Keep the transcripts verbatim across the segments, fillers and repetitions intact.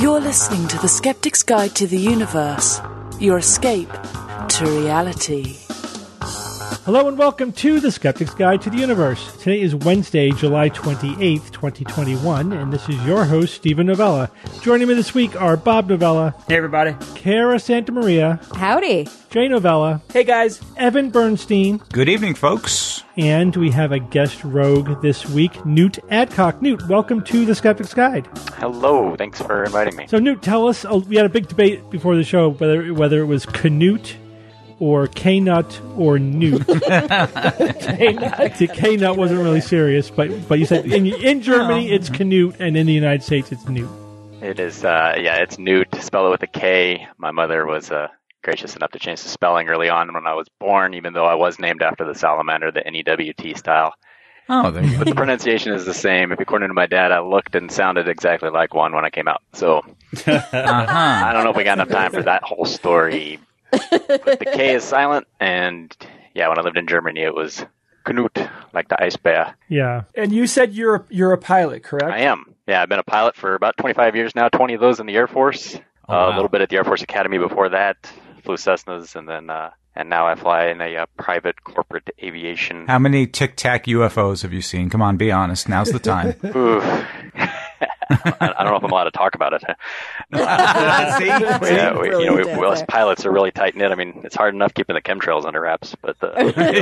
You're listening to The Skeptic's Guide to the Universe, your escape to reality. Hello and welcome to The Skeptic's Guide to the Universe. Today is Wednesday, July twenty-eighth, twenty twenty-one, and this is your host, Stephen Novella. Joining me this week are Bob Novella. Hey, everybody. Kara Santamaria. Howdy. Jay Novella. Hey, guys. Evan Bernstein. Good evening, folks. And we have a guest rogue this week, Newt Adcock. Newt, welcome to The Skeptic's Guide. Hello. Thanks for inviting me. So, Newt, tell us, uh, we had a big debate before the show whether whether it was Canute or K-Nut or Newt. K-Nut. K-Nut wasn't really serious, but but you said in, in Germany it's Canute, and in the United States it's Newt. It is, uh, yeah, it's Newt. Spell it with a K. My mother was uh, gracious enough to change the spelling early on when I was born, even though I was named after the salamander, the N E W T style. Oh, there you But go. the pronunciation is the same. If according to my dad, I looked and sounded exactly like one when I came out. So Uh-huh. I don't know if we got enough time for that whole story. But the K is silent, and yeah, when I lived in Germany, it was Knut, like the ice bear. Yeah. And you said you're a, you're a pilot, correct? I am. Yeah, I've been a pilot for about twenty-five years now, twenty of those in the Air Force. Oh, uh, wow. A little bit at the Air Force Academy before that, flew Cessnas, and then uh, and now I fly in a uh, private corporate aviation. How many Tic Tac U F Os have you seen? Come on, be honest. Now's the time. Ooh. I I don't know if I'm allowed to talk about it. See? Yeah, we, you know, we, Brilliant we, us answer. pilots are really tight knit. I mean, it's hard enough keeping the chemtrails under wraps, but uh,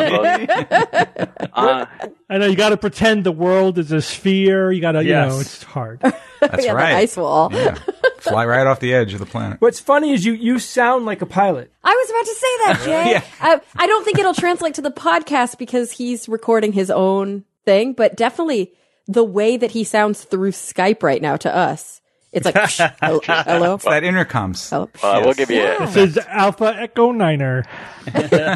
uh, I know you got to pretend the world is a sphere. You got to, Yes. you know, it's hard. That's yeah, right. the ice wall. Yeah. Fly right off the edge of the planet. What's funny is you, you sound like a pilot. I was about to say that, Jay. Yeah. uh, I don't think it'll translate to the podcast because he's recording his own thing, but definitely the way that he sounds through Skype right now to us. It's like, Psh, hello, hello. It's that intercom. hello. well, I will give you. A, This is Alpha Echo Niner. I,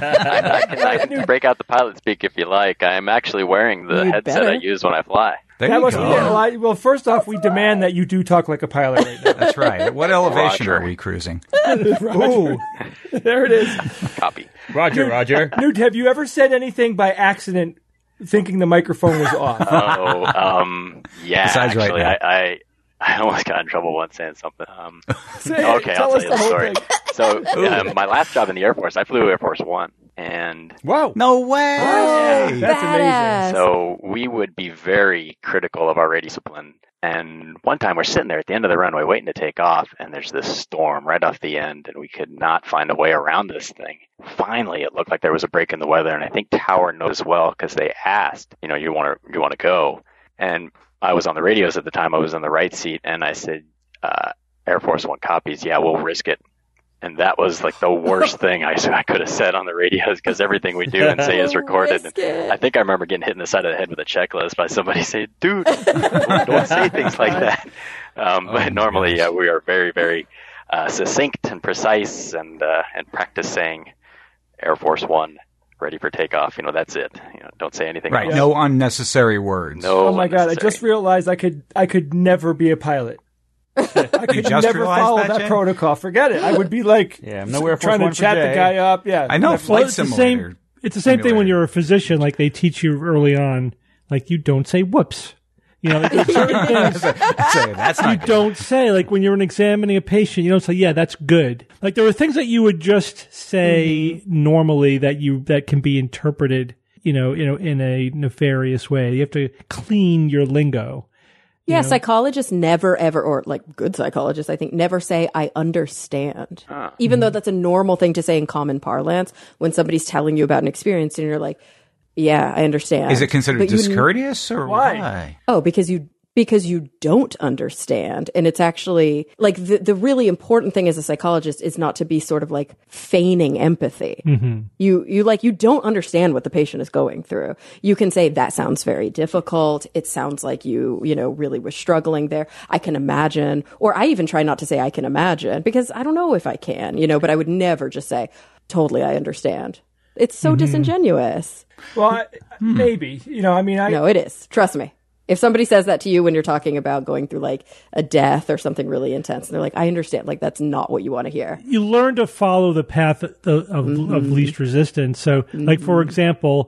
I, can, I can break out the pilot speak if you like. I'm actually wearing the You headset better. I use when I fly. There That you must go. be well, I, well, first off, we demand that you do talk like a pilot right now. That's right. At what elevation Roger. are we cruising? Ooh, there it is. Copy. Roger, Roger. Newt, have you ever said anything by accident thinking the microphone was off? Oh, um, yeah. Besides right actually, now. I, I I almost got in trouble once saying something. Um, Say it. okay, Tell I'll us tell you the the whole story. thing. So, um, my last job in the Air Force, I flew Air Force One, and Wow. No way. That's Badass. amazing. so we would be very critical of our radio discipline. And one time we're sitting there at the end of the runway waiting to take off, and there's this storm right off the end, and we could not find a way around this thing. Finally, it looked like there was a break in the weather, and I think Tower knows as well because they asked, you know, you want to you want to go? And I was on the radios at the time. I was in the right seat, and I said, uh, Air Force One copies. Yeah, we'll risk it. And that was like the worst thing I, I could have said on the radios because everything we do and say is recorded. Risk it. I think I remember getting hit in the side of the head with a checklist by somebody saying, dude, don't say things like that. Um, Oh, but my normally, gosh. uh, we are very, very uh, succinct and precise and uh, and practice saying Air Force One, ready for takeoff. You know, that's it. You know, don't say anything Right. else. No unnecessary words. No Oh my god! I unnecessary. just realized I could I could never be a pilot. I could just never realized follow that, that, Jay? protocol. Forget it. I would be like Yeah, no Air Force trying to One for chat the Jay. guy up. Yeah, I know Never- Flight it's the Simulator. same. It's the same thing when Simulator. you're a physician. Like they teach you early on, like you don't say whoops. You know, like there's certain things Say, that's you not good. don't say. Like when you're examining a patient, you don't say, "Yeah, that's good." Like there are things that you would just say normally that you that can be interpreted, you know, you know, in a nefarious way. You have to clean your lingo. Yeah, know? psychologists never ever, or like good psychologists, I think, never say, I understand. Even though that's a normal thing to say in common parlance when somebody's telling you about an experience and you're like, yeah, I understand. Is it considered But you- discourteous or Why? why? Oh, because you because you don't understand. And it's actually like the, the really important thing as a psychologist is not to be sort of like feigning empathy. You, you like, you don't understand what the patient is going through. You can say that sounds very difficult. It sounds like you, you know, really were struggling there. I can imagine, or I even try not to say I can imagine because I don't know if I can, you know, but I would never just say totally I understand. It's so disingenuous. Well, I, maybe you know. I mean, I No, it is. Trust me. If somebody says that to you when you're talking about going through like a death or something really intense, and they're like, I understand, like that's not what you want to hear. You learn to follow the path of, of, of least resistance. So, like for example,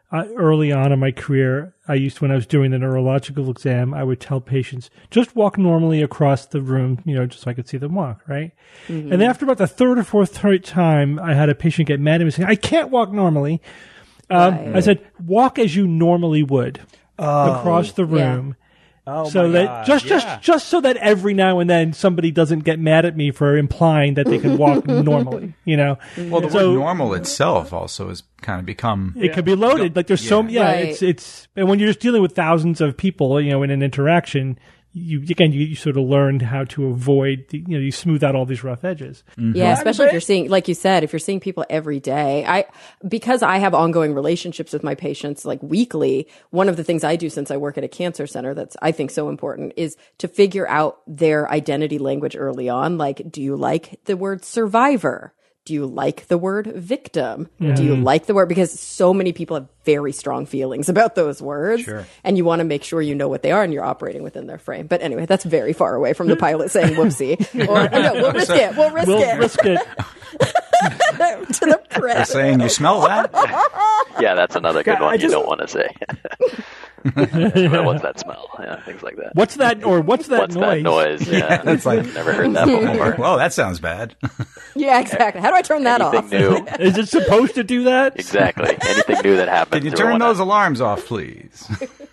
uh, early on in my career, I used to, when I was doing the neurological exam, I would tell patients, just walk normally across the room, you know, just so I could see them walk, right? Mm-hmm. And then after about the third or fourth time, I had a patient get mad at me saying, I can't walk normally. Um, right. I said, walk as you normally would oh, across the room. Yeah. Oh so my that God. just, yeah. just, just so that every now and then somebody doesn't get mad at me for implying that they can walk normally, you know. Well, the so, word normal itself also has kind of become. It yeah. could be loaded. Like there's yeah. so, yeah, right. it's, it's, and when you're just dealing with thousands of people, you know, in an interaction, you, again, you, you sort of learned how to avoid, the, you know, you smooth out all these rough edges. Mm-hmm. Yeah, especially if you're seeing, like you said, if you're seeing people every day. I, because I have ongoing relationships with my patients like weekly, one of the things I do since I work at a cancer center that's, I think, so important is to figure out their identity language early on. Like, do you like the word survivor? Do you like the word victim? Mm-hmm. Do you like the word? Because so many people have very strong feelings about those words. Sure. And you want to make sure you know what they are and you're operating within their frame. But anyway, that's very far away from the pilot saying whoopsie. Or, oh, no, we'll risk it. We'll risk we'll it. risk it. To the press. They're saying, you smell that? Yeah, that's another good God, one I you just- don't want to say. What's that smell? Yeah, things like that. What's that, or what's that What's noise? that noise? Yeah, Yeah, that's like- never heard that before. Well, that sounds bad. Yeah, exactly. How do I turn that Anything off? new? Is it supposed to do that? Exactly. Anything new that happens? Can you we turn wanna- those alarms off, please?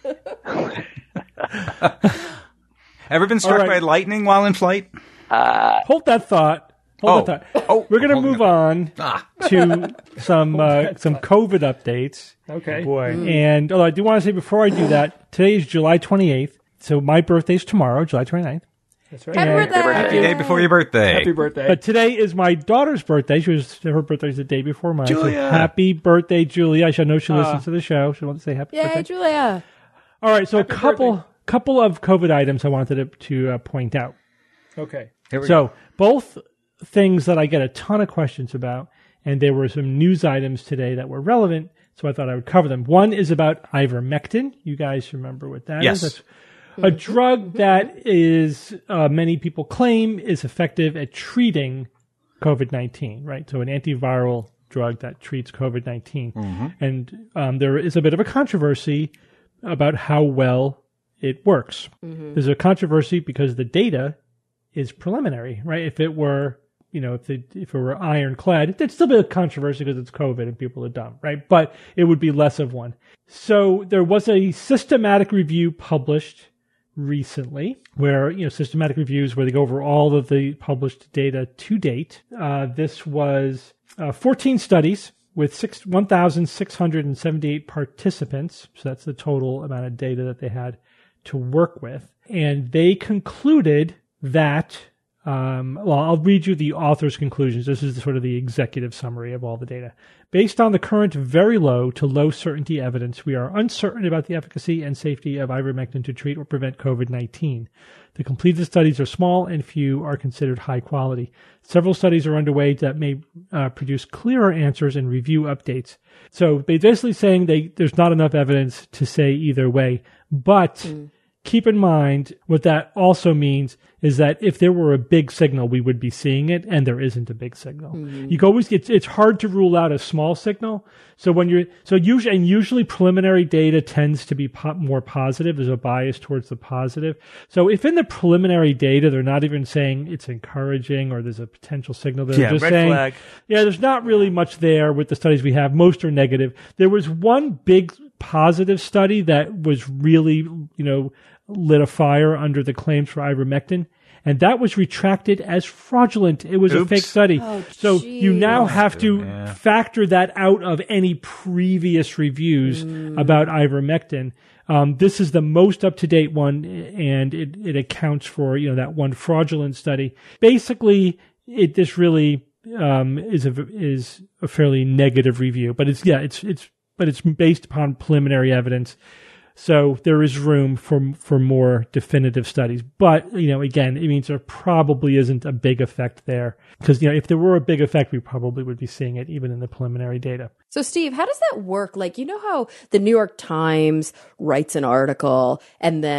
Ever been struck All right. by lightning while in flight? Uh, Hold that thought. Hold Oh. that thought. Oh. We're going to Holding move it. on Ah. to some uh, some COVID updates. Okay. Boy. And although I do want to say before I do that, today is July twenty-eighth. So my birthday's tomorrow, July twenty-ninth. That's right. Happy Yeah. birthday. Happy day before your birthday. Happy birthday. But today is my daughter's birthday. She was her birthday's the day before mine. So Julia. happy birthday, Julia. I should know she listens to the show. She wants to say happy Yay, birthday. Julia. All right, so Happy a couple birthday. couple of COVID items I wanted to, to uh, point out. okay. Here we So both things that I get a ton of questions about, and there were some news items today that were relevant, so I thought I would cover them. One is about ivermectin. You guys remember what that Yes. is? That's a drug that is, uh, many people claim, is effective at treating COVID nineteen, right? So an antiviral drug that treats COVID nineteen. Mm-hmm. And um, there is a bit of a controversy about how well it works. Mm-hmm. There's a controversy because the data is preliminary, right? If it were, you know, if the, if it were ironclad, it'd still be a controversy because it's COVID and people are dumb, right? But it would be less of one. So there was a systematic review published recently where, you know, systematic reviews where they go over all of the published data to date. Uh, this was uh, fourteen studies with six, one thousand six hundred seventy-eight participants. So that's the total amount of data that they had to work with. And they concluded that, um, well, I'll read you the author's conclusions. This is sort of the executive summary of all the data. Based on the current very low to low certainty evidence, we are uncertain about the efficacy and safety of ivermectin to treat or prevent COVID nineteen. The completed studies are small and few are considered high quality. Several studies are underway that may uh, produce clearer answers and review updates. So they're basically saying they, there's not enough evidence to say either way, but mm. keep in mind what that also means is that if there were a big signal, we would be seeing it, and there isn't a big signal. Mm-hmm. You can always get, it's hard to rule out a small signal. So when you're, so usually, and usually preliminary data tends to be po- more positive. There's a bias towards the positive. So if in the preliminary data, they're not even saying it's encouraging or there's a potential signal, they're Yeah, just red saying, flag. yeah, there's not really much there with the studies we have. Most are negative. There was one big positive study that was really, you know, lit a fire under the claims for ivermectin, and that was retracted as fraudulent. It was Oops. a fake study. Oh, so geez. you now have to Yeah. factor that out of any previous reviews mm. about ivermectin. Um, this is the most up-to-date one, and it, it accounts for, you know, that one fraudulent study. Basically, it this really um, is a is a fairly negative review, but it's yeah, it's it's but it's based upon preliminary evidence. So there is room for for more definitive studies. But, you know, again, it means there probably isn't a big effect there. Because, you know, if there were a big effect, we probably would be seeing it even in the preliminary data. So, Steve, how does that work? Like, you know how the New York Times writes an article and then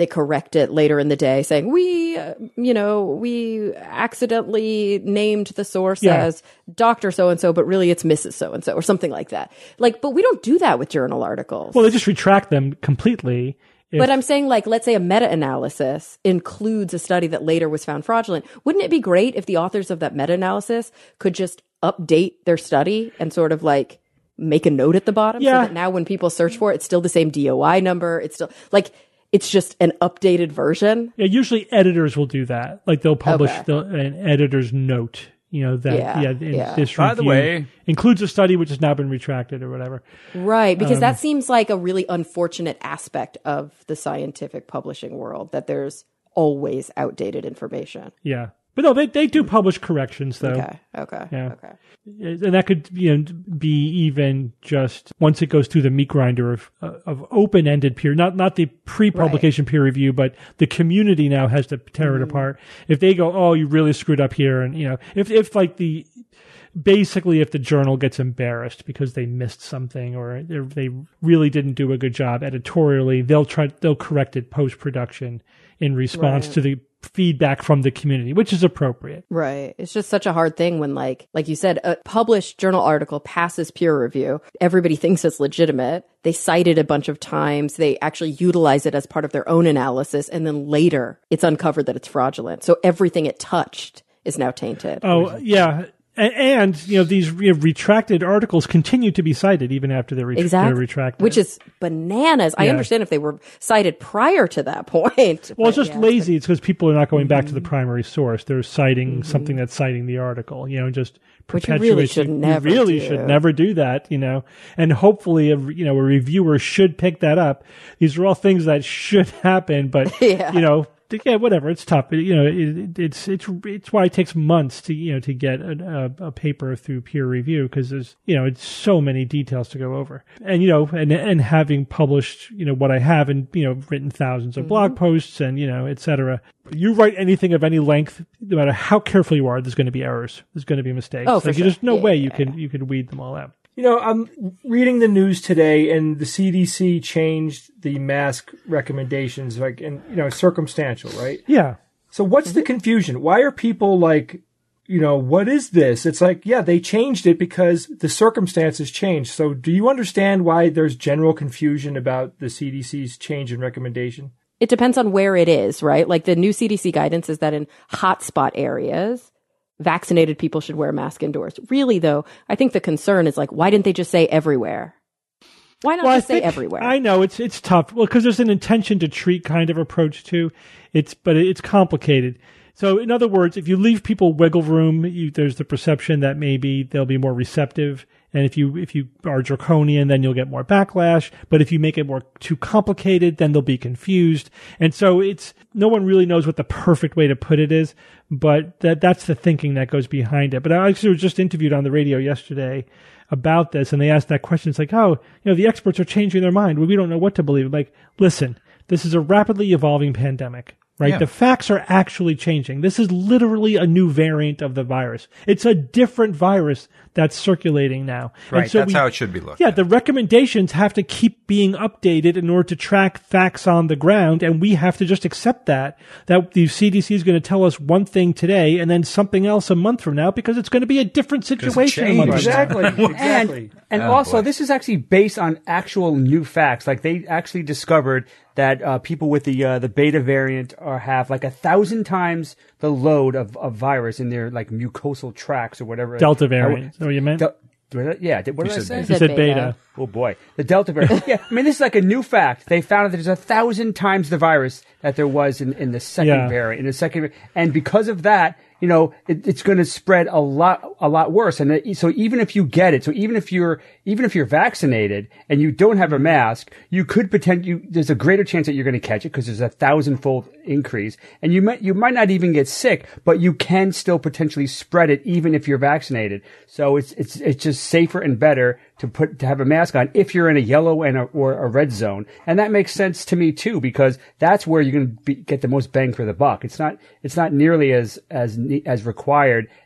they correct it later in the day saying, we, uh, you know, we accidentally named the source Yeah. as Doctor So-and-so, but really it's Missus So-and-so or something like that. Like, but we don't do that with journal articles. Well, they just retract them completely. If- But I'm saying, like, let's say a meta-analysis includes a study that later was found fraudulent. Wouldn't it be great if the authors of that meta-analysis could just update their study and sort of like make a note at the bottom Yeah. so that now when people search for it, it's still the same D O I number. It's still like, it's just an updated version. Yeah, usually editors will do that. Like they'll publish Okay. the, an editor's note, you know, that, Yeah, yeah, in yeah. this By the review way- includes a study which has now been retracted or whatever. Right. Because Um, that seems like a really unfortunate aspect of the scientific publishing world, that there's always outdated information. Yeah. But no, they, they do publish corrections though. Okay. Okay. Yeah. Okay. And that could, you know, be even just once it goes through the meat grinder of of open-ended peer, not not the pre-publication peer review, but the community now has to tear Mm-hmm. it apart. If they go, oh, you really screwed up here, and you know, if if like the basically if the journal gets embarrassed because they missed something or they they really didn't do a good job editorially, they'll try they'll correct it post-production in response Right. to the feedback from the community, which is appropriate. Right. It's just such a hard thing when, like, like you said, a published journal article passes peer review. Everybody thinks it's legitimate. They cite it a bunch of times. They actually utilize it as part of their own analysis. And then later it's uncovered that it's fraudulent. So everything it touched is now tainted. Oh, yeah. A- And, you know, these you know, retracted articles continue to be cited even after they're, ret- Exactly. they're retracted. Which is bananas. I Yeah. understand if they were cited prior to that point. well, it's but just yeah, lazy. It's because people are not going back Mm-hmm. to the primary source. They're citing something that's citing the article, you know, just Which you perpetuating. really should never You really do. should never do that, you know. And hopefully, a, you know, a reviewer should pick that up. These are all things that should happen, but, Yeah. you know, yeah, whatever. It's tough. You know, it, it's it's it's why it takes months to you know to get a, a, a paper through peer review because there's you know it's so many details to go over. And you know, and and having published you know what I have and you know written thousands of blog posts and you know et cetera. You write anything of any length, no matter how careful you are, there's going to be errors. There's going to be mistakes. Oh, for like, sure. There's no Yeah, way yeah, you yeah. can you can weed them all out. You know, I'm reading the news today, and the C D C changed the mask recommendations, like, and you know, circumstantial, right? Yeah. So what's the confusion? Why are people like, you know, what is this? It's like, yeah, they changed it because the circumstances changed. So do you understand why there's general confusion about the C D C's change in recommendation? It depends on where it is, right? Like the new C D C guidance is that in hotspot areas, vaccinated people should wear a mask indoors. Really, though, I think the concern is like, why didn't they just say everywhere? Why not Well, I just say think- everywhere? I know it's it's tough. Well, because there's an intention to treat kind of approach too. It's but it's complicated. So, in other words, if you leave people wiggle room, you, there's the perception that maybe they'll be more receptive. And if you if you are draconian, then you'll get more backlash. But if you make it more too complicated, then they'll be confused. And so it's no one really knows what the perfect way to put it is. But that that's the thinking that goes behind it. But I actually was just interviewed on the radio yesterday about this, and they asked that question. It's like, oh, you know, the experts are changing their mind. We don't know what to believe. I'm like, listen, this is a rapidly evolving pandemic. Right? Yeah. The facts are actually changing. This is literally a new variant of the virus. It's a different virus that's circulating now. Right. And so That's we- how it should be looked Yeah, at. the recommendations have to keep being updated in order to track facts on the ground, and we have to just accept that, that the C D C is going to tell us one thing today and then something else a month from now because it's going to be a different situation a month from now. Exactly. Exactly. And, and Oh, also, boy. this is actually based on actual new facts. Like they actually discovered that uh, people with the uh, the beta variant are have like a thousand times the load of, of virus in their like mucosal tracts or whatever. Delta variant. Is that what you meant? Del- did I- yeah. Did, what did I said say? you said said beta. beta. Oh boy, the Delta variant. Yeah, I mean this is like a new fact. They found out that there's a thousand times the virus that there was in, in the second Yeah. variant. In the second, and because of that, you know, it, it's going to spread a lot, a lot worse. And it, so even if you get it, so even if you're, even if you're vaccinated and you don't have a mask, you could potentially, there's a greater chance that you're going to catch it because there's a thousandfold increase. And you might, you might not even get sick, but you can still potentially spread it even if you're vaccinated. So it's, it's, it's just safer and better to put, to have a mask on if you're in a yellow and a, or a red zone. And that makes sense to me too, because that's where you're going to be, get the most bang for the buck. It's not, it's not nearly as, as, ne- as required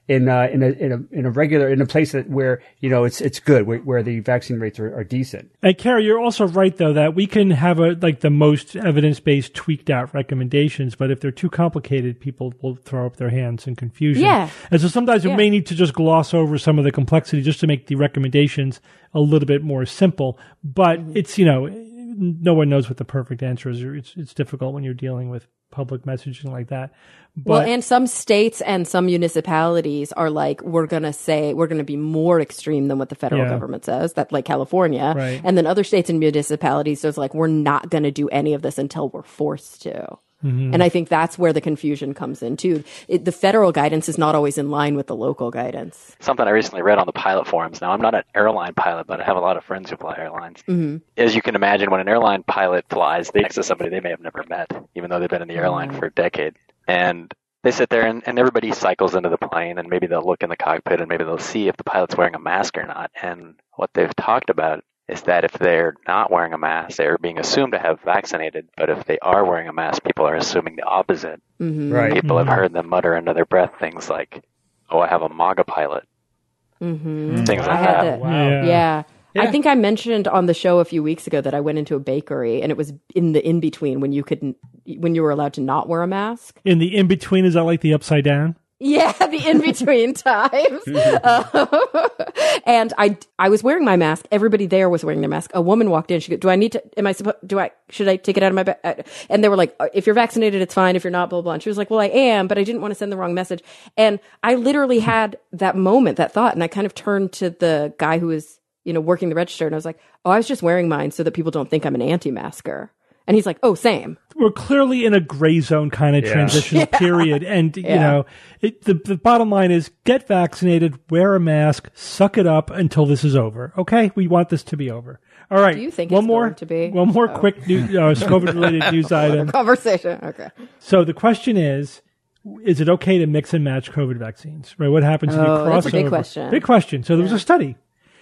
in uh, in a in a in a regular in a place that where you know it's it's good where, where the vaccine rates are, are decent. And Carrie, you're also right though that we can have a like the most evidence-based, tweaked out recommendations, but if they're too complicated, people will throw up their hands in confusion. Yeah. And so sometimes we Yeah. may need to just gloss over some of the complexity just to make the recommendations a little bit more simple. But Mm-hmm. it's, you know, no one knows what the perfect answer is. It's it's difficult when you're dealing with public messaging like that. But Well, and some states and some municipalities are like, we're going to say, we're going to be more extreme than what the federal Yeah. government says, that like California. Right. And then other states and municipalities, there's like, we're not going to do any of this until we're forced to. And I think that's where the confusion comes in too. It, the federal guidance is not always in line with the local guidance. Something I recently read on the pilot forums. Now, I'm not an airline pilot, but I have a lot of friends who fly airlines. Mm-hmm. As you can imagine, when an airline pilot flies, they next to somebody they may have never met, even though they've been in the airline for a decade. And they sit there and, and everybody cycles into the plane, and maybe they'll look in the cockpit and maybe they'll see if the pilot's wearing a mask or not. And what they've talked about is that if they're not wearing a mask, they're being assumed to have vaccinated. But if they are wearing a mask, people are assuming the opposite. Mm-hmm. Right. People have heard them mutter under their breath things like, oh, I have a MAGA pilot. Mm-hmm. Things I like had that. to, Yeah. yeah. Yeah. I think I mentioned on the show a few weeks ago that I went into a bakery and it was in the in between when you couldn't, when you were allowed to not wear a mask. in the in between, is that like the upside down? Yeah, the in between times. Uh, and I, I was wearing my mask. Everybody there was wearing their mask. A woman walked in. She goes, "Do I need to? Am I supposed? Do I? Should I take it out of my bag?" And they were like, "If you're vaccinated, it's fine. If you're not, blah blah." And she was like, "Well, I am, but I didn't want to send the wrong message." And I literally had that moment, that thought, and I kind of turned to the guy who was, you know, working the register, and I was like, "Oh, I was just wearing mine so that people don't think I'm an anti-masker." And he's like, "Oh, same." We're clearly in a gray zone kind of Yeah. transitional period. And, you Yeah. know, it, the, the bottom line is get vaccinated, wear a mask, suck it up until this is over. Okay? We want this to be over. All right. Do you think one it's more, going to be? One more Oh. quick new, uh, COVID-related news item. Conversation. Okay. So the question is, is it okay to mix and match COVID vaccines? Right? What happens if you Oh, cross that's a big over? question. Big question. So there was a study.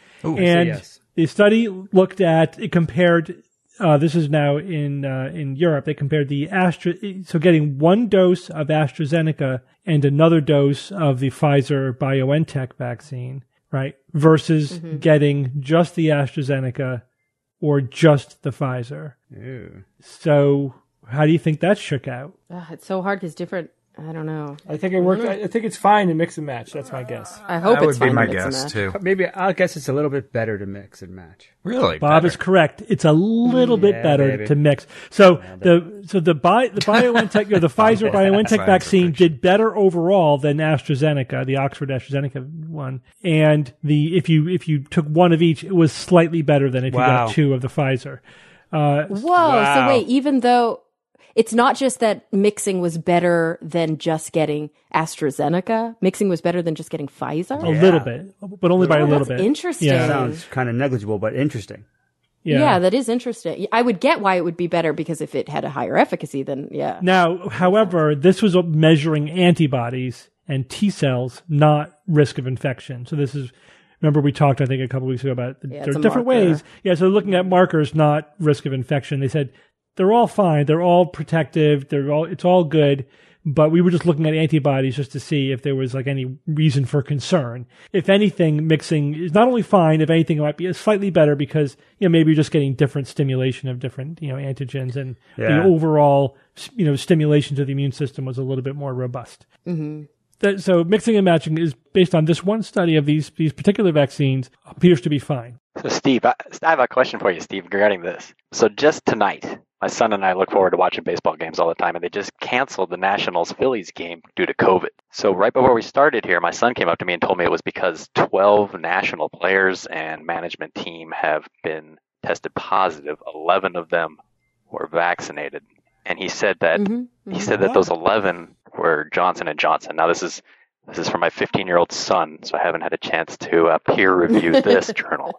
and yes. the study looked at, it compared, uh, this is now in uh, in Europe, they compared the Astra, so getting one dose of AstraZeneca and another dose of the Pfizer BioNTech vaccine, right, versus Mm-hmm. getting just the AstraZeneca or just the Pfizer. Ew. So how do you think that shook out? Ugh, it's so hard because different. I don't know. I think it worked. I I think it's fine to mix and match. That's my guess. I hope That it's would be fine my to mix and guess match. too. Maybe I guess it's a little bit better to mix and match. Really, Bob better. is correct. It's a little bit Yeah, better baby. to mix. So the so the bi, the BioNTech or the Pfizer BioNTech Science vaccine fiction. did better overall than AstraZeneca, the Oxford AstraZeneca one. And the if you if you took one of each, it was slightly better than if you Wow. got two of the Pfizer. Uh, Whoa! Wow. So wait, even though it's not just that mixing was better than just getting AstraZeneca, mixing was better than just getting Pfizer. a little bit, but only by a Oh, little that's bit. interesting. Yeah. Sounds kind of negligible, but interesting. Yeah. Yeah. that is interesting. I would get why it would be better because if it had a higher efficacy, then yeah. Now, however, this was measuring antibodies and T cells, not risk of infection. So this is, remember we talked, I think, a couple weeks ago about the, Yeah, there it's are a different marker. ways. Yeah, so looking at markers, not risk of infection. They said they're all fine, they're all protective, they're all it's all good. But we were just looking at antibodies just to see if there was like any reason for concern. If anything, mixing is not only fine, if anything, it might be slightly better because, you know, maybe you're just getting different stimulation of different, you know, antigens and Yeah. the overall, you know, stimulation to the immune system was a little bit more robust. Mm-hmm. That, so mixing and matching is based on this one study of these, these particular vaccines appears to be fine. So, Steve, I, I have a question for you, Steve, regarding this. So, just tonight, my son and I look forward to watching baseball games all the time, and they just canceled the Nationals-Phillies game due to COVID. So, right before we started here, my son came up to me and told me it was because twelve National players and management team have been tested positive. eleven of them were vaccinated, and he said that Mm-hmm. he said that those eleven were Johnson and Johnson. Now, this is this is from my fifteen-year-old son, so I haven't had a chance to uh, peer review this journal.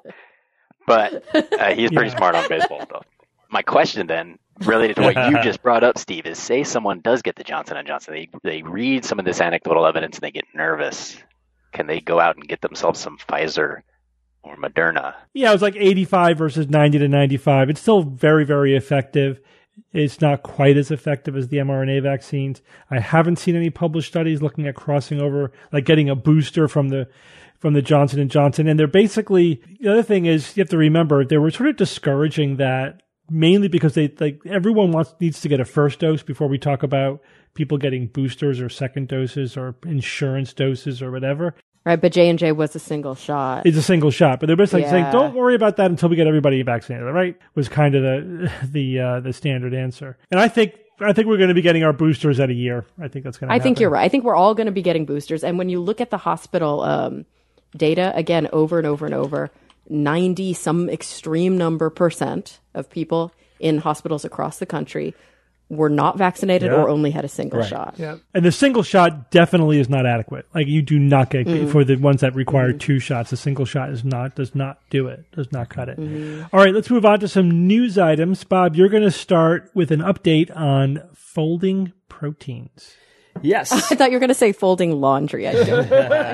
But uh, he's pretty Yeah. smart on baseball stuff. My question then, related to what you just brought up, Steve, is say someone does get the Johnson and Johnson, they they read some of this anecdotal evidence and they get nervous. Can they go out and get themselves some Pfizer or Moderna? Yeah, it was like eighty-five versus ninety to ninety-five. It's still very, very effective. It's not quite as effective as the mRNA vaccines. I haven't seen any published studies looking at crossing over, like getting a booster from the from the Johnson and Johnson. And they're basically, the other thing is, you have to remember, they were sort of discouraging that mainly because they, like, everyone wants needs to get a first dose before we talk about people getting boosters or second doses or insurance doses or whatever. Right, but J and J was a single shot. It's a single shot, but they're basically Yeah. saying, "Don't worry about that until we get everybody vaccinated." Right? Was kind of the the uh, the standard answer. And I think I think we're going to be getting our boosters at a year. I think that's going to. I happen. think you're right. I think we're all going to be getting boosters. And when you look at the hospital um, data again, over and over and over, ninety some extreme number percent of people in hospitals across the country were not vaccinated Yeah. or only had a single Right. shot. Yeah, and the single shot definitely is not adequate. Like, you do not get Mm-hmm. for the ones that require two shots. A single shot is not does not do it. Does not cut it. Mm-hmm. All right, let's move on to some news items. Bob, you're going to start with an update on folding proteins. Yes. I thought you were going to say folding laundry. I don't.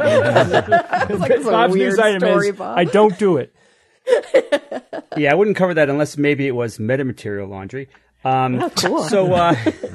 I was like, this is a Bob's weird news item story, is, Bob. I don't do it. Yeah, I wouldn't cover that unless maybe it was metamaterial laundry. Um, Oh, cool. So, uh,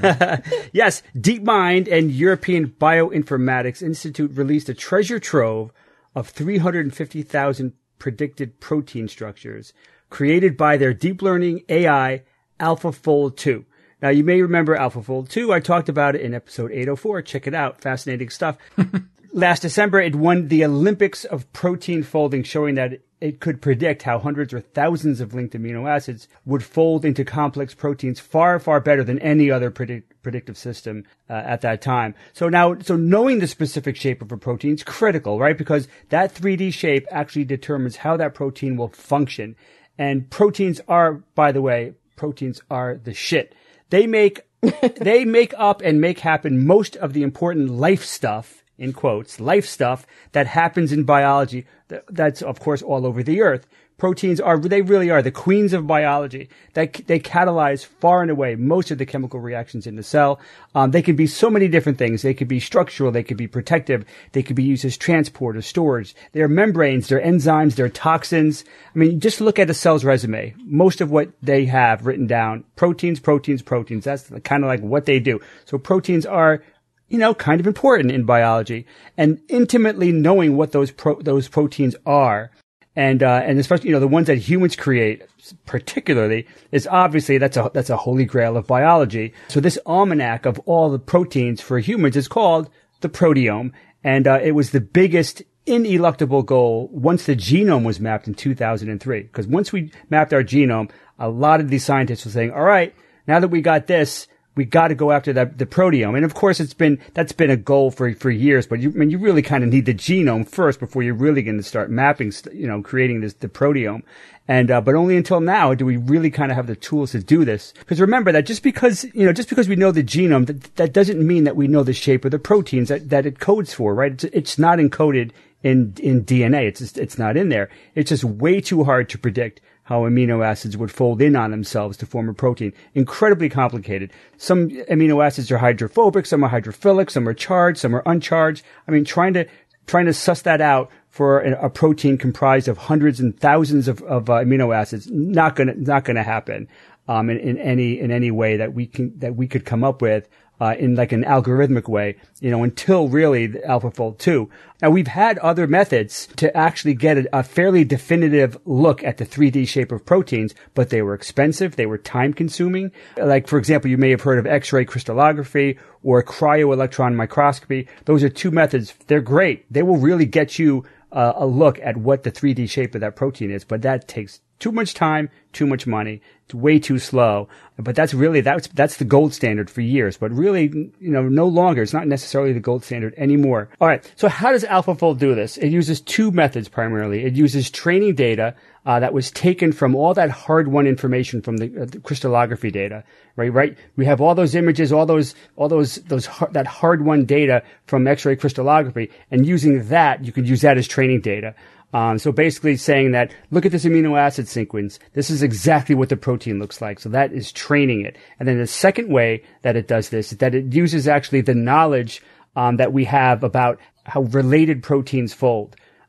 yes, DeepMind and European Bioinformatics Institute released a treasure trove of three hundred fifty thousand predicted protein structures created by their deep learning A I AlphaFold two. Now, you may remember AlphaFold two. I talked about it in episode eight oh four. Check it out. Fascinating stuff. Last December, it won the Olympics of protein folding, showing that it could predict how hundreds or thousands of linked amino acids would fold into complex proteins far, far better than any other predict- predictive system uh, at that time. So now, so knowing the specific shape of a protein is critical, right? Because that three D shape actually determines how that protein will function. And proteins are, by the way, proteins are the shit. They make, they make up and make happen most of the important life stuff, in quotes, life stuff that happens in biology. That's, of course, all over the earth. Proteins are, they really are the queens of biology. They, they catalyze far and away most of the chemical reactions in the cell. Um, they can be so many different things. They could be structural. They could be protective. They could be used as transport or storage. They're membranes. They're enzymes. They're toxins. I mean, just look at a cell's resume. Most of what they have written down, proteins, proteins, proteins. That's kind of like what they do. So proteins are, you know, kind of important in biology, and intimately knowing what those pro- those proteins are, and uh, and especially, you know, the ones that humans create, particularly, is obviously that's a that's a holy grail of biology. So this almanac of all the proteins for humans is called the proteome, and uh, it was the biggest ineluctable goal once the genome was mapped in two thousand three. Because once we mapped our genome, a lot of these scientists were saying, "All right, now that we got this, we got to go after that, the proteome." And of course, it's been, that's been a goal for, for years, but you, I mean, you really kind of need the genome first before you're really going to start mapping, you know, creating this, the proteome. And, uh, but only until now do we really kind of have the tools to do this. Because remember that just because, you know, just because we know the genome, that, that doesn't mean that we know the shape of the proteins that, that it codes for, right? It's, it's not encoded in, in D N A. It's just, it's not in there. It's just way too hard to predict how amino acids would fold in on themselves to form a protein. Incredibly complicated. Some amino acids are hydrophobic, some are hydrophilic, some are charged, some are uncharged. I mean, trying to, trying to suss that out for a, a protein comprised of hundreds and thousands of, of uh, amino acids, not gonna, not gonna happen, um, in, in any, in any way that we can, that we could come up with. Uh, in like an algorithmic way, you know, until really the AlphaFold two. Now, we've had other methods to actually get a, a fairly definitive look at the three D shape of proteins, but they were expensive. They were time consuming. Like, for example, you may have heard of X-ray crystallography or cryo-electron microscopy. Those are two methods. They're great. They will really get you uh, a look at what the three D shape of that protein is, but that takes too much time, too much money. It's way too slow. But that's really, that's, that's the gold standard for years. But really, you know, no longer. It's not necessarily the gold standard anymore. All right. So how does AlphaFold do this? It uses two methods primarily. It uses training data, uh, that was taken from all that hard-won information from the, uh, the crystallography data, right? Right. We have all those images, all those, all those, those, that hard-won data from X-ray crystallography. And using that, you could use that as training data. Um, so basically saying that, look at this amino acid sequence. This is exactly what the protein looks like. So that is training it. And then the second way that it does this is that it uses actually the knowledge, um, that we have about how related proteins fold.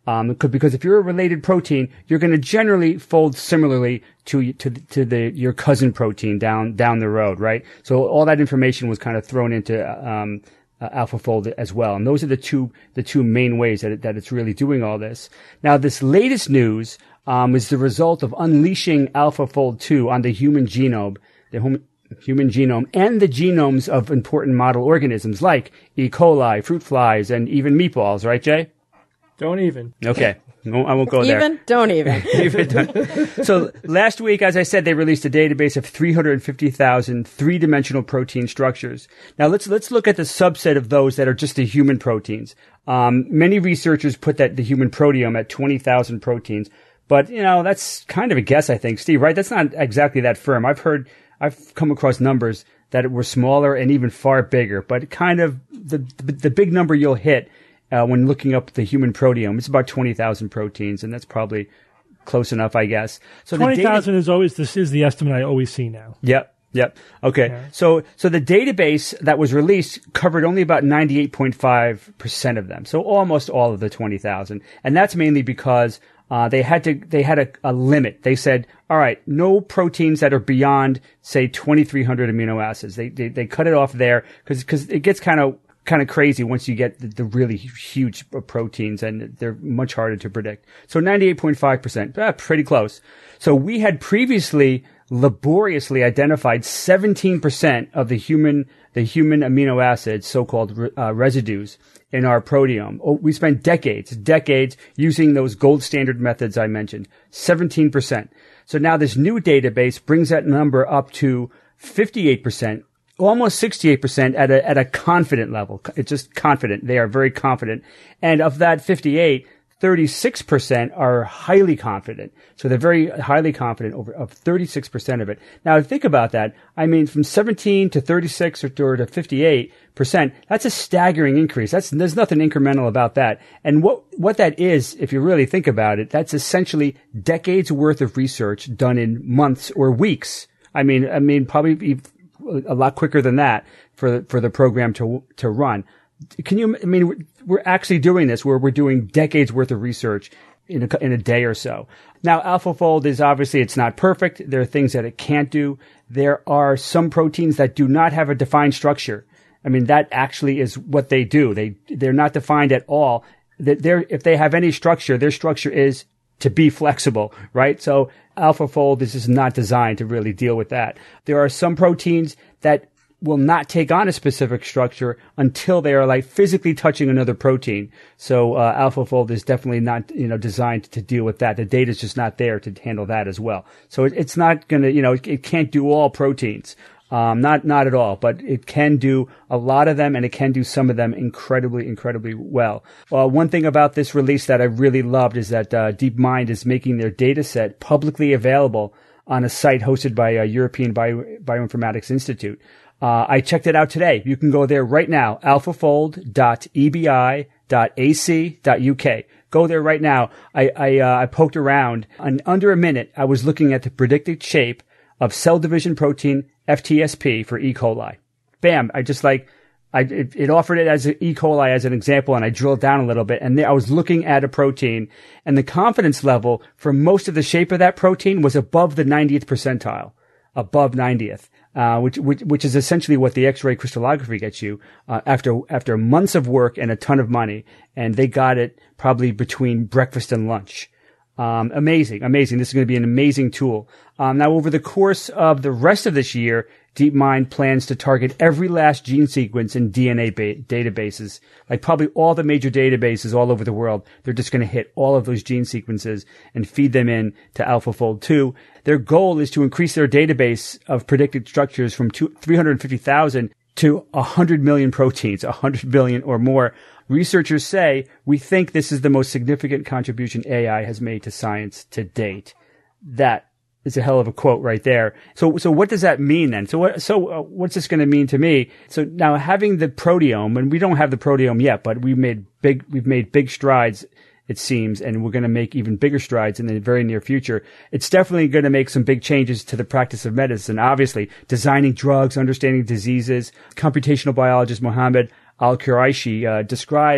Um, because if you're a related protein, you're going to generally fold similarly to to to the your cousin protein down down the road, right? So all that information was kind of thrown into um, uh, AlphaFold as well, and those are the two the two main ways that it, that it's really doing all this. Now, this latest news um, is the result of unleashing AlphaFold two on the human genome, the hum- human genome, and the genomes of important model organisms like E. coli, fruit flies, and even meatballs, right, Jay? Don't even. Okay. No, I won't go there. Even? Don't even. Even don't. So last week, as I said, they released a database of three hundred fifty thousand three-dimensional protein structures. Now let's let's look at the subset of those that are just the human proteins. Um, many researchers put that the human proteome at twenty thousand proteins, but you know that's kind of a guess, I think, Steve. Right? That's not exactly that firm. I've heard, I've come across numbers that were smaller and even far bigger, but kind of the the big number you'll hit. Uh, when looking up the human proteome, it's about twenty thousand proteins, and that's probably close enough, I guess. So twenty thousand is always, this is the estimate I always see now. Yep, yep. Okay. Yeah. So, so the database that was released covered only about ninety-eight point five percent of them. So almost all of the twenty thousand. And that's mainly because, uh, they had to, they had a, a limit. They said, all right, no proteins that are beyond, say, twenty-three hundred amino acids. They, they, they cut it off there because, because it gets kind of, kind of crazy once you get the, the really huge proteins, and they're much harder to predict. So ninety-eight point five percent, ah, pretty close. So we had previously laboriously identified seventeen percent of the human, the human amino acids, so-called uh, residues in our proteome. Oh, we spent decades, decades using those gold standard methods I mentioned. seventeen percent. So now this new database brings that number up to fifty-eight percent. Almost sixty-eight percent at a, at a confident level. It's just confident. They are very confident. And of that fifty-eight, thirty-six percent are highly confident. So they're very highly confident over of thirty-six percent of it. Now think about that. I mean, from seventeen to thirty-six or to fifty-eight percent, that's a staggering increase. That's, there's nothing incremental about that. And what, what that is, if you really think about it, that's essentially decades worth of research done in months or weeks. I mean, I mean, probably a lot quicker than that for for the program to to run. Can you? I mean, we're actually doing this where we're doing decades worth of research in a, in a day or so. Now, AlphaFold is obviously it's not perfect. There are things that it can't do. There are some proteins that do not have a defined structure. I mean, that actually is what they do. They they're not defined at all. They're, if they have any structure, their structure is to be flexible, right? So AlphaFold is just not designed to really deal with that. There are some proteins that will not take on a specific structure until they are like physically touching another protein. So uh, AlphaFold is definitely not, you know, designed to deal with that. The data is just not there to handle that as well. So it, it's not going to, you know, it, it can't do all proteins. Um, not, not at all, but it can do a lot of them, and it can do some of them incredibly, incredibly well. Uh, one thing about this release that I really loved is that, uh, DeepMind is making their data set publicly available on a site hosted by a European Bio, Bioinformatics Institute. Uh, I checked it out today. You can go there right now, alphafold dot e b i dot a c dot u k. Go there right now. I, I, uh, I poked around. In under a minute, I was looking at the predicted shape of cell division protein F T S P for E. coli. Bam. I just like, I, it, it offered it as an E. coli as an example, and I drilled down a little bit, and there I was looking at a protein, and the confidence level for most of the shape of that protein was above the ninetieth percentile, above ninetieth, uh, which, which, which is essentially what the X-ray crystallography gets you, uh, after, after months of work and a ton of money. And they got it probably between breakfast and lunch. Um, amazing, amazing. This is going to be an amazing tool. Um, now over the course of the rest of this year, DeepMind plans to target every last gene sequence in D N A ba- databases. Like probably all the major databases all over the world, they're just going to hit all of those gene sequences and feed them in to AlphaFold two. Their goal is to increase their database of predicted structures from three hundred fifty thousand to one hundred million proteins, one hundred billion or more. Researchers say, we think this is the most significant contribution A I has made to science to date. That is a hell of a quote right there. So, so what does that mean then? So what, so uh, what's this going to mean to me? So now having the proteome, and we don't have the proteome yet, but we've made big, we've made big strides, it seems, and we're going to make even bigger strides in the very near future. It's definitely going to make some big changes to the practice of medicine. Obviously, designing drugs, understanding diseases. Computational biologist Mohammed Al-Quraishi uh, describes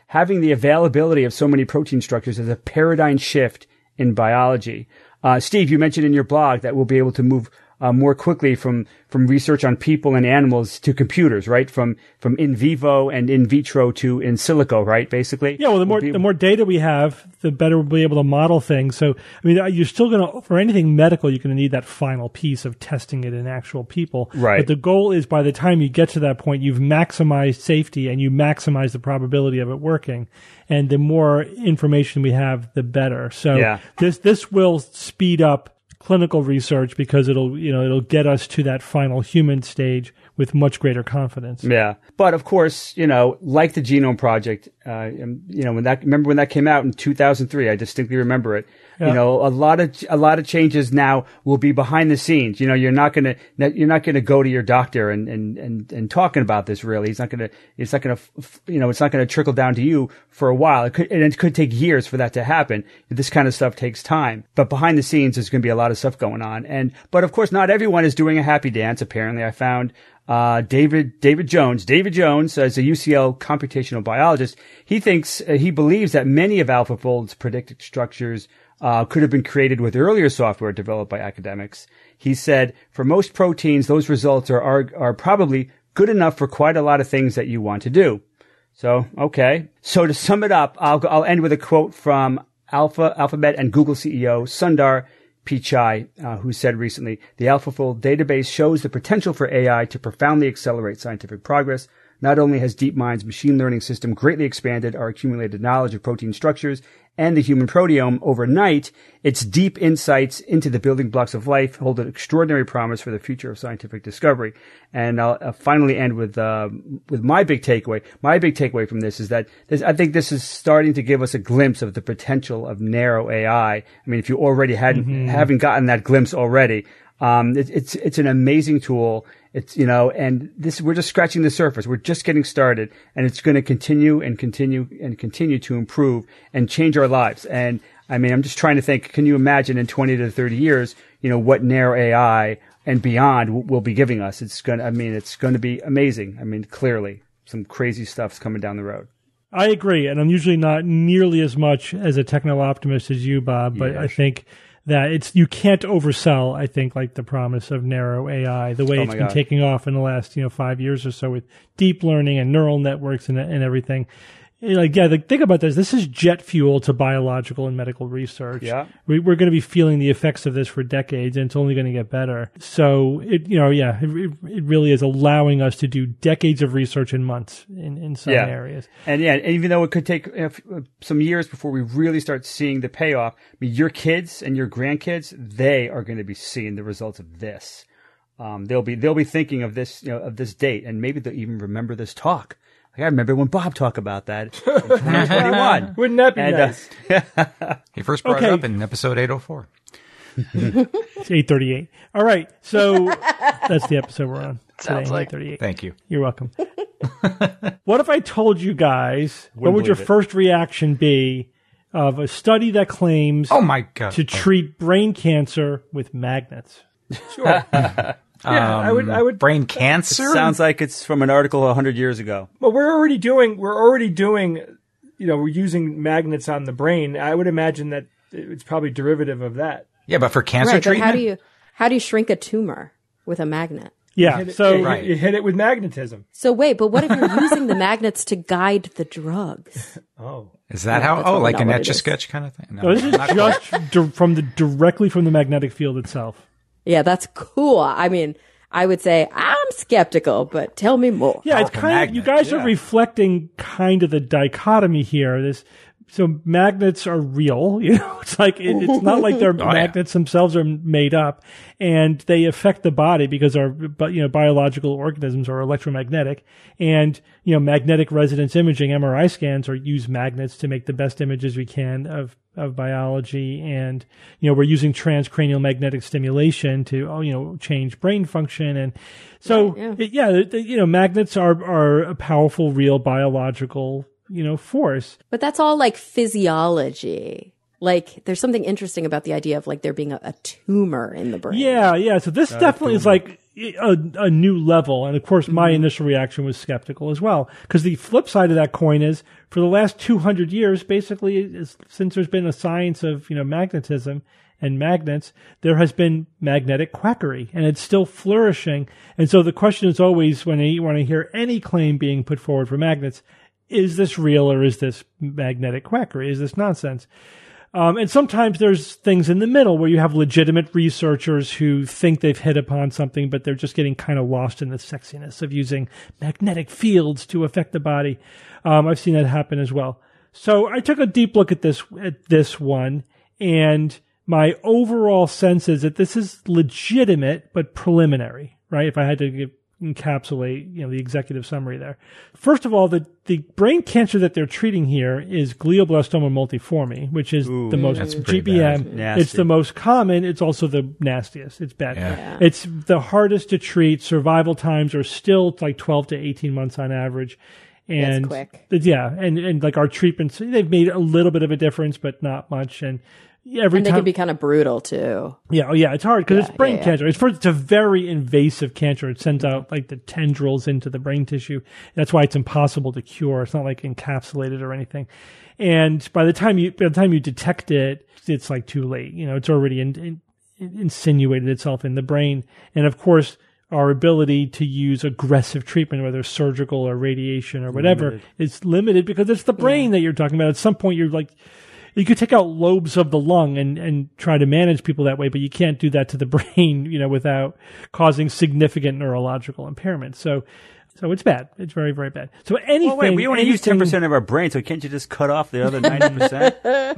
having the availability of so many protein structures is a paradigm shift in biology. Uh, Steve, you mentioned in your blog that we'll be able to move uh, more quickly from from research on people and animals to computers, right? From from in vivo and in vitro to in silico, right? Basically. Yeah. Well, the more We'll be- the more data we have, the better we'll be able to model things. So, I mean, you're still going to, for anything medical, you're going to need that final piece of testing it in actual people. Right. But the goal is, by the time you get to that point, you've maximized safety and you maximize the probability of it working. And the more information we have, the better. So Yeah. this this will speed up clinical research because it'll you know it'll get us to that final human stage with much greater confidence. Yeah, but of course, you know, like the Genome Project, uh, you know, when that remember when that came out in two thousand three, I distinctly remember it. Yeah. You know, a lot of a lot of changes now will be behind the scenes. You know, you're not gonna you're not gonna go to your doctor and and and, and talking about this. Really, it's not gonna it's not gonna you know it's not gonna trickle down to you for a while. It could and it could take years for that to happen. This kind of stuff takes time, but behind the scenes, there's gonna be a lot of stuff going on. And but of course, not everyone is doing a happy dance. Apparently, I found. Uh, David, David Jones, David Jones, as a U C L computational biologist, he thinks, uh, he believes that many of AlphaFold's predicted structures, uh, could have been created with earlier software developed by academics. He said, for most proteins, those results are, are, are probably good enough for quite a lot of things that you want to do. So, okay. So to sum it up, I'll, I'll end with a quote from Alpha, Alphabet and Google C E O Sundar Pichai, uh, who said recently, the AlphaFold database shows the potential for A I to profoundly accelerate scientific progress. Not only has DeepMind's machine learning system greatly expanded our accumulated knowledge of protein structures and the human proteome overnight, its deep insights into the building blocks of life hold an extraordinary promise for the future of scientific discovery. And I'll, I'll finally end with uh, with my big takeaway. My big takeaway from this is that this, I think this is starting to give us a glimpse of the potential of narrow A I. I mean, if you already hadn't mm-hmm. haven't gotten that glimpse already, um, it, it's it's an amazing tool. It's, you know, and this, we're just scratching the surface. We're just getting started, and it's going to continue and continue and continue to improve and change our lives. And I mean, I'm just trying to think, can you imagine in twenty to thirty years, you know, what narrow A I and beyond w- will be giving us? It's going to, I mean, it's going to be amazing. I mean, clearly some crazy stuff's coming down the road. I agree. And I'm usually not nearly as much as a techno optimist as you, Bob, but Yeah. I think that it's, you can't oversell, I think, like the promise of narrow A I, the way Oh it's my been God. taking off in the last, you know, five years or so with deep learning and neural networks and, and everything. Like, yeah, the, think about this. This is jet fuel to biological and medical research. Yeah. We, we're going to be feeling the effects of this for decades, and it's only going to get better. So, it, you know, yeah, it, it really is allowing us to do decades of research in months in, in some Yeah. areas. And yeah, and even though it could take uh, f- uh, some years before we really start seeing the payoff, I mean, your kids and your grandkids, they are going to be seeing the results of this. Um, they'll be they'll be thinking of this, you know, of this date, and maybe they'll even remember this talk. Like, I remember when Bob talked about that in twenty twenty-one. Wouldn't that be And, nice? uh, He first brought Okay. it up in episode eight oh four. It's eight thirty-eight. All right. So that's the episode we're on. Sounds today, like- eight thirty-eight. Thank you. You're welcome. What if I told you guys, what Wouldn't would your believe it. first reaction be of a study that claims Oh my god. to treat brain cancer with magnets? Sure. yeah, I would. I would. Brain cancer? sounds like it's from an article a hundred years ago. Well, we're already doing. We're already doing. You know, we're using magnets on the brain. I would imagine that it's probably derivative of that. Yeah, but for cancer Right, but treatment? how do you how do you shrink a tumor with a magnet? Yeah. Hit it- So you- Right. you hit it with magnetism. So wait, but what if you're using the magnets to guide the drugs? Oh, Is that No, how? that's Oh, probably like not an what it etch a is. sketch kind of thing? No, no, this is not quite. just di- from the directly from the magnetic field itself. Yeah, that's cool. I mean, I would say I'm skeptical, but tell me more. Yeah, it's Powerful kind of, you magnet, guys are yeah. reflecting kind of the dichotomy here. This, so magnets are real, you know, it's like, it, it's not like they're yeah. magnets themselves are made up, and they affect the body because our, but, you know, biological organisms are electromagnetic, and, you know, magnetic resonance imaging, M R I scans, are use magnets to make the best images we can of, of biology. And, you know, we're using transcranial magnetic stimulation to, oh, you know, change brain function. And so, Yeah. it- yeah, the, the, you know, magnets are, are a powerful, real biological, you know, force. But that's all like physiology. Like, there's something interesting about the idea of like there being a, a tumor in the brain. Yeah, yeah. So this definitely is like, a, a new level. And of course, my initial reaction was skeptical as well. Because the flip side of that coin is, for the last two hundred years, basically, is, since there's been a science of, you know, magnetism and magnets, there has been magnetic quackery, and it's still flourishing. And so the question is always, when I, when I hear any claim being put forward for magnets, is this real or is this magnetic quackery? Is this nonsense? Um, and sometimes there's things in the middle where you have legitimate researchers who think they've hit upon something, but they're just getting kind of lost in the sexiness of using magnetic fields to affect the body. Um, I've seen that happen as well. So I took a deep look at this, at this one, and my overall sense is that this is legitimate, but preliminary, right? If I had to give, encapsulate, you know, the executive summary there. First of all, the, the brain cancer that they're treating here is glioblastoma multiforme, which is Ooh, the most that's pretty G B M. bad. Nasty. It's the most common. It's also the nastiest. It's bad. Yeah. Yeah. It's the hardest to treat. Survival times are still like twelve to eighteen months on average. And That's quick. yeah, and, and like our treatments, they've made a little bit of a difference, but not much. And every And they time, can be kind of brutal too. yeah, oh yeah, it's hard because Yeah, it's brain yeah, yeah. cancer. It's first, it's a very invasive cancer. It sends out like the tendrils into the brain tissue. That's why it's impossible to cure. It's not like encapsulated or anything. And by the time you by the time you detect it, it's like too late. You know, it's already in, in, insinuated itself in the brain. And of course, our ability to use aggressive treatment, whether surgical or radiation or whatever, Limited. is limited because it's the brain that you're talking about. At some point, you're like, you could take out lobes of the lung and, and try to manage people that way, but you can't do that to the brain, you know, without causing significant neurological impairment. So, so it's bad. It's very, very bad. So anything. Well, wait, we only use ten anything- percent of our brain, so can't you just cut off the other ninety percent?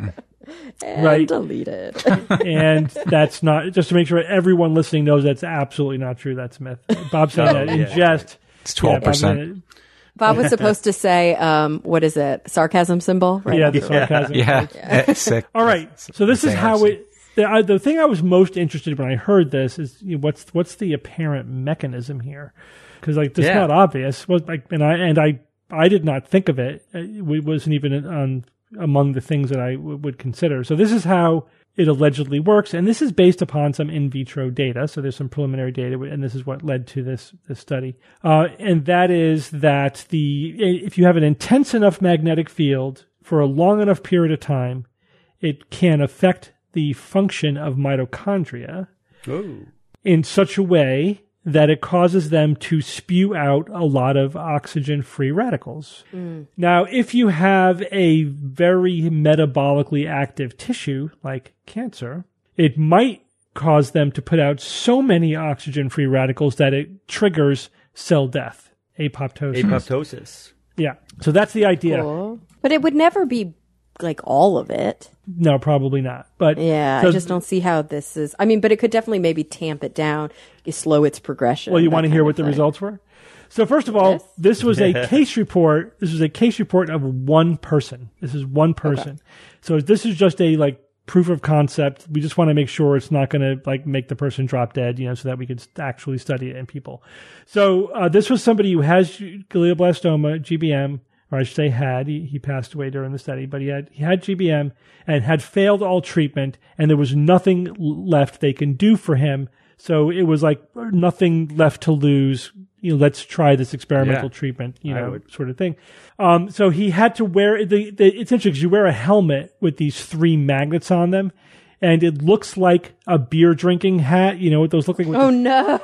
And Right. delete it. And that's not, just to make sure everyone listening knows that's absolutely not true. That's a myth. Bob said Oh, that in yeah. jest. It's twelve percent. Yeah, Bob was supposed to say, um, what is it? Sarcasm symbol? Right. yeah, the sarcasm. Yeah. Eh, Sick. All right. So this is Say how R C. it. The, I, the thing I was most interested in when I heard this is, you know, what's what's the apparent mechanism here? Because like it's Yeah. not obvious. Was like, and I and I I did not think of it. It wasn't even on among the things that I w- would consider. So this is how it allegedly works, and this is based upon some in vitro data. So there's some preliminary data, and this is what led to this this study. Uh, and that is that the if you have an intense enough magnetic field for a long enough period of time, it can affect the function of mitochondria Ooh. in such a way that it causes them to spew out a lot of oxygen-free radicals. Now, if you have a very metabolically active tissue, like cancer, it might cause them to put out so many oxygen-free radicals that it triggers cell death, apoptosis. Apoptosis. Yeah. So that's the idea. Cool. But it would never be like all of it. No, probably not. But Yeah, so- I just don't see how this is. I mean, but it could definitely maybe tamp it down, slow its progression. Well, you that want to kind hear of what the thing. results were? So first of all, Yes. this was a case report. This was a case report of one person. This is one person. So this is just a like proof of concept. We just want to make sure it's not going to like make the person drop dead, you know, so that we could actually study it in people. So uh, this was somebody who has glioblastoma, G B M, or I should say had. He, he passed away during the study, but he had he had G B M and had failed all treatment, and there was nothing left they can do for him. So it was like nothing left to lose. You know, let's try this experimental Yeah, treatment, you I know, would. sort of thing. Um, so he had to wear the, the it's interesting because you wear a helmet with these three magnets on them, and it looks like a beer drinking hat. You know what those look like? With Oh the- no!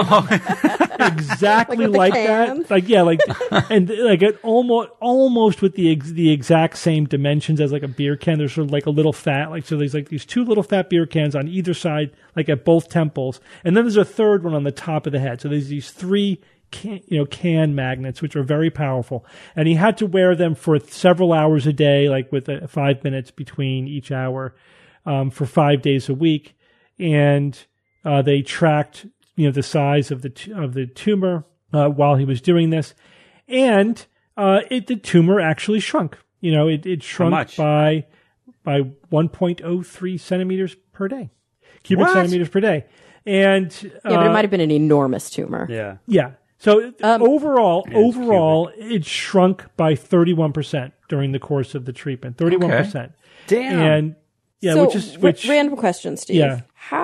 exactly Like like, with the cans? that. Like yeah, like and like it almost almost with the ex, the exact same dimensions as like a beer can. There's sort of like a little fat, like so. There's like these two little fat beer cans on either side, like at both temples, and then there's a third one on the top of the head. So there's these three. Can, you know, can magnets, which are very powerful, and he had to wear them for several hours a day, like with uh, five minutes between each hour, um, for five days a week, and uh, they tracked, you know, the size of the t- of the tumor uh, while he was doing this, and uh, it the tumor actually shrunk. You know, it it shrunk much? by by one point oh three centimeters per day, cubic What? centimeters per day, and uh, Yeah, but it might have been an enormous tumor. Yeah. yeah. So Um, overall, it's overall, it shrunk by thirty-one percent during the course of the treatment. thirty-one percent. Damn. And yeah, so, which is r- which random question, Steve. Yeah. How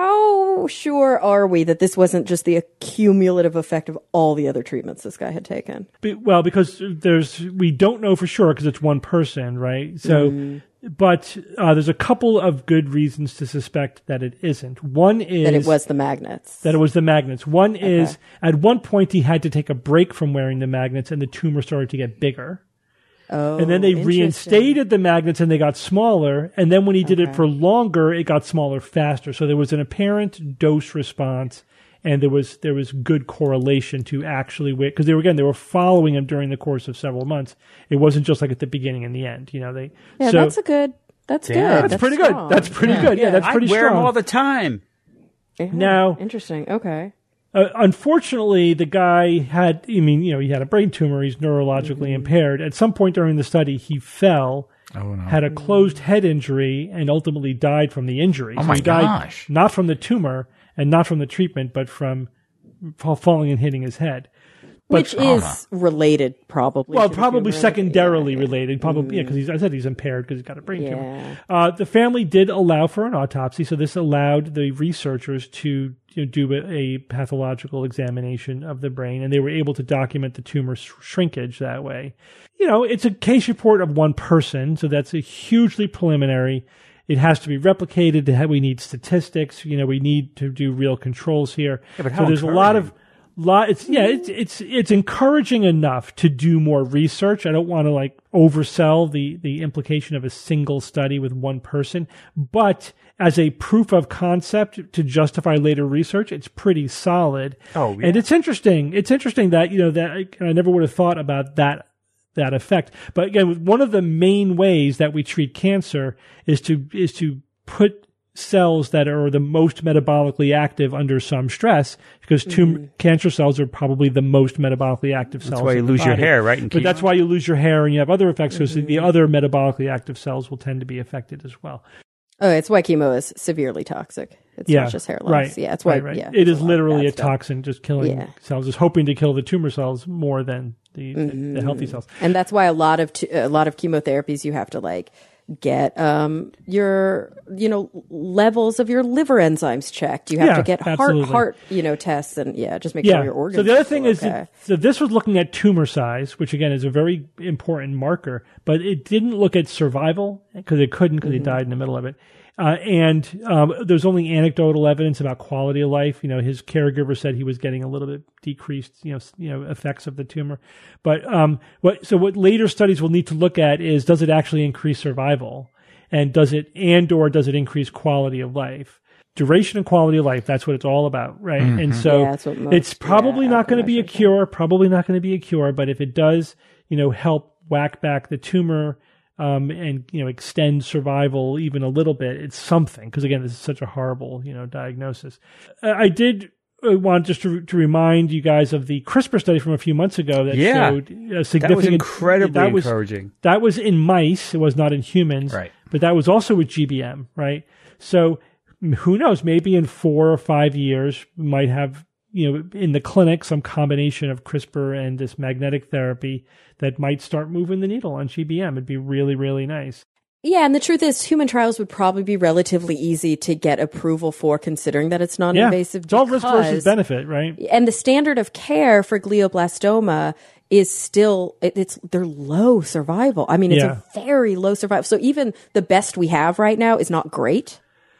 how sure are we that this wasn't just the cumulative effect of all the other treatments this guy had taken? Be- well, because there's we don't know for sure because it's one person, right? So, mm. but uh, there's a couple of good reasons to suspect that it isn't. One is that it was the magnets. That it was the magnets. One okay. is at one point he had to take a break from wearing the magnets, and the tumor started to get bigger. Oh, and then they reinstated the magnets and they got smaller. And then when he did okay. it for longer, it got smaller faster. So there was an apparent dose response, and there was there was good correlation to actually wait because they were again they were following him during the course of several months. It wasn't just like at the beginning and the end. You know they. Yeah, so, that's a good. That's yeah, good. That's, that's pretty strong. good. That's pretty yeah. good. Yeah, yeah that's pretty I wear strong. them all the time. Yeah, now, interesting. Okay. Uh, unfortunately, the guy had, I mean, you know, he had a brain tumor. He's neurologically mm-hmm. impaired. At some point during the study, he fell, oh, no. had a closed head injury, and ultimately died from the injury. Oh, so my he died gosh. Not from the tumor and not from the treatment, but from falling and hitting his head. But, Which is related, probably. Well, to probably the secondarily yeah. related. Probably, mm. yeah, because I said he's impaired because he's got a brain yeah. tumor. Uh, the family did allow for an autopsy, so this allowed the researchers to you know, do a, a pathological examination of the brain, and they were able to document the tumor sh- shrinkage that way. You know, it's a case report of one person, so that's a hugely preliminary. It has to be replicated. We need statistics. You know, we need to do real controls here. Yeah, but so there's a lot of lot. It's yeah, it's it's it's encouraging enough to do more research. I don't want to like oversell the the implication of a single study with one person, but as a proof of concept to justify later research, it's pretty solid. Oh, yeah. And it's interesting. It's interesting that you know that I, I never would have thought about that. that effect. But again, one of the main ways that we treat cancer is to is to put cells that are the most metabolically active under some stress, because tumor mm-hmm. cancer cells are probably the most metabolically active cells. That's why you in the lose your body. hair, right? But that's why you lose your hair and you have other effects, because mm-hmm. the other metabolically active cells will tend to be affected as well. Oh, it's why chemo is severely toxic. It's yeah, not just hair loss. Right, yeah, it's why. Right, right. Yeah, it is a literally a stuff. toxin, just killing yeah. cells, just hoping to kill the tumor cells more than the, mm-hmm. the, the healthy cells. And that's why a lot of t- a lot of chemotherapies you have to like get um, your you know levels of your liver enzymes checked. You have yeah, to get absolutely. heart heart you know tests and yeah, just make yeah. sure your organs. So the other thing okay. is, that, so this was looking at tumor size, which again is a very important marker, but it didn't look at survival because it couldn't because mm-hmm. he died in the middle of it. Uh, and um, there's only anecdotal evidence about quality of life. You know, his caregiver said he was getting a little bit decreased, you know, you know, effects of the tumor. But um, what so what later studies will need to look at is, does it actually increase survival, and does it and or does it increase quality of life? Duration and quality of life, that's what it's all about, right? Mm-hmm. And so yeah, that's what most, it's probably yeah, not going to be a cure, probably not going to be a cure, but if it does, you know, help whack back the tumor um, and, you know, extend survival even a little bit, it's something. Because again, this is such a horrible, you know, diagnosis. Uh, I did uh, want just to, to remind you guys of the CRISPR study from a few months ago that yeah, showed a significant. That was incredibly that was, encouraging. That was in mice. It was not in humans. Right. But that was also with G B M, right? So who knows? Maybe in four or five years, we might have, you know, in the clinic, some combination of CRISPR and this magnetic therapy that might start moving the needle on G B M. It'd be really, really nice. Yeah, and the truth is, human trials would probably be relatively easy to get approval for, considering that it's non-invasive. Yeah, it's all risk versus benefit, right? And the standard of care for glioblastoma is still, it, it's they're low survival. I mean, it's yeah. a very low survival. So even the best we have right now is not great.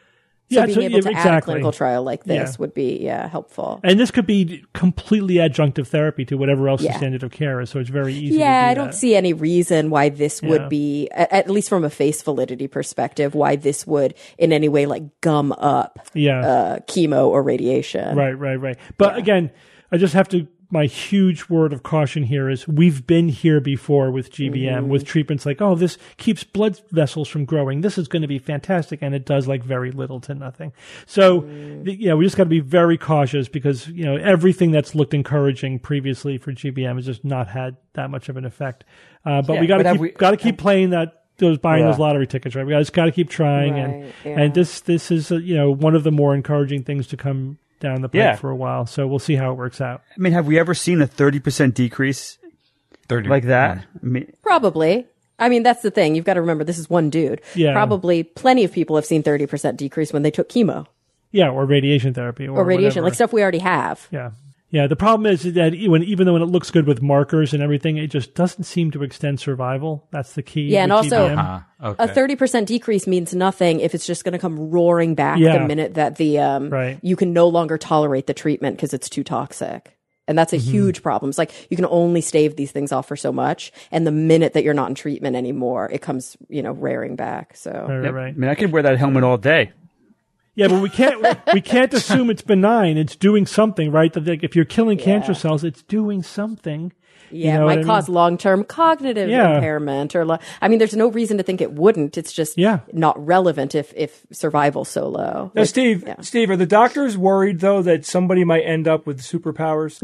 So yeah, being so, able yeah, to exactly. add a clinical trial like this yeah. would be yeah helpful. And this could be completely adjunctive therapy to whatever else yeah. the standard of care is. So it's very easy. Yeah, to do I don't that. see any reason why this yeah. would be, at, at least from a face validity perspective, why this would in any way like gum up yeah. uh, chemo or radiation. Right, right, right. But yeah. again, I just have to. My huge word of caution here is we've been here before with G B M, mm-hmm. with treatments like, oh, this keeps blood vessels from growing. This is going to be fantastic. And it does like very little to nothing. So, mm-hmm. th- yeah, we just got to be very cautious because, you know, everything that's looked encouraging previously for G B M has just not had that much of an effect. Uh, but yeah, we got to keep, we, got to keep playing that. Those buying yeah. those lottery tickets, right? We just got to keep trying. Right, and, yeah. and this, this is, uh, you know, one of the more encouraging things to come down the pipe yeah. for a while. So we'll see how it works out. I mean, have we ever seen a thirty percent decrease thirty like that? Yeah. I mean, Probably. I mean, that's the thing. You've got to remember this is one dude. Yeah. Probably plenty of people have seen thirty percent decrease when they took chemo. Yeah, or radiation therapy. Or, or radiation, whatever. like stuff we already have. Yeah. Yeah, the problem is that when, even though when it looks good with markers and everything, it just doesn't seem to extend survival. That's the key. Yeah, and with also- G B M. Uh, okay. A thirty percent decrease means nothing if it's just going to come roaring back Yeah. the minute that the um, Right. you can no longer tolerate the treatment because it's too toxic. And that's a Mm-hmm. huge problem. It's like you can only stave these things off for so much. And the minute that you're not in treatment anymore, it comes, you know, raring back. So Right, right, Yep. right. I mean, I could wear that helmet all day. Yeah, but we can't we can't assume it's benign. It's doing something, right? That like, if you're killing cancer cells, it's doing something. yeah, You know it what might I cause mean? long-term cognitive Yeah. impairment or, lo- I mean, there's no reason to think it wouldn't. It's just Yeah. not relevant if, if survival's so low. Now, Like, Steve, yeah. Steve, are the doctors worried though that somebody might end up with superpowers?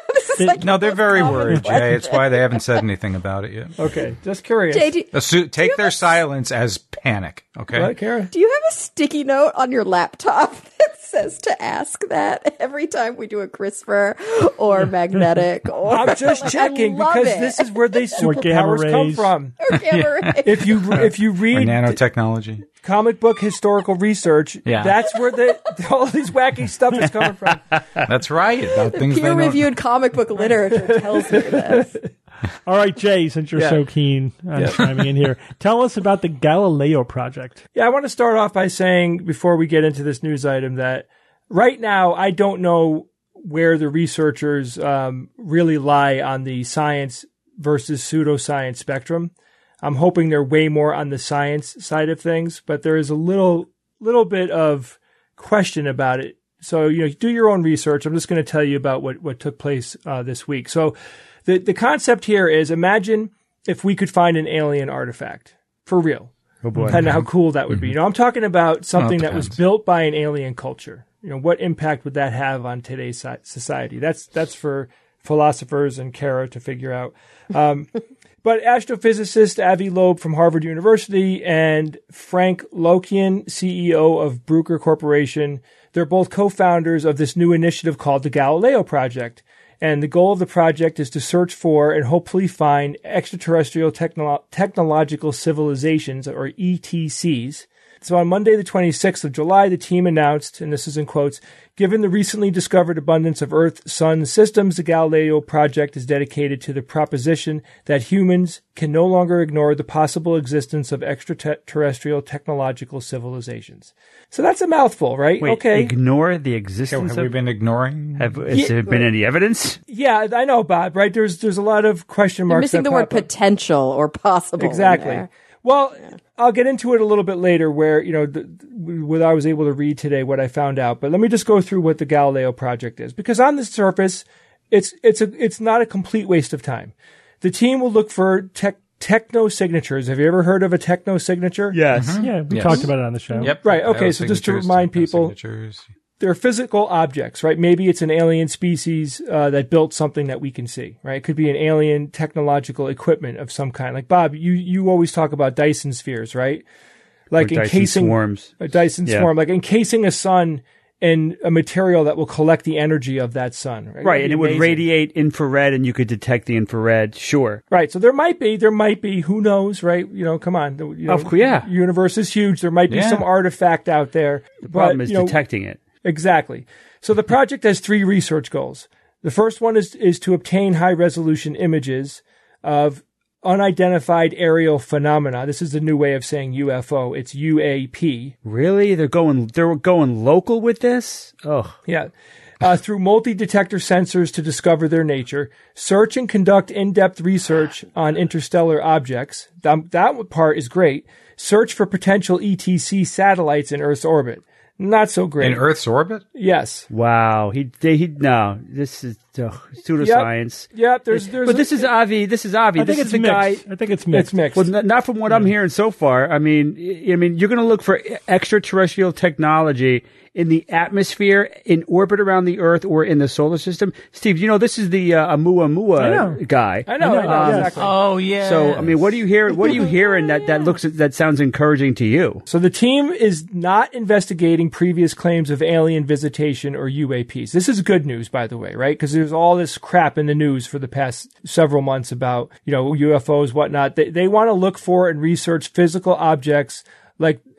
No, they're very worried, Jay. It's why they haven't said anything about it yet. Okay, just curious. Jay, do, Assu- take their silence as panic, okay? What, Kara? do you have a sticky note on your laptop that says to ask that every time we do a CRISPR or magnetic? Or I'm just I checking love because it. this is where these Or gamma superpowers come rays. from. Or gamma ray. If you if you Or read nanotechnology. comic book historical research, Yeah. that's where the all these wacky stuff is coming from. That's right. About things they know. Peer-reviewed comic book literature tells me this. All right, Jay, since you're Yeah. so keen on chiming in here, tell us about the Galileo project. Yeah, I want to start off by saying before we get into this news item that right now I don't know where the researchers um, really lie on the science versus pseudoscience spectrum. I'm hoping they're way more on the science side of things, but there is a little little bit of question about it. So, you know, do your own research. I'm just going to tell you about what, what took place uh, this week. So the, the concept here is imagine if we could find an alien artifact for real. Oh boy. And how cool that would be. You know, I'm talking about something Well, it that was depends. built by an alien culture. You know, what impact would that have on today's si- society? That's that's for philosophers and Kara to figure out. Um, but astrophysicist Avi Loeb from Harvard University and Frank Lokian, C E O of Bruker Corporation, they're both co-founders of this new initiative called the Galileo Project. And the goal of the project is to search for and hopefully find extraterrestrial technolo- technological civilizations, or E T Cs. So on Monday, the twenty-sixth of July, the team announced, and this is in quotes, given the recently discovered abundance of Earth-Sun systems, the Galileo Project is dedicated to the proposition that humans can no longer ignore the possible existence of extraterrestrial technological civilizations. So that's a mouthful, right? Wait, okay. ignore the Okay, existence have we of... been ignoring? Have, has there been any evidence? Yeah, I know, Bob, right? There's there's a lot of question You're marks. missing that the word pop up. potential or possible. in Exactly. there. Well, I'll get into it a little bit later where, you know, the, what I was able to read today, what I found out. But let me just go through what the Galileo Project is. Because on the surface, it's it's a it's not a complete waste of time. The team will look for tech, techno signatures. Have you ever heard of a techno signature? Yes. Yeah, we Yes. talked about it on the show. Yep. Right, okay, so just to Biosignatures, remind people- technosignatures. They're physical objects, right? Maybe it's an alien species uh, that built something that we can see, right? It could be an alien technological equipment of some kind. Like Bob, you you always talk about Dyson spheres, right? Like Or Dyson encasing swarms. a Dyson Yeah. swarm, like encasing a sun in a material that will collect the energy of that sun, right? Right, That'd and be it would amazing. radiate infrared, and you could detect the infrared. Sure. Right, so there might be, there might be, who knows, right? You know, come on, the you know, Of course, yeah. universe is huge. There might be Yeah. some artifact out there. The problem is you know, detecting it. Exactly. So the project has three research goals. The first one is, is to obtain high resolution images of unidentified aerial phenomena. This is the new way of saying U F O. It's U A P. Really? They're going. They're going local with this. Oh, Yeah. Uh, through multi-detector sensors to discover their nature, search and conduct in-depth research on interstellar objects. That, that part is great. Search for potential E T C satellites in Earth's orbit. Not so great. In Earth's orbit? Yes. wow. He. They. He. No. This is ugh, pseudoscience. Yep. There's, there's, But this is Avi. This is Avi. I This think is it's the guy. mixed. I think it's mixed. it's mixed. Well, n- not from what I'm hearing so far. I mean, I I mean, you're going to look for extraterrestrial technology in the atmosphere, in orbit around the Earth, or in the solar system. Steve, you know this is the uh, I know. Oumuamua guy. I know, I know, Um, exactly. Oh, yeah. So, I mean, what do you hear? What are you hearing that that looks that sounds encouraging to you? So the team is not investigating previous claims of alien visitation or U A Ps. This is good news, by the way, right? Because there's all this crap in the news for the past several months about, you know, U F Os, whatnot. They, they want to look for and research physical objects like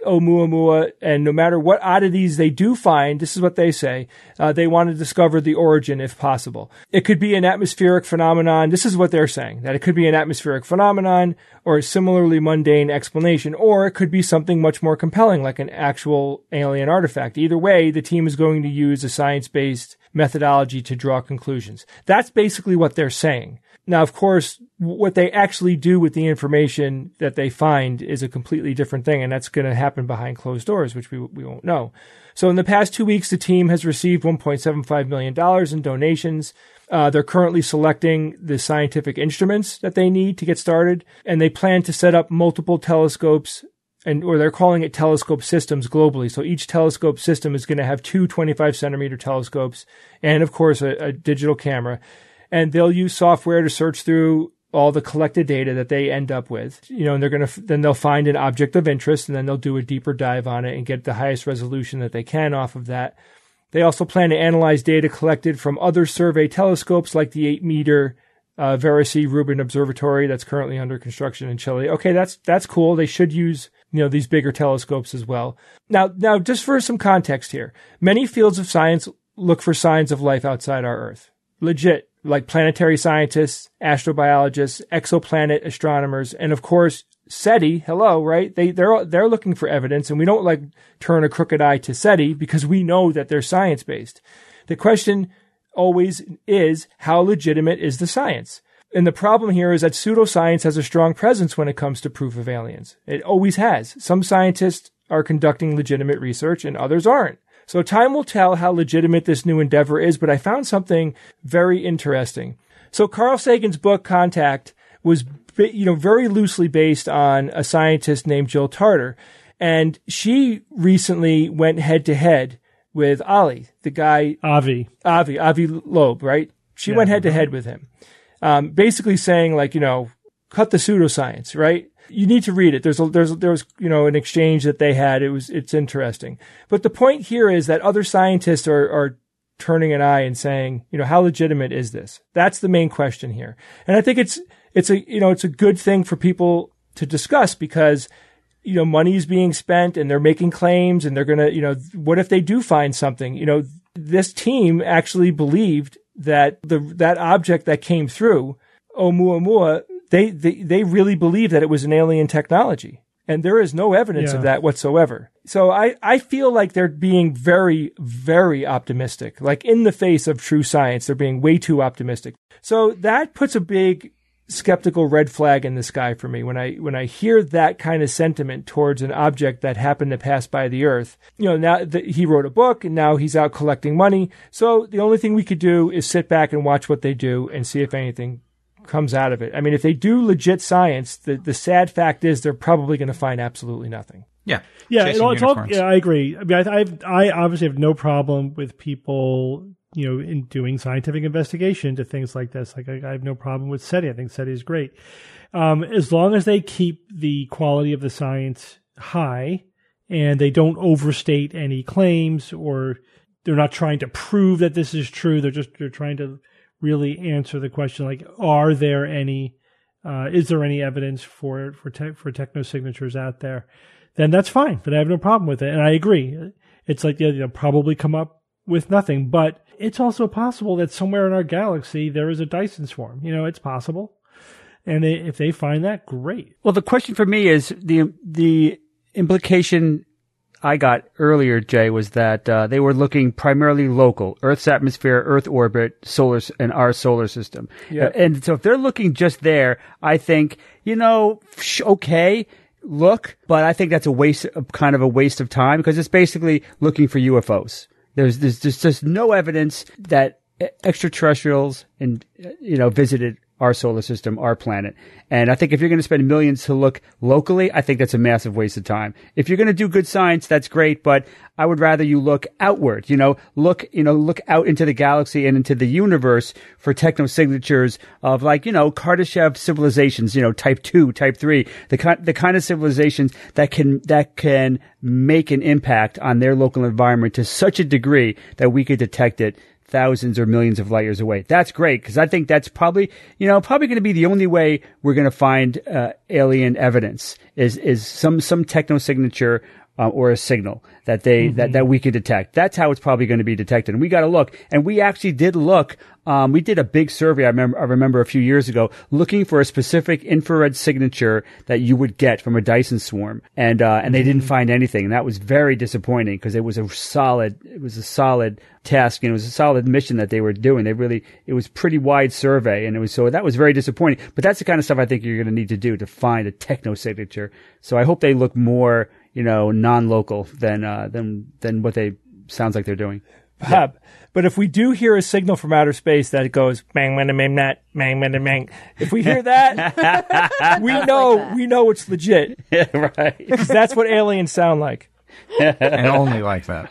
Oumuamua, and no matter what oddities they do find, this is what they say, uh, they want to discover the origin if possible. It could be an atmospheric phenomenon. This is what they're saying, that it could be an atmospheric phenomenon or a similarly mundane explanation, or it could be something much more compelling, like an actual alien artifact. Either way, the team is going to use a science-based methodology to draw conclusions. That's basically what they're saying. Now, of course, what they actually do with the information that they find is a completely different thing, and that's going to happen behind closed doors, which we we won't know. So in the past two weeks, the team has received one point seven five million dollars in donations. Uh, they're currently selecting the scientific instruments that they need to get started, and they plan to set up multiple telescopes, and or they're calling it telescope systems globally. So each telescope system is going to have two twenty-five centimeter telescopes and, of course, a, a digital camera. And they'll use software to search through all the collected data that they end up with, you know, and they're going to, then they'll find an object of interest, and then they'll do a deeper dive on it and get the highest resolution that they can off of that. They also plan to analyze data collected from other survey telescopes like the eight meter uh, Vera C. Rubin Observatory that's currently under construction in Chile. Okay, that's that's cool. They should use, you know, these bigger telescopes as well. Now, now, just for some context here, many fields of science look for signs of life outside our Earth. Legit. Like planetary scientists, astrobiologists, exoplanet astronomers, and of course, SETI, hello, right? They, they're, they're looking for evidence, and we don't like turn a crooked eye to SETI because we know that they're science-based. The question always is, how legitimate is the science? And the problem here is that pseudoscience has a strong presence when it comes to proof of aliens. It always has. Some scientists are conducting legitimate research and others aren't. So time will tell how legitimate this new endeavor is, but I found something very interesting. So Carl Sagan's book, Contact, was, you know, very loosely based on a scientist named Jill Tarter. And she recently went head to head with Ali, the guy. Avi. Avi, Avi Loeb, right? She yeah, went head to head with him. Um, basically saying, like, you know, cut the pseudoscience, right? You need to read it. There's a, there's, there was, you know, an exchange that they had. It was, it's interesting. But the point here is that other scientists are, are turning an eye and saying, you know, how legitimate is this? That's the main question here. And I think it's, it's a, you know, it's a good thing for people to discuss because, you know, money is being spent and they're making claims and they're going to, you know, what if they do find something? You know, this team actually believed that the, that object that came through, Oumuamua, They, they they really believe that it was an alien technology. And there is no evidence yeah. of that whatsoever. So I, I feel like they're being very, very optimistic. Like in the face of true science, they're being way too optimistic. So that puts a big skeptical red flag in the sky for me when I when I hear that kind of sentiment towards an object that happened to pass by the Earth. You know, now the, he wrote a book and now he's out collecting money. So the only thing we could do is sit back and watch what they do and see if anything comes out of it. I mean, if they do legit science, the, the sad fact is they're probably going to find absolutely nothing. Yeah. Yeah, it all, it's all, yeah, I agree. I mean, I, I, I obviously have no problem with people, you know, in doing scientific investigation to things like this. Like, I, I have no problem with SETI. I think SETI is great. Um, as long as they keep the quality of the science high and they don't overstate any claims or they're not trying to prove that this is true. They're just, they're trying to really answer the question, like, are there any, uh, is there any evidence for, for, te- for technosignatures out there? Then that's fine. But I have no problem with it. And I agree. It's like, yeah, they'll probably come up with nothing, but it's also possible that somewhere in our galaxy, there is a Dyson swarm. You know, it's possible. And they, if they find that, great. Well, the question for me is the, the implication I got earlier, Jay, was that uh, they were looking primarily local, Earth's atmosphere, Earth orbit, solar, and our solar system. Yeah. Uh, and so if they're looking just there, I think, you know, sh- okay, look, but I think that's a waste of kind of a waste of time because it's basically looking for U F Os. There's, there's, there's just no evidence that extraterrestrials and, you know, visited our solar system, our planet. And I think if you're going to spend millions to look locally, I think that's a massive waste of time. If you're going to do good science, that's great, but I would rather you look outward, you know, look, you know, look out into the galaxy and into the universe for technosignatures of like, you know, Kardashev civilizations, you know, type two, type three, the kind, the kind of civilizations that can, that can make an impact on their local environment to such a degree that we could detect it thousands or millions of light years away. That's great because I think that's probably, you know, probably going to be the only way we're going to find uh, alien evidence is is some some technosignature uh, or a signal that they mm-hmm. that, that we could detect. That's how it's probably going to be detected. And we got to look. And we actually did look. Um, we did a big survey. I remember, I remember a few years ago looking for a specific infrared signature that you would get from a Dyson swarm. And, uh, and they didn't find anything. And that was very disappointing because it was a solid, it was a solid task and it was a solid mission that they were doing. They really, it was pretty wide survey. And it was, so that was very disappointing. But that's the kind of stuff I think you're going to need to do to find a techno signature. So I hope they look more, you know, non-local than, uh, than, than what they sounds like they're doing. Yeah. But if we do hear a signal from outer space that goes bang bang bang bang bang bang bang, if we hear that, we know like that. we know it's legit, right? Because that's what aliens sound like, and only like that.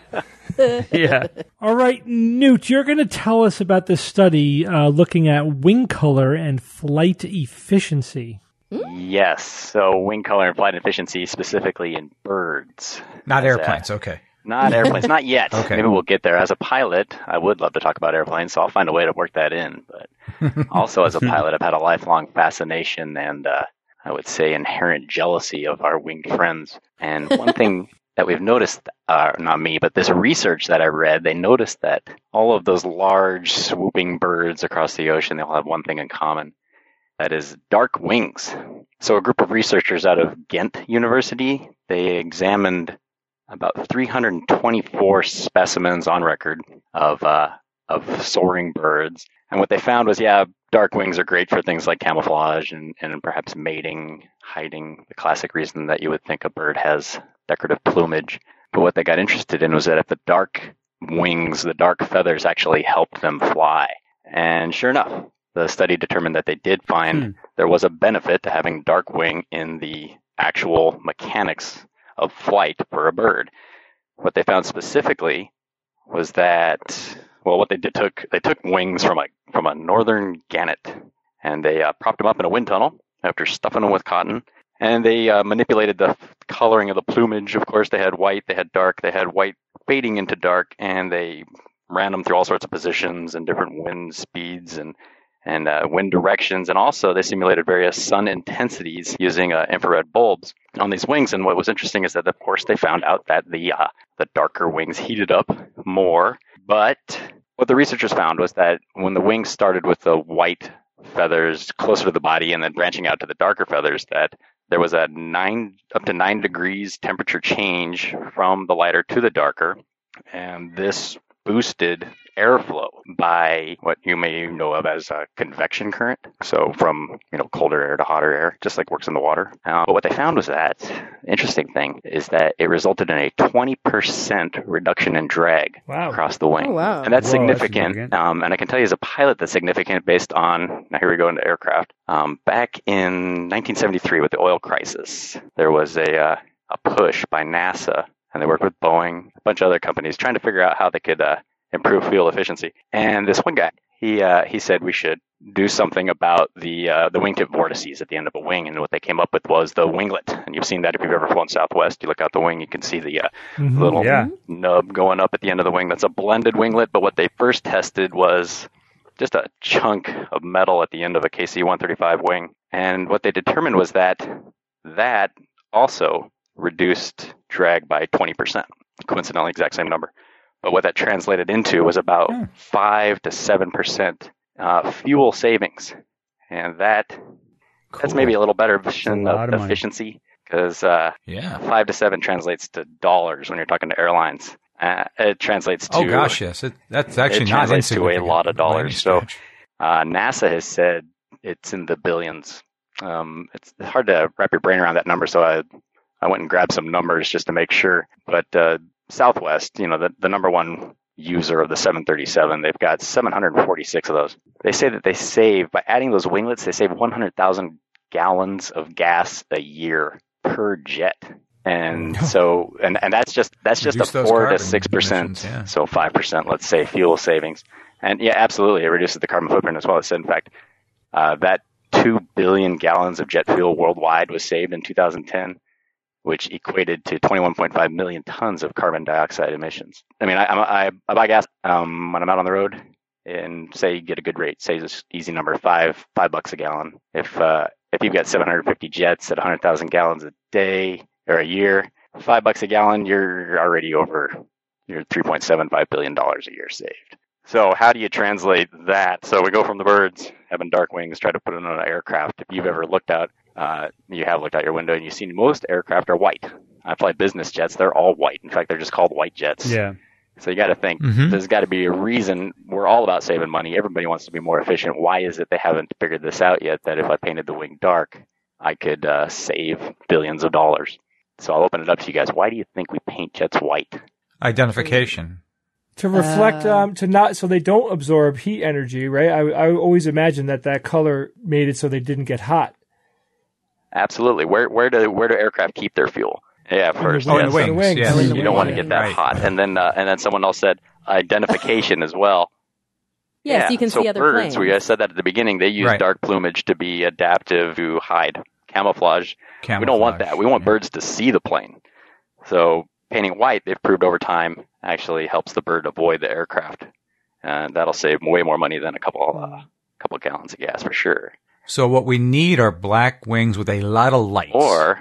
Yeah. All right, Newt, you're going to tell us about this study uh, looking at wing color and flight efficiency. Yes. So wing color and flight efficiency, specifically in birds, not airplanes. A, okay. Not airplanes, not yet. Okay. Maybe we'll get there. As a pilot, I would love to talk about airplanes, so I'll find a way to work that in. But also as a pilot, I've had a lifelong fascination and uh, I would say inherent jealousy of our winged friends. And one thing that we've noticed, uh, not me, but this research that I read, they noticed that all of those large swooping birds across the ocean, they all have one thing in common. That is dark wings. So a group of researchers out of Ghent University, they examined about three hundred twenty-four specimens on record of uh, of soaring birds. And what they found was, yeah, dark wings are great for things like camouflage and, and perhaps mating, hiding, the classic reason that you would think a bird has decorative plumage. But what they got interested in was that if the dark wings, the dark feathers actually helped them fly. And sure enough, the study determined that they did find hmm. there was a benefit to having dark wing in the actual mechanics of flight for a bird. What they found specifically was that, well, what they did took they took wings from a from a northern gannet, and they uh, propped them up in a wind tunnel after stuffing them with cotton, and they uh, manipulated the coloring of the plumage. Of course, they had white, they had dark, they had white fading into dark, and they ran them through all sorts of positions and different wind speeds and and uh, wind directions, and also they simulated various sun intensities using uh, infrared bulbs on these wings. And what was interesting is that, of course, they found out that the uh, the darker wings heated up more. But what the researchers found was that when the wings started with the white feathers closer to the body and then branching out to the darker feathers, that there was a nine up to nine degrees temperature change from the lighter to the darker, and this boosted airflow by what you may know of as a convection current. So from, you know, colder air to hotter air, just like works in the water. Uh, but what they found was that, interesting thing, is that it resulted in a twenty percent reduction in drag wow. across the wing. Oh, wow. And that's Whoa, significant. that's significant. Um, and I can tell you as a pilot that's significant based on, now here we go into aircraft. Um, back in nineteen seventy-three with the oil crisis, there was a, uh, a push by NASA, and they worked with Boeing, a bunch of other companies, trying to figure out how they could uh, improve fuel efficiency. And this one guy, he uh, he said we should do something about the uh, the wingtip vortices at the end of a wing. And what they came up with was the winglet. And you've seen that if you've ever flown Southwest. You look out the wing, you can see the uh, Mm-hmm. little Yeah. nub going up at the end of the wing. That's a blended winglet. But what they first tested was just a chunk of metal at the end of a K C one thirty-five wing. And what they determined was that that also reduced drag by twenty percent. Coincidentally, exact same number. But what that translated into was about Hmm. five to seven percent uh, fuel savings. And that that's Cool. maybe a little better version lot of of money. efficiency, because uh, Yeah. five to seven translates to dollars when you're talking to airlines. Uh, it translates to Oh gosh, yes. It, that's actually it not translates to a insignificant lot of by any dollars. So stretch. uh, NASA has said it's in the billions. Um, it's hard to wrap your brain around that number, so I I went and grabbed some numbers just to make sure. But uh, Southwest, you know, the, the number one user of the seven thirty-seven, they've got seven hundred forty-six of those. They say that they save, by adding those winglets, they save one hundred thousand gallons of gas a year per jet. And so, and, and that's just, that's just Reduce a those four to carbon six percent. emissions, yeah. So five percent, let's say, fuel savings. And yeah, absolutely, it reduces the carbon footprint as well. It said, in fact, uh, that two billion gallons of jet fuel worldwide was saved in two thousand ten, which equated to twenty-one point five million tons of carbon dioxide emissions. I mean, I, I, I buy gas um, when I'm out on the road, and say you get a good rate, say it's easy number, five five bucks a gallon. If uh, if you've got seven hundred fifty jets at one hundred thousand gallons a day or a year, five bucks a gallon, you're already over your three point seven five billion dollars a year saved. So how do you translate that? So we go from the birds having dark wings, try to put it on an aircraft. If you've ever looked out, uh, you have looked out your window and you've seen most aircraft are white. I fly business jets; they're all white. In fact, they're just called white jets. Yeah. So you got to think, Mhm. there's got to be a reason. We're all about saving money. Everybody wants to be more efficient. Why is it they haven't figured this out yet, that if I painted the wing dark, I could uh, save billions of dollars? So I'll open it up to you guys. Why do you think we paint jets white? Identification. To reflect, Uh, um, to not, so they don't absorb heat energy, right? I, I always imagined that that color made it so they didn't get hot. Absolutely. Where where do where do aircraft keep their fuel? Yeah, first. Oh, yeah, in the so wings. wings. Yes. Oh, in the You don't want to wings. get that Right. hot. And then uh, and then someone else said identification as well. Yeah, so you can so see other birds, planes. we said that at the beginning, they use Right. dark plumage to be adaptive to hide, camouflage. Camouflage. We don't want that. We want yeah. birds to see the plane. So painting white, they've proved over time, actually helps the bird avoid the aircraft. And that'll save way more money than a couple uh, couple gallons of gas for sure. So what we need are black wings with a lot of lights. Or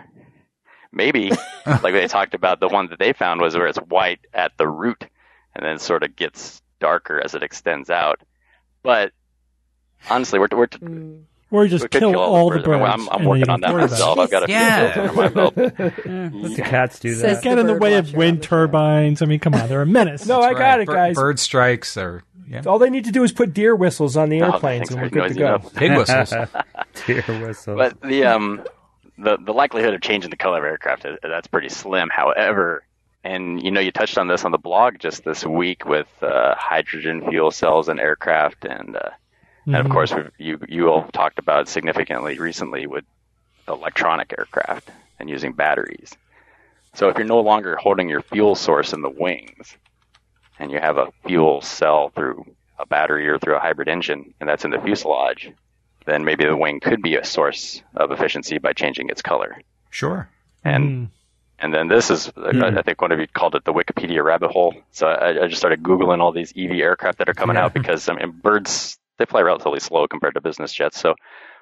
maybe, like they talked about, the one that they found was where it's white at the root and then sort of gets darker as it extends out. But honestly, we're, we're Mm. Or you we just could kill all the birds. I mean, birds. I'm, I'm and then working you on don't that worry about myself. it. I've got a few Yeah. filters under my belt. Let the cats do Says that. Get in the bird way of watcher wind on the show. turbines. I mean, come on, they're a menace. No, I That's got right. it, Bir- guys. Bird strikes are yeah. All they need to do is put deer whistles on the Oh, airplanes, thanks, and we're very good to noisy go. enough. Pig whistles. Deer whistle. But the um the the likelihood of changing the color of aircraft uh, that's pretty slim. However, and you know you touched on this on the blog just this week with uh, hydrogen fuel cells and aircraft, and uh, and of course we've, you you all talked about significantly recently with electronic aircraft and using batteries. So if you're no longer holding your fuel source in the wings, and you have a fuel cell through a battery or through a hybrid engine, and that's in the fuselage, then maybe the wing could be a source of efficiency by changing its color. Sure. And Mm. and then this is, I I think one of you called it the Wikipedia rabbit hole. So I, I just started Googling all these E V aircraft that are coming Yeah. out because, I mean, birds, they fly relatively slow compared to business jets. So,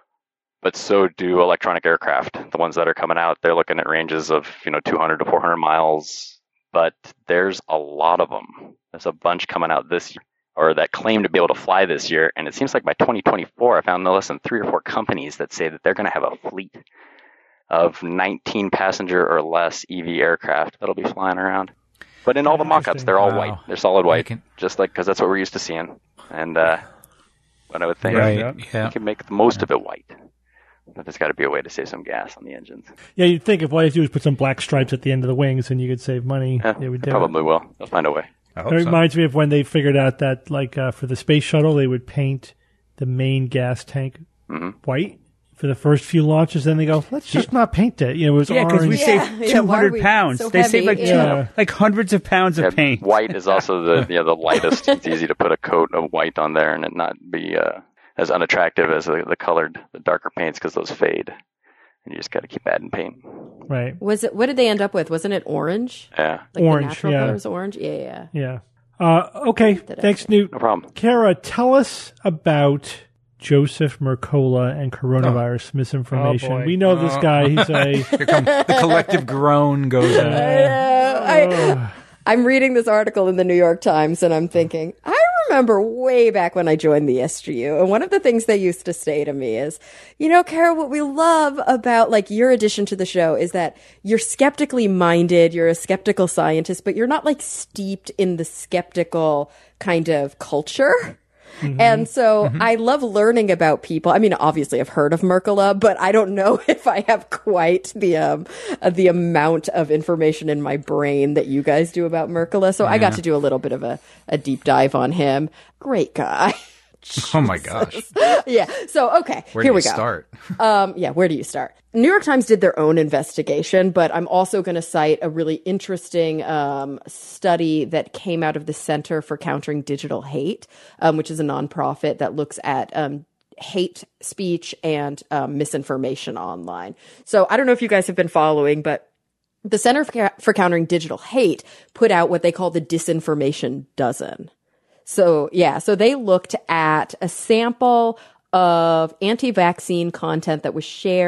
but so do electronic aircraft. The ones that are coming out, they're looking at ranges of, you know, two hundred to four hundred miles. But there's a lot of them. There's a bunch coming out this year, or that claim to be able to fly this year. And it seems like by twenty twenty-four, I found no less than three or four companies that say that they're going to have a fleet of nineteen passenger or less E V aircraft that'll be flying around. But in all the mock-ups, they're all Wow. white. They're solid white, can- just like, because that's what we're used to seeing. And uh, but I would think Right. Yeah. Yeah. you can make the most of it white. But there's got to be a way to save some gas on the engines. Yeah, you'd think if all you have to do is put some black stripes at the end of the wings and you could save money, Yeah, they would they do it. probably will. They'll find a way. I It hope so. reminds me of when they figured out that, like, uh, for the space shuttle, they would paint the main gas tank Mhm. white for the first few launches. Then they go, let's just not paint it. You know, it was Yeah, because we orange. Yeah, save yeah, two why are hundred we pounds. so they save heavy? like two, Yeah. like hundreds of pounds Yeah, of paint. white is also the you know, the lightest. It's easy to put a coat of white on there and it not be uh, as unattractive as the, the colored, the darker paints because those fade. And you just got to keep adding paint. Right. Was it? What did they end up with? Wasn't it orange? Yeah, Like Orange, the natural yeah. color is orange. Yeah, yeah. Yeah. Uh, okay. Thanks, Newt. no problem. Kara, tell us about Joseph Mercola and coronavirus misinformation. Oh, boy. we know this guy. He's a. Here comes the collective groan goes out. Uh, I, I'm reading this article in the New York Times and I'm thinking, I remember way back when I joined the S G U. And one of the things they used to say to me is, you know, Kara, what we love about like your addition to the show is that you're skeptically minded. You're a skeptical scientist, but you're not like steeped in the skeptical kind of culture. And so I love learning about people. I mean, obviously I've heard of Mercola, but I don't know if I have quite the um, uh, the amount of information in my brain that you guys do about Mercola. So I got to do a little bit of a, a deep dive on him. Great guy. Oh my gosh. Yeah. So, okay, Where here do we you go. start? Um, yeah, where do you start? New York Times did their own investigation, but I'm also going to cite a really interesting um, study that came out of the Center for Countering Digital Hate, um, which is a nonprofit that looks at um, hate speech and um, misinformation online. So I don't know if you guys have been following, but the Center for, for Countering Digital Hate put out what they call the Disinformation Dozen. So, yeah, so they looked at a sample of anti-vaccine content that was shared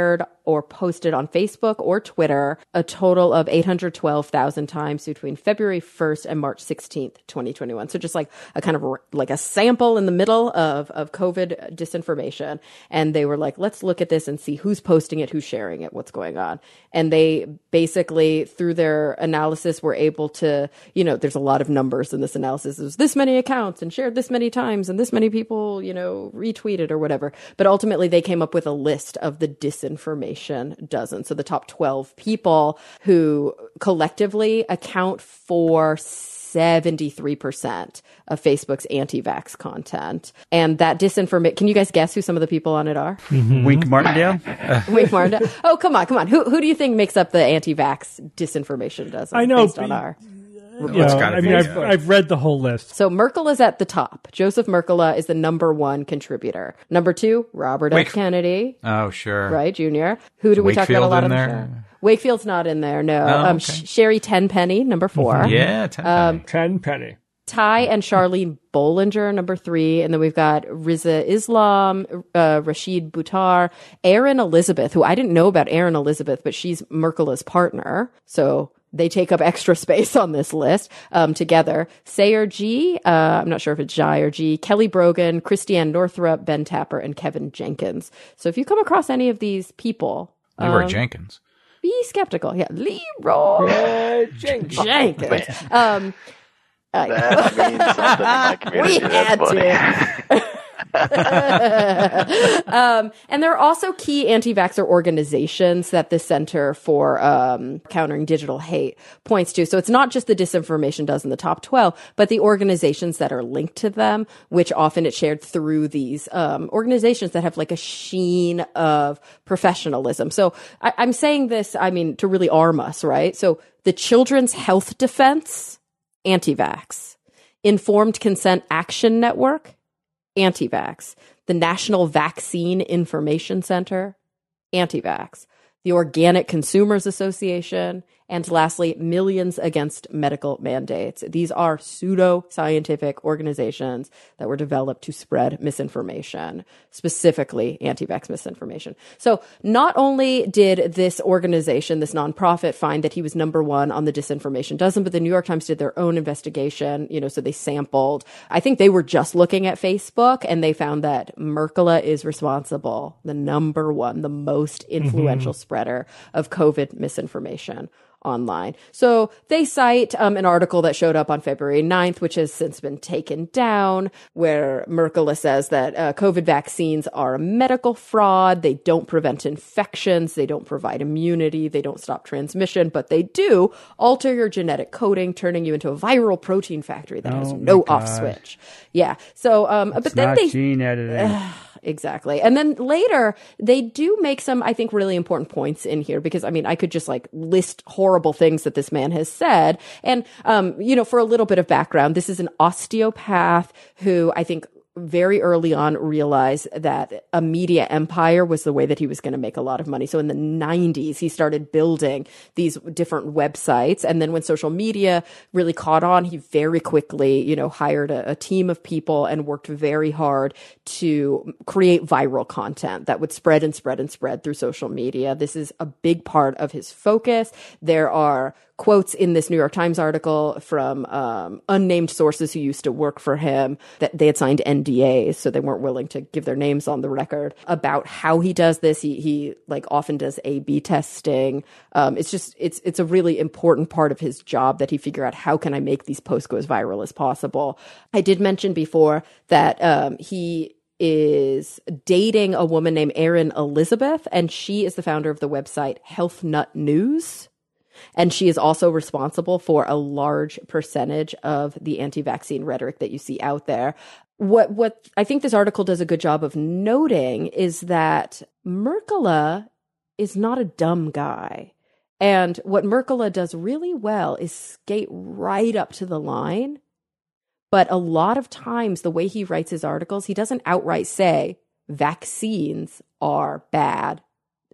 or posted on Facebook or Twitter a total of eight hundred twelve thousand times between February first and March sixteenth, twenty twenty-one. So just like a kind of like a sample in the middle of, of COVID disinformation. And they were like, let's look at this and see who's posting it, who's sharing it, what's going on. And they basically, through their analysis, were able to, you know, there's a lot of numbers in this analysis. There's this many accounts and shared this many times and this many people, you know, retweeted or whatever. But ultimately, they came up with a list of the disinformation dozen. So the top twelve people who collectively account for seventy-three percent of Facebook's anti-vax content. And that disinformation, can you guys guess who some of the people on it are? Mm-hmm. Wink Martindale? Wink Martindale. Oh, come on, come on. Who who do you think makes up the anti-vax disinformation dozen? I know. Based on our... You know, I mean, I've, I've read the whole list. So Merkel is at the top. Joseph Mercola is the number one contributor. Number two, Robert Wake- F. Kennedy. Oh, sure. Right, Junior. Who do we talk about a lot in on the there? show? Wakefield's not in there, no. Oh, um, okay. Sh- Sherry Tenpenny, number four. Yeah, ten Um, Ten penny. Ty and Charlene Bollinger, number three. And then we've got Riza Islam, uh, Rashid Buttar, Erin Elizabeth, who I didn't know about Erin Elizabeth, but she's Merkela's partner. So they take up extra space on this list um, together. Sayer G, uh, I'm not sure if it's Jai or G, Kelly Brogan, Christiane Northrup, Ben Tapper, and Kevin Jenkins. So if you come across any of these people... Leroy um, Jenkins. Be skeptical. Yeah, Leroy Uh, Jenkins. Jenkins. Um, uh, That means something in my community. we That's had funny. to. um, and there are also key anti-vaxxer organizations that the Center for um, Countering Digital Hate points to. So it's not just the disinformation does in the top twelve, but the organizations that are linked to them, which often it's shared through these um, organizations that have like a sheen of professionalism. So I, I'm saying this, I mean, to really arm us, right? So the Children's Health Defense, anti-vax. Informed Consent Action Network, anti-vax. The National Vaccine Information Center, anti-vax. The Organic Consumers Association, and lastly, Millions Against Medical Mandates. These are pseudo-scientific organizations that were developed to spread misinformation, specifically anti-vax misinformation. So not only did this organization, this nonprofit, find that he was number one on the disinformation dozen, but the New York Times did their own investigation, you know, so they sampled. I think they were just looking at Facebook, and they found that Mercola is responsible, the number one, the most influential mm-hmm. spreader of COVID misinformation online. So they cite um, an article that showed up on February ninth, which has since been taken down, where Mercola says that uh, COVID vaccines are a medical fraud. They don't prevent infections. They don't provide immunity. They don't stop transmission, but they do alter your genetic coding, turning you into a viral protein factory that oh has no off switch. Yeah. So, um, it's but then not they gene editing. Uh, Exactly. And then later, they do make some, I think, really important points in here because, I mean, I could just like list horrible things that this man has said. And, um, you know, for a little bit of background, this is an osteopath who I think very early on realized that a media empire was the way that he was going to make a lot of money. So in the nineties, he started building these different websites. And then when social media really caught on, he very quickly, you know, hired a, a team of people and worked very hard to create viral content that would spread and spread and spread through social media. This is a big part of his focus. There are quotes in this New York Times article from um, unnamed sources who used to work for him that they had signed N D As, so they weren't willing to give their names on the record, about how he does this. He he like often does A B testing. Um, it's just it's it's a really important part of his job that he figure out how can I make these posts go as viral as possible. I did mention before that um, he is dating a woman named Erin Elizabeth, and she is the founder of the website Health Nut News. And she is also responsible for a large percentage of the anti-vaccine rhetoric that you see out there. What what I think this article does a good job of noting is that Mercola is not a dumb guy. And what Mercola does really well is skate right up to the line. But a lot of times, the way he writes his articles, he doesn't outright say vaccines are bad.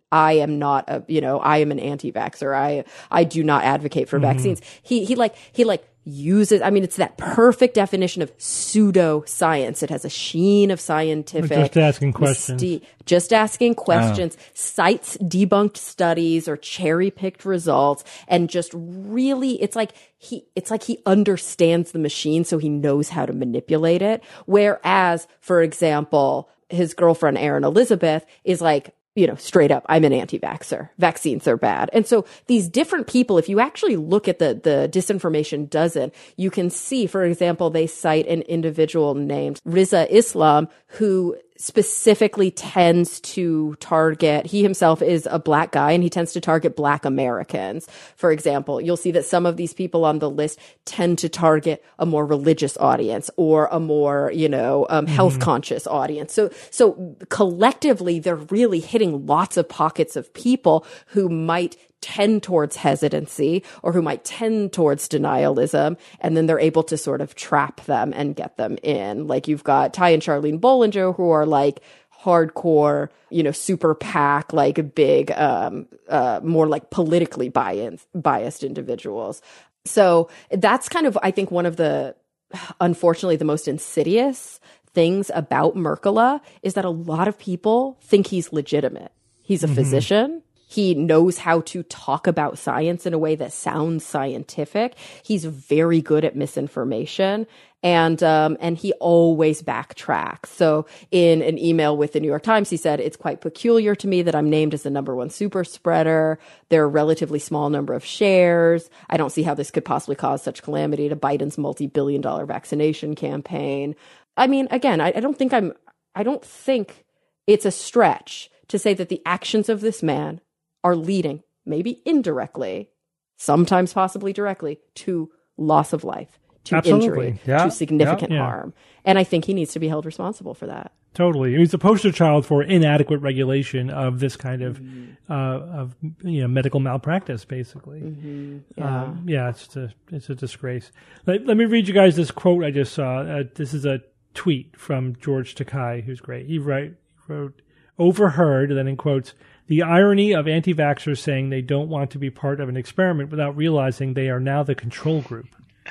I am not a, you know, I am an anti-vaxxer. I, I do not advocate for mm-hmm. vaccines. He, he like, he like uses, I mean, it's that perfect definition of pseudo-science. It has a sheen of scientific. Just asking questions. Mysti- just asking questions, oh. cites debunked studies or cherry-picked results, and just really, it's like he, it's like he understands the machine, so he knows how to manipulate it. Whereas, for example, his girlfriend, Erin Elizabeth, is like, you know, straight up, I'm an anti-vaxxer. Vaccines are bad. And so these different people, if you actually look at the, the disinformation dozen, you can see, for example, they cite an individual named Riza Islam, who specifically tends to target, he himself is a black guy, and he tends to target black Americans. For example, you'll see that some of these people on the list tend to target a more religious audience or a more, you know, um, health mm-hmm. conscious audience. So, so collectively, they're really hitting lots of pockets of people who might tend towards hesitancy or who might tend towards denialism, and then they're able to sort of trap them and get them in. Like you've got Ty and Charlene Bollinger, who are like hardcore, you know, super PAC, like big, um, uh, more like politically biased, biased individuals. So that's kind of, I think, one of the, unfortunately, the most insidious things about Mercola is that a lot of people think he's legitimate. He's a mm-hmm. physician. He knows how to talk about science in a way that sounds scientific. He's very good at misinformation. And, um, and he always backtracks. So in an email with the New York Times, he said, it's quite peculiar to me that I'm named as the number one super spreader. There are a relatively small number of shares. I don't see how this could possibly cause such calamity to Biden's multi-billion dollar vaccination campaign. I mean, again, I, I don't think I'm, I don't think it's a stretch to say that the actions of this man are leading, maybe indirectly, sometimes possibly directly, to loss of life, to Absolutely. injury, yeah. to significant yeah. harm. And I think he needs to be held responsible for that. Totally. He's a poster child for inadequate regulation of this kind of, mm-hmm. uh, of you know, medical malpractice, basically. Mm-hmm. Yeah. Um, yeah, it's a, it's a disgrace. Let, let me read you guys this quote I just saw. Uh, this is a tweet from George Takei, who's great. He write, wrote, overheard, then in quotes, the irony of anti-vaxxers saying they don't want to be part of an experiment without realizing they are now the control group.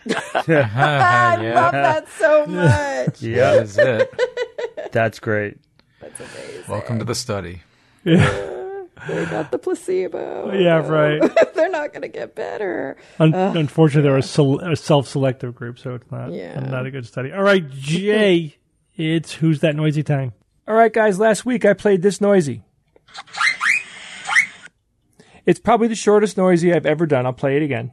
I love that so much. Yeah, that's it. That's great. That's amazing. Welcome to the study. Yeah. They got the placebo. Yeah, right. They're not going to get better. Un- unfortunately, they're a, sel- a self-selective group, so it's not, yeah. not a good study. All right, Jay, it's Who's That Noisy time. All right, guys, last week I played this noisy. It's probably the shortest noisy I've ever done. I'll play it again.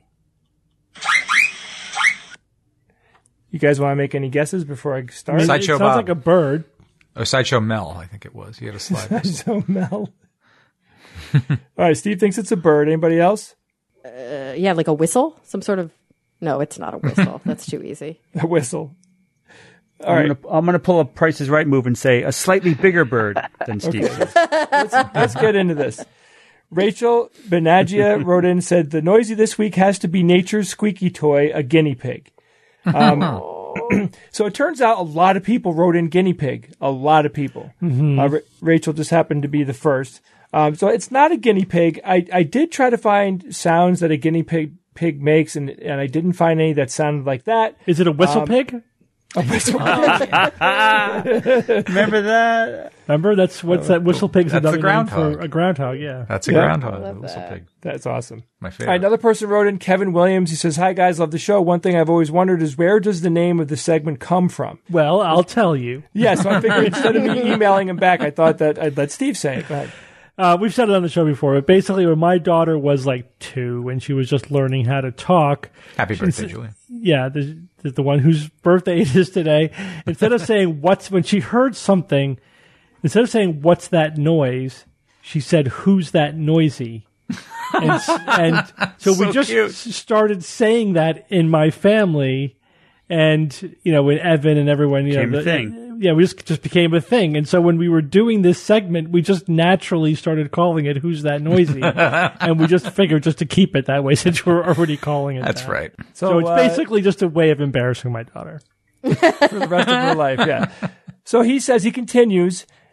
You guys want to make any guesses before I start? It Sideshow sounds Bob. like a bird. Oh, Sideshow Mel, I think it was. He had a slide. Sideshow Mel. All right, Steve thinks it's a bird. Anybody else? Uh, yeah, like a whistle? Some sort of... No, it's not a whistle. That's too easy. A whistle. All I'm right. Gonna, I'm going to pull a Price is Right move and say a slightly bigger bird than Steve. Okay. let's, let's get into this. Rachel Benagia wrote in and said, the noisy this week has to be nature's squeaky toy, a guinea pig. Um, so it turns out a lot of people wrote in guinea pig. A lot of people. Mm-hmm. Uh, Ra- Rachel just happened to be the first. Um, so it's not a guinea pig. I, I did try to find sounds that a guinea pig, pig makes, and, and I didn't find any that sounded like that. Is it a whistle Um, pig? A whistle pig. Remember that? Remember, that's what's that whistle pig's That's another a groundhog. name for a groundhog. Yeah, That's a Yeah. groundhog. love A whistle that. pig. That's awesome. My All favorite. right, another person wrote in, Kevin Williams. He says, hi, guys, love the show. One thing I've always wondered is where does the name of the segment come from? Well, I'll tell you. Yeah, so I figured instead of me emailing him back, I thought that I'd let Steve say it. Go ahead. Uh, we've said it on the show before, but basically, when my daughter was like two and she was just learning how to talk, Happy birthday, Julia. yeah, the, the the one whose birthday it is today, instead of saying what's when she heard something, instead of saying what's that noise, she said who's that noisy, and, and so, So we just cute. s- started saying that in my family, and you know, when Evan and everyone, you Became know, a thing. yeah, we just just became a thing, and so when we were doing this segment, we just naturally started calling it "Who's That Noisy," and we just figured just to keep it that way since we're already calling it. That's that. right. So, it's uh, basically just a way of embarrassing my daughter. for the rest of her life. Yeah. So he says, he continues,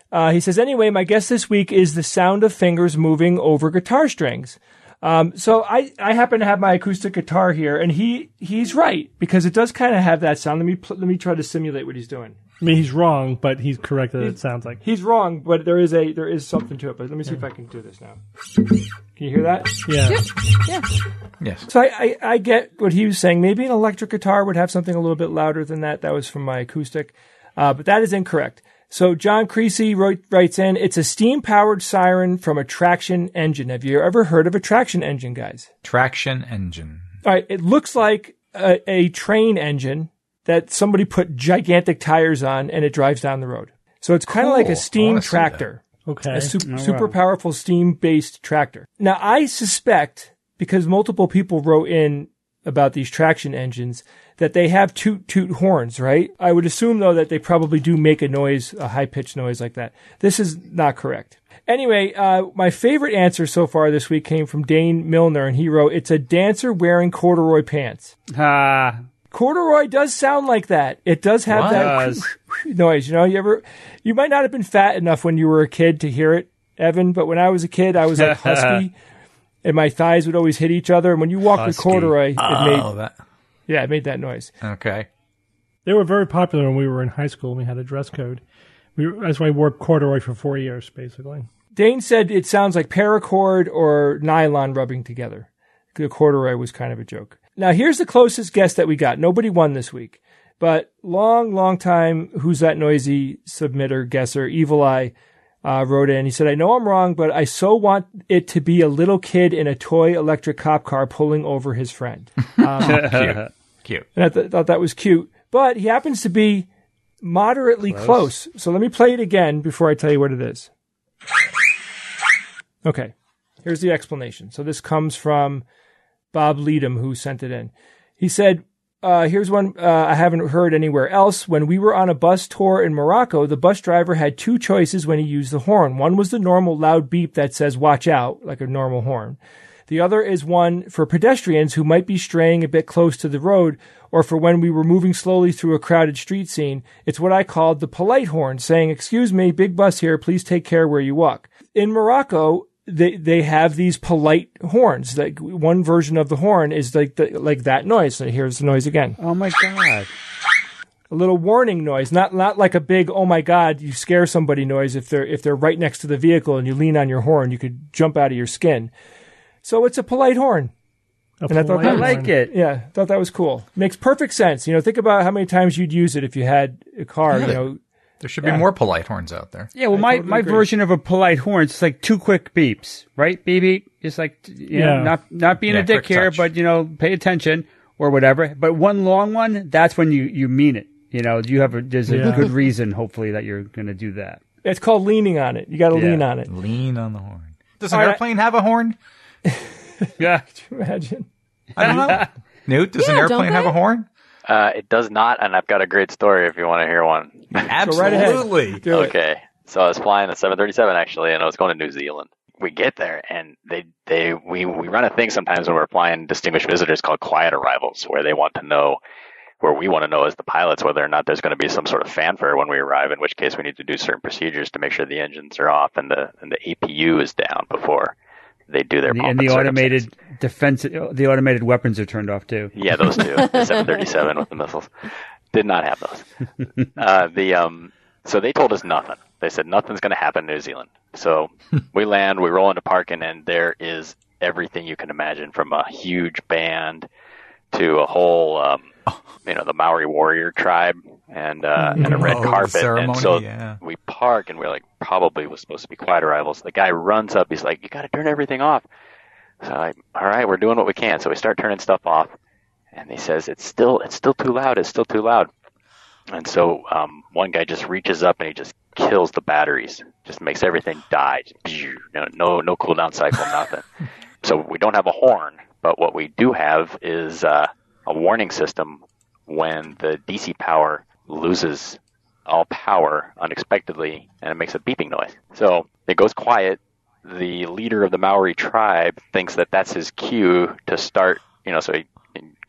Uh, he says, anyway, my guess this week is the sound of fingers moving over guitar strings. Um, so I, I happen to have my acoustic guitar here, and he, he's right, because it does kind of have that sound. Let me pl- let me try to simulate what he's doing. I mean, he's wrong, but he's correct that it sounds like. He's wrong, but there is a there is something to it. But let me see if I can do this now. Can you hear that? Yeah. Yeah. Yes. So I, I, I get what he was saying. Maybe an electric guitar would have something a little bit louder than that. That was from my acoustic. Uh, but that is incorrect. So John Creasy wrote, writes in, it's a steam-powered siren from a traction engine. Have you ever heard of a traction engine, guys? Traction engine. All right. It looks like a, a train engine that somebody put gigantic tires on and it drives down the road. So it's kind of Cool. like a steam I wanna see tractor. Okay. A su- Oh, wow. super powerful steam-based tractor. Now, I suspect, because multiple people wrote in about these traction engines, that they have toot toot horns, right? I would assume, though, that they probably do make a noise, a high-pitched noise like that. This is not correct. Anyway, uh, my favorite answer so far this week came from Dane Milner, and he wrote, it's a dancer wearing corduroy pants. Ah, Corduroy does sound like that. It does have What? that Does. noise. You know, you ever, you might not have been fat enough when you were a kid to hear it, Evan, but when I was a kid, I was like husky, and my thighs would always hit each other. And when you walk with Husky. corduroy, it made, Oh, that. yeah, it made that noise. Okay. They were very popular when we were in high school and we had a dress code. We, that's why I wore corduroy for four years, basically. Dane said it sounds like paracord or nylon rubbing together. The corduroy was kind of a joke. Now, here's the closest guess that we got. Nobody won this week. But long, long time Who's That Noisy submitter, guesser, Evil Eye, uh, wrote in. He said, I know I'm wrong, but I so want it to be a little kid in a toy electric cop car pulling over his friend. Um, Cute. Cute. and I th- thought that was cute. But he happens to be moderately close. So let me play it again before I tell you what it is. Okay. Here's the explanation. So this comes from Bob Leadham, who sent it in. He said, uh, here's one uh, I haven't heard anywhere else. When we were on a bus tour in Morocco, the bus driver had two choices when he used the horn. One was the normal loud beep that says, watch out, like a normal horn. The other is one for pedestrians who might be straying a bit close to the road, or for when we were moving slowly through a crowded street scene. It's what I called the polite horn, saying, excuse me, big bus here, please take care where you walk. In Morocco, they they have these polite horns. Like one version of the horn is like the, like that noise. So here's the noise again. oh my God. A little warning noise, not not like a big oh my God, you scare somebody noise. If they're if they're right next to the vehicle and you lean on your horn, you could jump out of your skin. So it's a polite horn. A And I thought polite I that- like horn. it. Yeah, thought that was cool. Makes perfect sense. You know, think about how many times you'd use it if you had a car. You know, There should be more polite horns out there. Yeah, well, I my, totally my agree. version of a polite horn is like two quick beeps, right? Beep beep, just like you know, Yeah. not not being Yeah, a dick quick here, touch. but you know, pay attention or whatever. But one long one, that's when you, you mean it. You know, you have a there's a Yeah. good reason, hopefully, that you're going to do that. it's called leaning on it. You got to Yeah. lean on it. Lean on the horn. Does an All right. airplane have a horn? Yeah, Imagine. I don't know. Newt, does an Yeah, don't airplane have they? a horn? Uh, it does not, and I've got a great story if you want to hear one. right ahead. Absolutely. Do it. Okay, so I was flying a seven thirty-seven actually, and I was going to New Zealand. We get there, and they they we we run a thing sometimes when we're flying distinguished visitors called quiet arrivals, where they want to know, where we want to know as the pilots whether or not there's going to be some sort of fanfare when we arrive. In which case, we need to do certain procedures to make sure the engines are off and the and the A P U is down before they do their and the, pomp and the and automated circumstance. defense, the automated weapons are turned off too. Yeah, those two. The seven thirty-seven with the missiles. Did not have those. Uh, the um, so they told us nothing. They said nothing's going to happen in New Zealand. So we land, we roll into parking, and there is everything you can imagine, from a huge band to a whole, um, you know, the Maori warrior tribe and uh, and a red Oh, the carpet. ceremony, and so yeah. we park, and we're like, probably was supposed to be quiet arrivals. The guy runs up. He's like, you got to turn everything off. So I, all right, we're doing what we can. So we start turning stuff off. And he says, it's still it's still too loud. It's still too loud. And so um, one guy just reaches up and he just kills the batteries, just makes everything die. No, no, no cool down cycle, nothing. So we don't have a horn, but what we do have is uh, a warning system when the D C power loses all power unexpectedly, and it makes a beeping noise. So it goes quiet. The leader of the Maori tribe thinks that that's his cue to start, you know, so he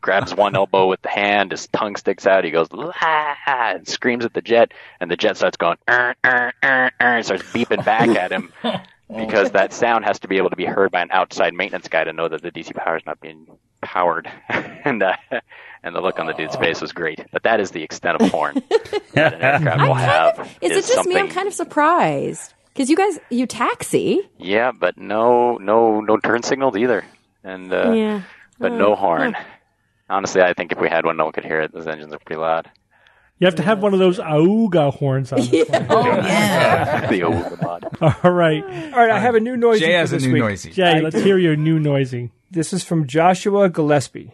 grabs one elbow with the hand, his tongue sticks out, he goes, "Ah," and screams at the jet, and the jet starts going, "Er, er, er, er," and starts beeping back at him, because that sound has to be able to be heard by an outside maintenance guy to know that the D C power is not being powered. and uh, and the look on the dude's face was great. But that is the extent of horn that an aircraft will have. Is, is it just me? I'm kind of surprised. Because you guys, you taxi. Yeah, but no no, no turn signals either. And uh, yeah. But uh, no horn. Huh. Honestly, I think if we had one, no one could hear it. Those engines are pretty loud. You have to have one of those auga horns on the Yeah. plane. Oh, yeah. The auga mod. All right. All right, I have a new noisy Jay for has a this new week. noisy. Jay, let's hear your new noisy. This is from Joshua Gillespie.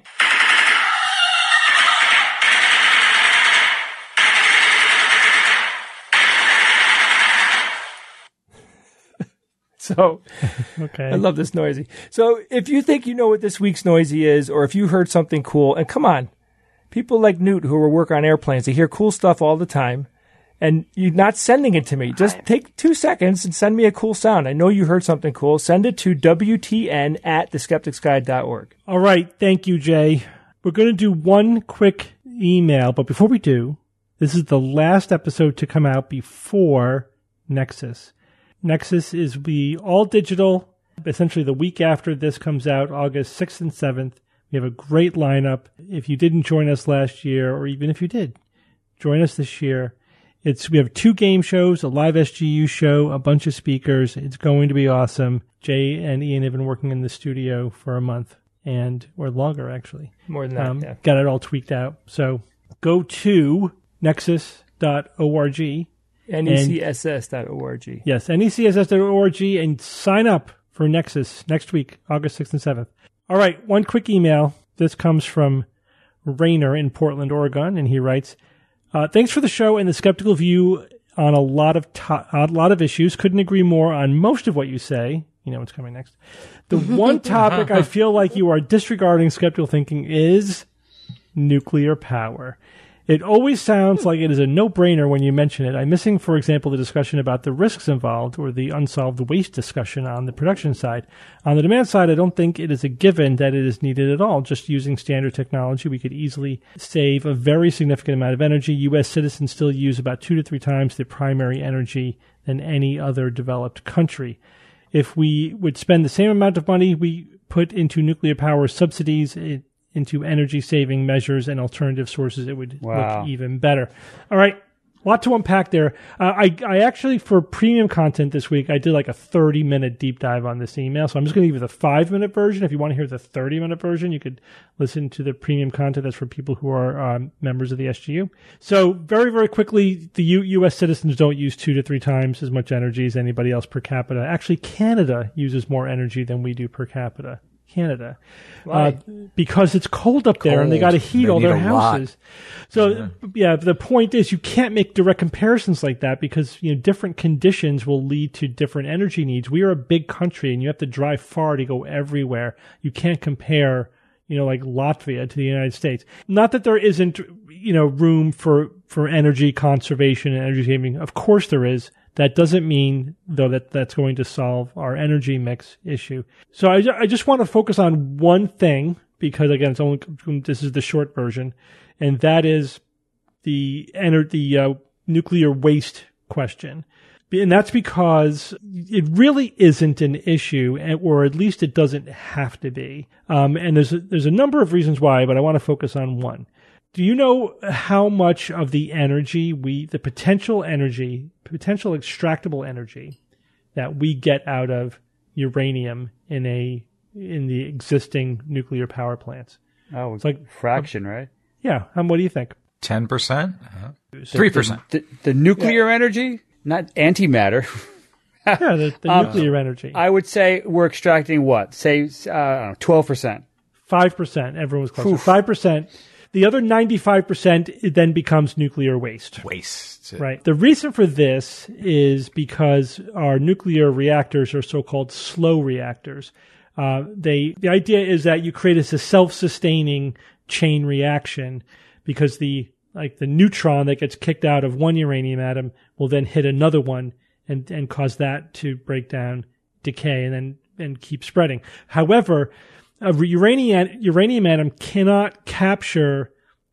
So, Okay. I love this noisy. So, if you think you know what this week's noisy is, or if you heard something cool, and come on, people like Newt who work on airplanes, they hear cool stuff all the time, and you're not sending it to me. Just take two seconds and send me a cool sound. I know you heard something cool. Send it to W T N at the skeptics guide dot org. All right. Thank you, Jay. We're going to do one quick email, but before we do, this is the last episode to come out before Nexus. Nexus is the all digital, essentially the week after this comes out, August sixth and seventh. We have a great lineup. If you didn't join us last year, or even if you did, join us this year. It's we have two game shows, a live S G U show, a bunch of speakers. It's going to be awesome. Jay and Ian have been working in the studio for a month, and or longer actually. More than that, Um, yeah. Got it all tweaked out. So go to nexus dot org. N E C S S dot org. Yes, N E C S S dot org, and sign up for Nexus next week, August sixth and seventh. All right, one quick email. This comes from Rainer in Portland, Oregon, and he writes, uh, thanks for the show and the skeptical view on a lot of to- a lot of issues. Couldn't agree more on most of what you say. You know what's coming next. The one topic I feel like you are disregarding skeptical thinking is nuclear power. It always sounds like it is a no-brainer when you mention it. I'm missing, for example, the discussion about the risks involved or the unsolved waste discussion on the production side. On the demand side, I don't think it is a given that it is needed at all. Just using standard technology, we could easily save a very significant amount of energy. U S citizens still use about two to three times the primary energy than any other developed country. If we would spend the same amount of money we put into nuclear power subsidies, it into energy-saving measures and alternative sources, it would Wow. look even better. All right, a lot to unpack there. Uh, I, I actually, for premium content this week, I did like a thirty-minute deep dive on this email, so I'm just going to give you the five-minute version. If you want to hear the thirty-minute version, you could listen to the premium content. That's for people who are um, members of the S G U. So very, very quickly, the U- U.S. citizens don't use two to three times as much energy as anybody else per capita. Actually, Canada uses more energy than we do per capita. Canada, uh, because it's cold up there and they got to heat They all their need a lot. houses. So yeah. yeah, the point is you can't make direct comparisons like that because you know different conditions will lead to different energy needs. We are a big country and you have to drive far to go everywhere. You can't compare, you know, like Latvia to the United States. Not that there isn't, you know, room for for energy conservation and energy saving. Of course there is. That doesn't mean, though, that that's going to solve our energy mix issue. So I, I just want to focus on one thing because, again, it's only this is the short version, and that is the ener- the uh, nuclear waste question. And that's because it really isn't an issue, or at least it doesn't have to be. Um, and there's a, there's a number of reasons why, but I want to focus on one. Do you know how much of the energy we, the potential energy, potential extractable energy that we get out of uranium in a in the existing nuclear power plants? Oh, it's like- like fraction, right? Yeah, um, what do you think? ten percent? three percent. The, the nuclear energy, not antimatter. Yeah, the, the Um, nuclear energy. I would say we're extracting what? Say, uh, I don't know, twelve percent. Five percent. Everyone was closer. Oof. Five percent. The other ninety-five percent then becomes nuclear waste. Waste. Right. The reason for this is because our nuclear reactors are so-called slow reactors. Uh, they the idea is that you create a self-sustaining chain reaction because the like the neutron that gets kicked out of one uranium atom will then hit another one and and cause that to break down, decay, and then and keep spreading. However, a uranium uranium atom cannot capture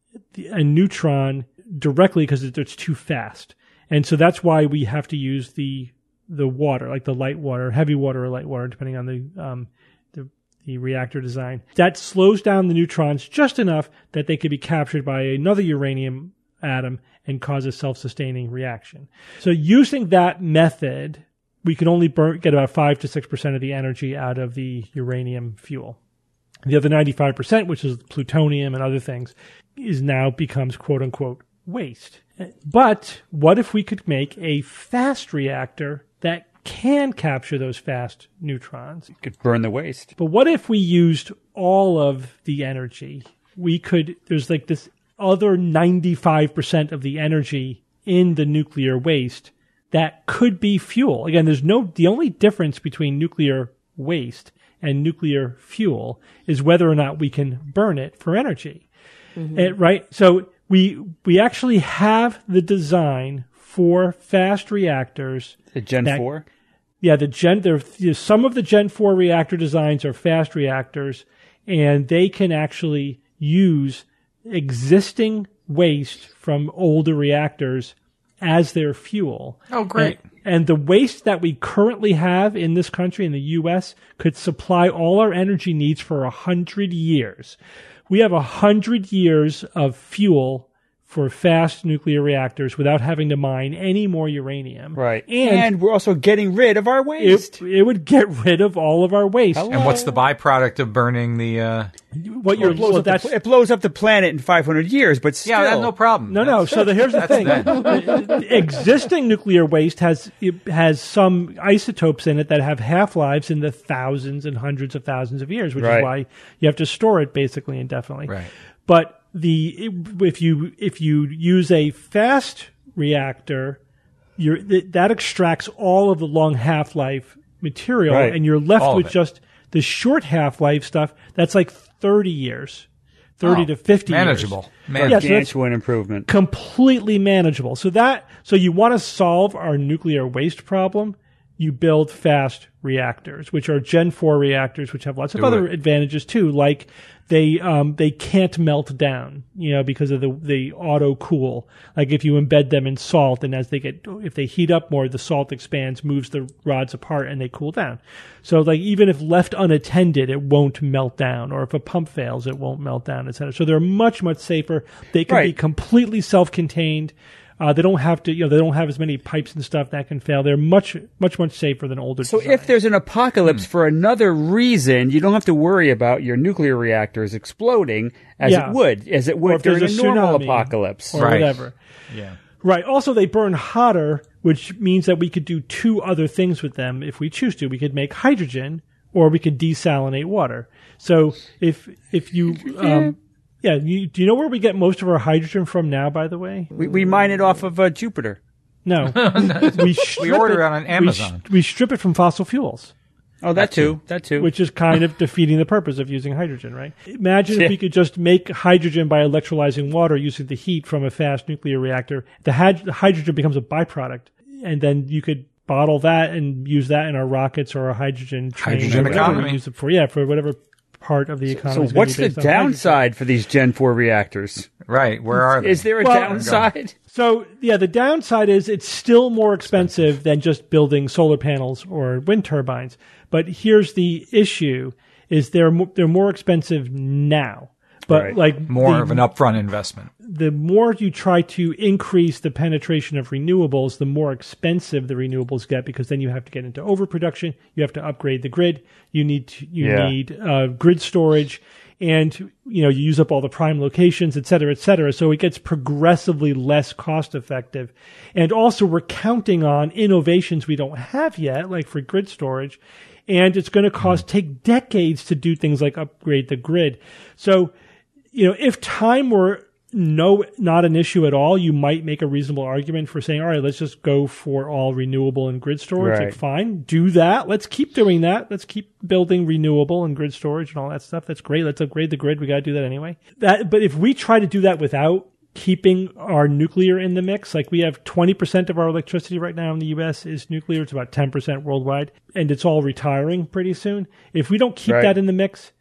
a neutron directly because it's too fast, and so that's why we have to use the the water, like the light water, heavy water or light water, depending on the um, the, the reactor design. That slows down the neutrons just enough that they could be captured by another uranium atom and cause a self-sustaining reaction. So using that method, we can only burn, get about five to six percent of the energy out of the uranium fuel. The other ninety-five percent, which is plutonium and other things, is now becomes quote-unquote waste. But what if we could make a fast reactor that can capture those fast neutrons? You could burn the waste. But what if we used all of the energy? We could, there's like this other ninety-five percent of the energy in the nuclear waste that could be fuel. Again, there's no, the only difference between nuclear waste and nuclear fuel is whether or not we can burn it for energy. Mm-hmm. It, right? So we we actually have the design for fast reactors. The Gen that, four? Yeah, the Gen. There, some of the Gen four reactor designs are fast reactors, and they can actually use existing waste from older reactors as their fuel. Oh, great. And, and the waste that we currently have in this country, in the U S, could supply all our energy needs for a hundred years. We have a hundred years of fuel for fast nuclear reactors without having to mine any more uranium. Right. And, And we're also getting rid of our waste. it, it would get rid of all of our waste. Hello? And what's the byproduct of burning the? Uh... What you're, It blows, well, up the, that's, pl- it blows up the planet in five hundred years, but still. Yeah, that's no problem. No, no. That's- So the, here's the that's thing: that. The existing nuclear waste has it has some isotopes in it that have half lives in the thousands and hundreds of thousands of years, which Right. is why you have to store it basically indefinitely. Right. But the if you if you use a fast reactor, you're, that extracts all of the long half life material, Right. and you're left All of with it. just the short half life stuff. That's like thirty years, thirty Oh, to fifty manageable. years. Manageable. Yeah, so that's Gargantuan improvement. completely manageable. So that so you want to solve our nuclear waste problem, you build fast reactors, which are Gen four reactors, which have lots of Do other it. advantages too, like they um, they can't melt down, you know, because of the the auto cool. Like if you embed them in salt, and as they get if they heat up more, the salt expands, moves the rods apart, and they cool down. So like even if left unattended, it won't melt down, or if a pump fails, it won't melt down, et cetera. So they're much much safer. They can be Right. completely self-contained. Uh, they don't have to, you know, they don't have as many pipes and stuff that can fail. They're much, much, much safer than older. So designs. if there's an apocalypse for another reason, you don't have to worry about your nuclear reactors exploding as Yeah. it would, as it Or would if there's during a a normal tsunami apocalypse. or Right. whatever, Yeah. right? Also, they burn hotter, which means that we could do two other things with them if we choose to. We could make hydrogen, or we could desalinate water. So if if you um, yeah, you, do you know where we get most of our hydrogen from now? By the way, We, we mine it off of uh, Jupiter. no, we strip order it it on we Amazon. sh- we strip it from fossil fuels. Oh, that too. That too. Which is kind of defeating the purpose of using hydrogen, right? Imagine Yeah. if we could just make hydrogen by electrolyzing water using the heat from a fast nuclear reactor. The, hyd- the hydrogen becomes a byproduct, and then you could bottle that and use that in our rockets or our hydrogen train. Hydrogen or whatever economy. we use it for. Yeah, for whatever part of the so economy. is gonna what's be the based on hydrogen. downside for these Gen four reactors? Right. Where are they? Is there a Well- downside? So, yeah, the downside is it's still more expensive than just building solar panels or wind turbines. But here's the issue: is they're mo- they're more expensive now. But Right. like more the, of an upfront investment? the more you try to increase the penetration of renewables, the more expensive the renewables get, because then you have to get into overproduction. You have to upgrade the grid. You need to, you Yeah. need uh, grid storage, and you know you use up all the prime locations, et cetera, et cetera. So it gets progressively less cost effective. And also, we're counting on innovations we don't have yet, like for grid storage. And it's going to cost take decades to do things like upgrade the grid. So, you know, if time were no, not an issue at all, you might make a reasonable argument for saying, all right, let's just go for all renewable and grid storage. Right. Like, fine, do that. Let's keep doing that. Let's keep building renewable and grid storage and all that stuff. That's great. Let's upgrade the grid. We got to do that anyway. That, but if we try to do that without keeping our nuclear in the mix, like we have twenty percent of our electricity right now in the U S is nuclear. It's about ten percent worldwide, and it's all retiring pretty soon. If we don't keep Right. that in the mix,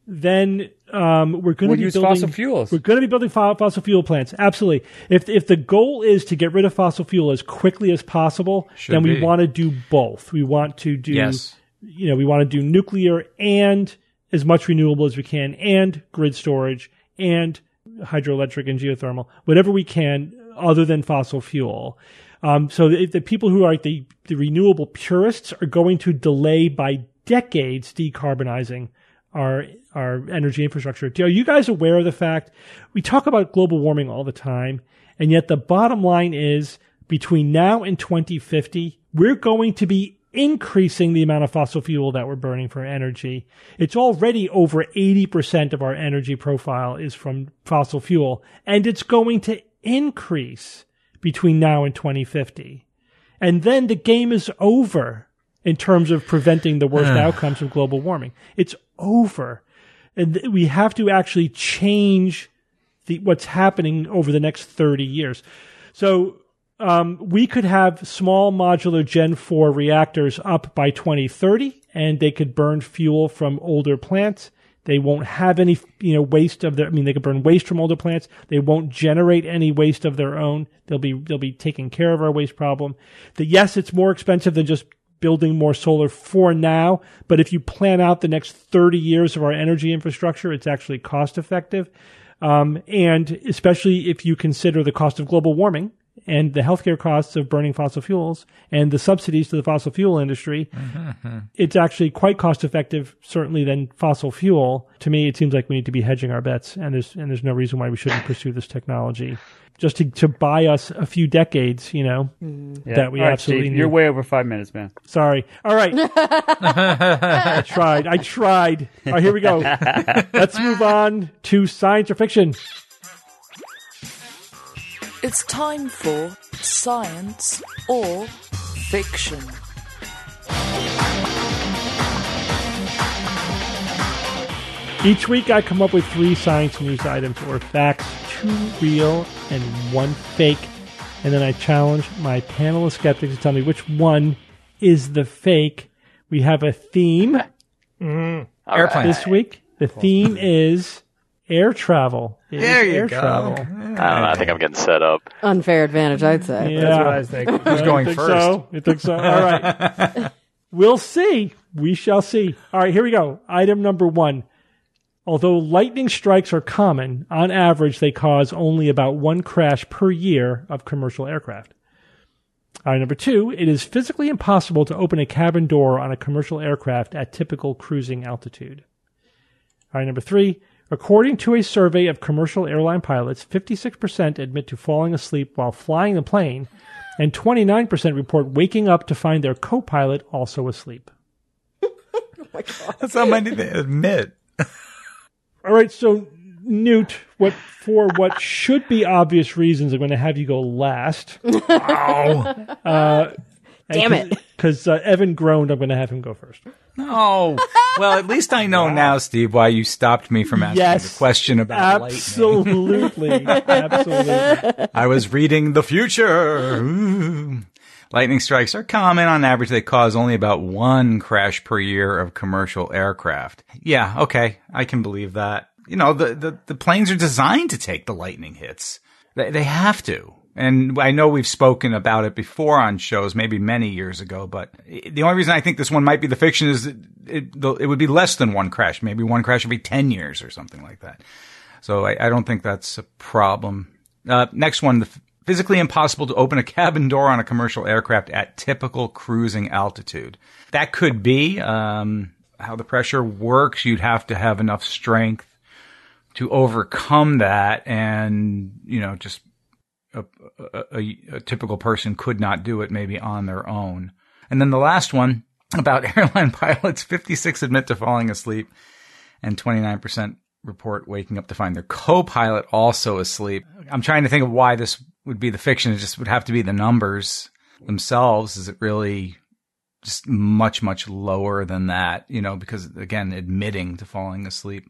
then um, we're going to We'll be use building fossil fuels. We're going to be building fo- fossil fuel plants. Absolutely. If if the goal is to get rid of fossil fuel as quickly as possible, Should then we be. want to do both. We want to do, Yes. you know, we want to do nuclear and as much renewable as we can, and grid storage and hydroelectric and geothermal, whatever we can, other than fossil fuel. Um, so the, the people who are like the, the renewable purists are going to delay by decades decarbonizing our our energy infrastructure. Are you guys aware of the fact we talk about global warming all the time, and yet the bottom line is between now and twenty fifty, we're going to be increasing the amount of fossil fuel that we're burning for energy. It's already over eighty percent of our energy profile is from fossil fuel, and it's going to increase between now and twenty fifty. And then the game is over in terms of preventing the worst outcomes from global warming. It's over. And th- we have to actually change the, what's happening over the next thirty years. So um, we could have small modular Gen four reactors up by twenty thirty, and they could burn fuel from older plants. They won't have any, you know, waste of their, I mean, they could burn waste from older plants. They won't generate any waste of their own. They'll be, they'll be taking care of our waste problem. The, yes, it's more expensive than just building more solar for now, but if you plan out the next thirty years of our energy infrastructure, it's actually cost effective. Um, and especially if you consider the cost of global warming and the healthcare costs of burning fossil fuels and the subsidies to the fossil fuel industry, mm-hmm. it's actually quite cost effective, certainly, than fossil fuel. To me, it seems like we need to be hedging our bets, and there's and there's no reason why we shouldn't pursue this technology. Just to, to buy us a few decades, you know, mm. yeah. that we All right, absolutely Steve, need. You're way over five minutes, man. Sorry. All right. I tried. I tried. All right, here we go. Let's move on to science or fiction. It's time for science or fiction. Each week I come up with three science news items or facts, two real and one fake, and then I challenge my panel of skeptics to tell me which one is the fake. We have a theme Mm. Airplane. this week. The theme is air travel. It There is you air go. travel. I don't know. I think I'm getting set up. Unfair advantage, I'd say. Yeah. That's what I was thinking. Who's going you think first? So? You think so? All right. We'll see. We shall see. All right, here we go. Item number one. Although lightning strikes are common, on average they cause only about one crash per year of commercial aircraft. All right, number two. It is physically impossible to open a cabin door on a commercial aircraft at typical cruising altitude. All right, number three. According to a survey of commercial airline pilots, fifty-six percent admit to falling asleep while flying the plane, and twenty-nine percent report waking up to find their co-pilot also asleep. Oh my God. That's how many they admit. All right, so Newt, what for what should be obvious reasons, I'm going to have you go last. Oh, Uh, Damn it. Because uh, Evan groaned, I'm going to have him go first. no. Well, at least I know now, Steve, why you stopped me from asking Yes. the question about Absolutely. Absolutely. I was reading the future. Ooh. Lightning strikes are common. On average, they cause only about one crash per year of commercial aircraft. Yeah, okay. I can believe that. You know, the, the, the planes are designed to take the lightning hits. They, they have to. And I know we've spoken about it before on shows, maybe many years ago, but the only reason I think this one might be the fiction is that it, it would be less than one crash, maybe one crash every ten years or something like that. So I, I don't think that's a problem. Uh, next one, the physically impossible to open a cabin door on a commercial aircraft at typical cruising altitude. That could be um, how the pressure works. You'd have to have enough strength to overcome that, and, you know, just A, a, a typical person could not do it maybe on their own. And then the last one about airline pilots, fifty-six admit to falling asleep and twenty-nine percent report waking up to find their co-pilot also asleep. I'm trying to think of why this would be the fiction. It just would have to be the numbers themselves. Is it really just much, much lower than that? You know, because again, admitting to falling asleep.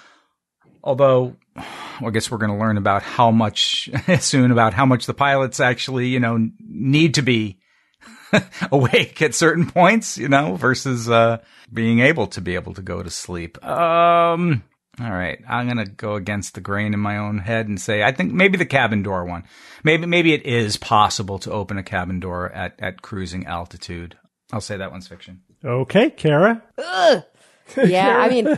Although, well, I guess we're going to learn about how much soon about how much the pilots actually, you know, need to be awake at certain points, you know, versus uh, being able to be able to go to sleep. Um, all right, I'm gonna go against the grain in my own head and say I think maybe the cabin door one. Maybe maybe it is possible to open a cabin door at at cruising altitude. I'll say that one's fiction. Okay, Kara. Yeah, I mean,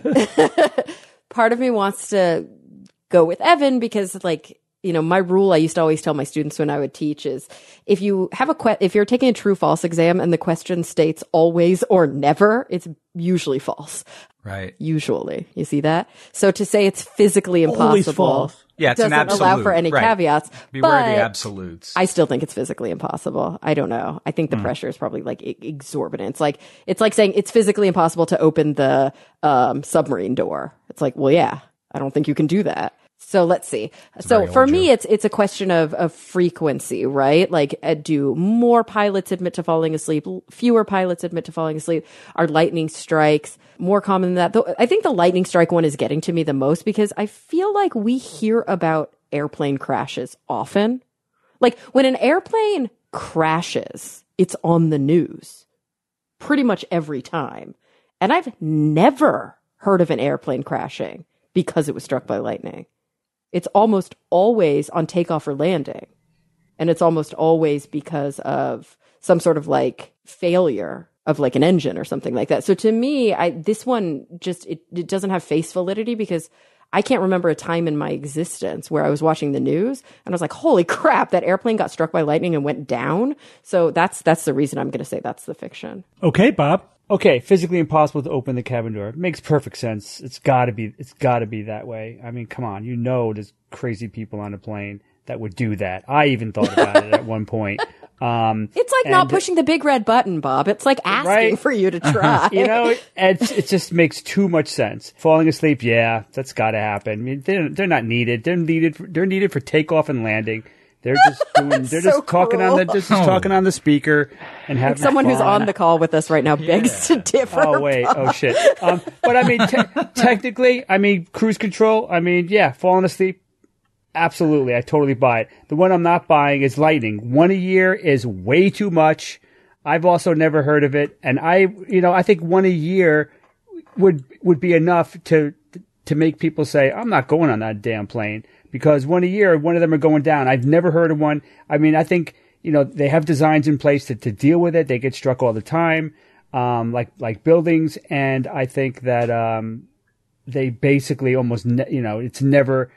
part of me wants to go with Evan because, like, you know, my rule I used to always tell my students when I would teach is if you have a que- if you're taking a true false exam and the question states always or never, it's usually false. Right. Usually. You see that? So to say it's physically impossible Always false. Yeah, it's an doesn't absolute. allow for any right. caveats. Beware but the absolutes. I still think it's physically impossible. I don't know. I think the Hmm. pressure is probably like e- exorbitant. It's like it's like saying it's physically impossible to open the um, submarine door. It's like, well, yeah, I don't think you can do that. So let's see. So very for old me, joke. it's it's a question of of frequency, right? Like, uh, do more pilots admit to falling asleep? L- Fewer pilots admit to falling asleep? Are lightning strikes more common than that? Though I think the lightning strike one is getting to me the most because I feel like we hear about airplane crashes often. Like when an airplane crashes, it's on the news pretty much every time. And I've never heard of an airplane crashing because it was struck by lightning. It's almost always on takeoff or landing. And it's almost always because of some sort of like failure of like an engine or something like that. So to me, I, this one just, it, it doesn't have face validity because I can't remember a time in my existence where I was watching the news and I was like, holy crap, that airplane got struck by lightning and went down. So that's, that's the reason I'm going to say that's the fiction. Okay, Bob. Okay, physically impossible to open the cabin door. It makes perfect sense. It's got to be. It's got to be that way. I mean, come on. You know, there's crazy people on a plane that would do that. I even thought about it at one point. Um, It's like not pushing the big red button, Bob. It's like asking Right. for you to try. you know, it, it just makes too much sense. Falling asleep, yeah, that's got to happen. I mean, they're they're not needed. They're needed. For, they're needed for takeoff and landing. They're just doing. They're So just talking on the cruel. just talking on the speaker and having Someone who's fun. on the call with us right now begs to differ. Oh wait! Oh shit! Um, but I mean, te- technically, I mean, cruise control. I mean, yeah, falling asleep. Absolutely, I totally buy it. The one I'm not buying is lightning. One a year is way too much. I've also never heard of it, and I, you know, I think one a year would would be enough to to make people say, "I'm not going on that damn plane," because one a year, one of them are going down. I've never heard of one. I mean, I think. You know, they have designs in place to, to deal with it. They get struck all the time, um, like like buildings. And I think that um, they basically almost, ne- you know, it's never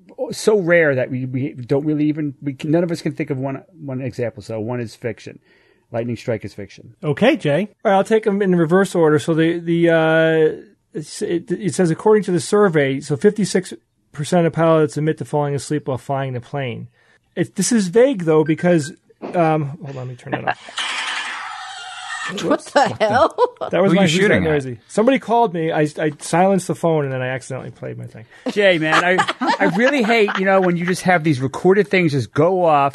so rare that we, we don't really even, we can, none of us can think of one one example. So one is fiction. Lightning strike is fiction. Okay, Jay. All right, I'll take them in reverse order. So the the uh, it's, it, it says according to the survey, so fifty-six percent of pilots admit to falling asleep while flying the plane. It, this is vague though because um, hold on, let me turn it off. What the hell? That was Who my you who's that shooting at? noisy. Somebody called me. I I silenced the phone and then I accidentally played my thing. Jay, man, I I really hate, you know, when you just have these recorded things just go off.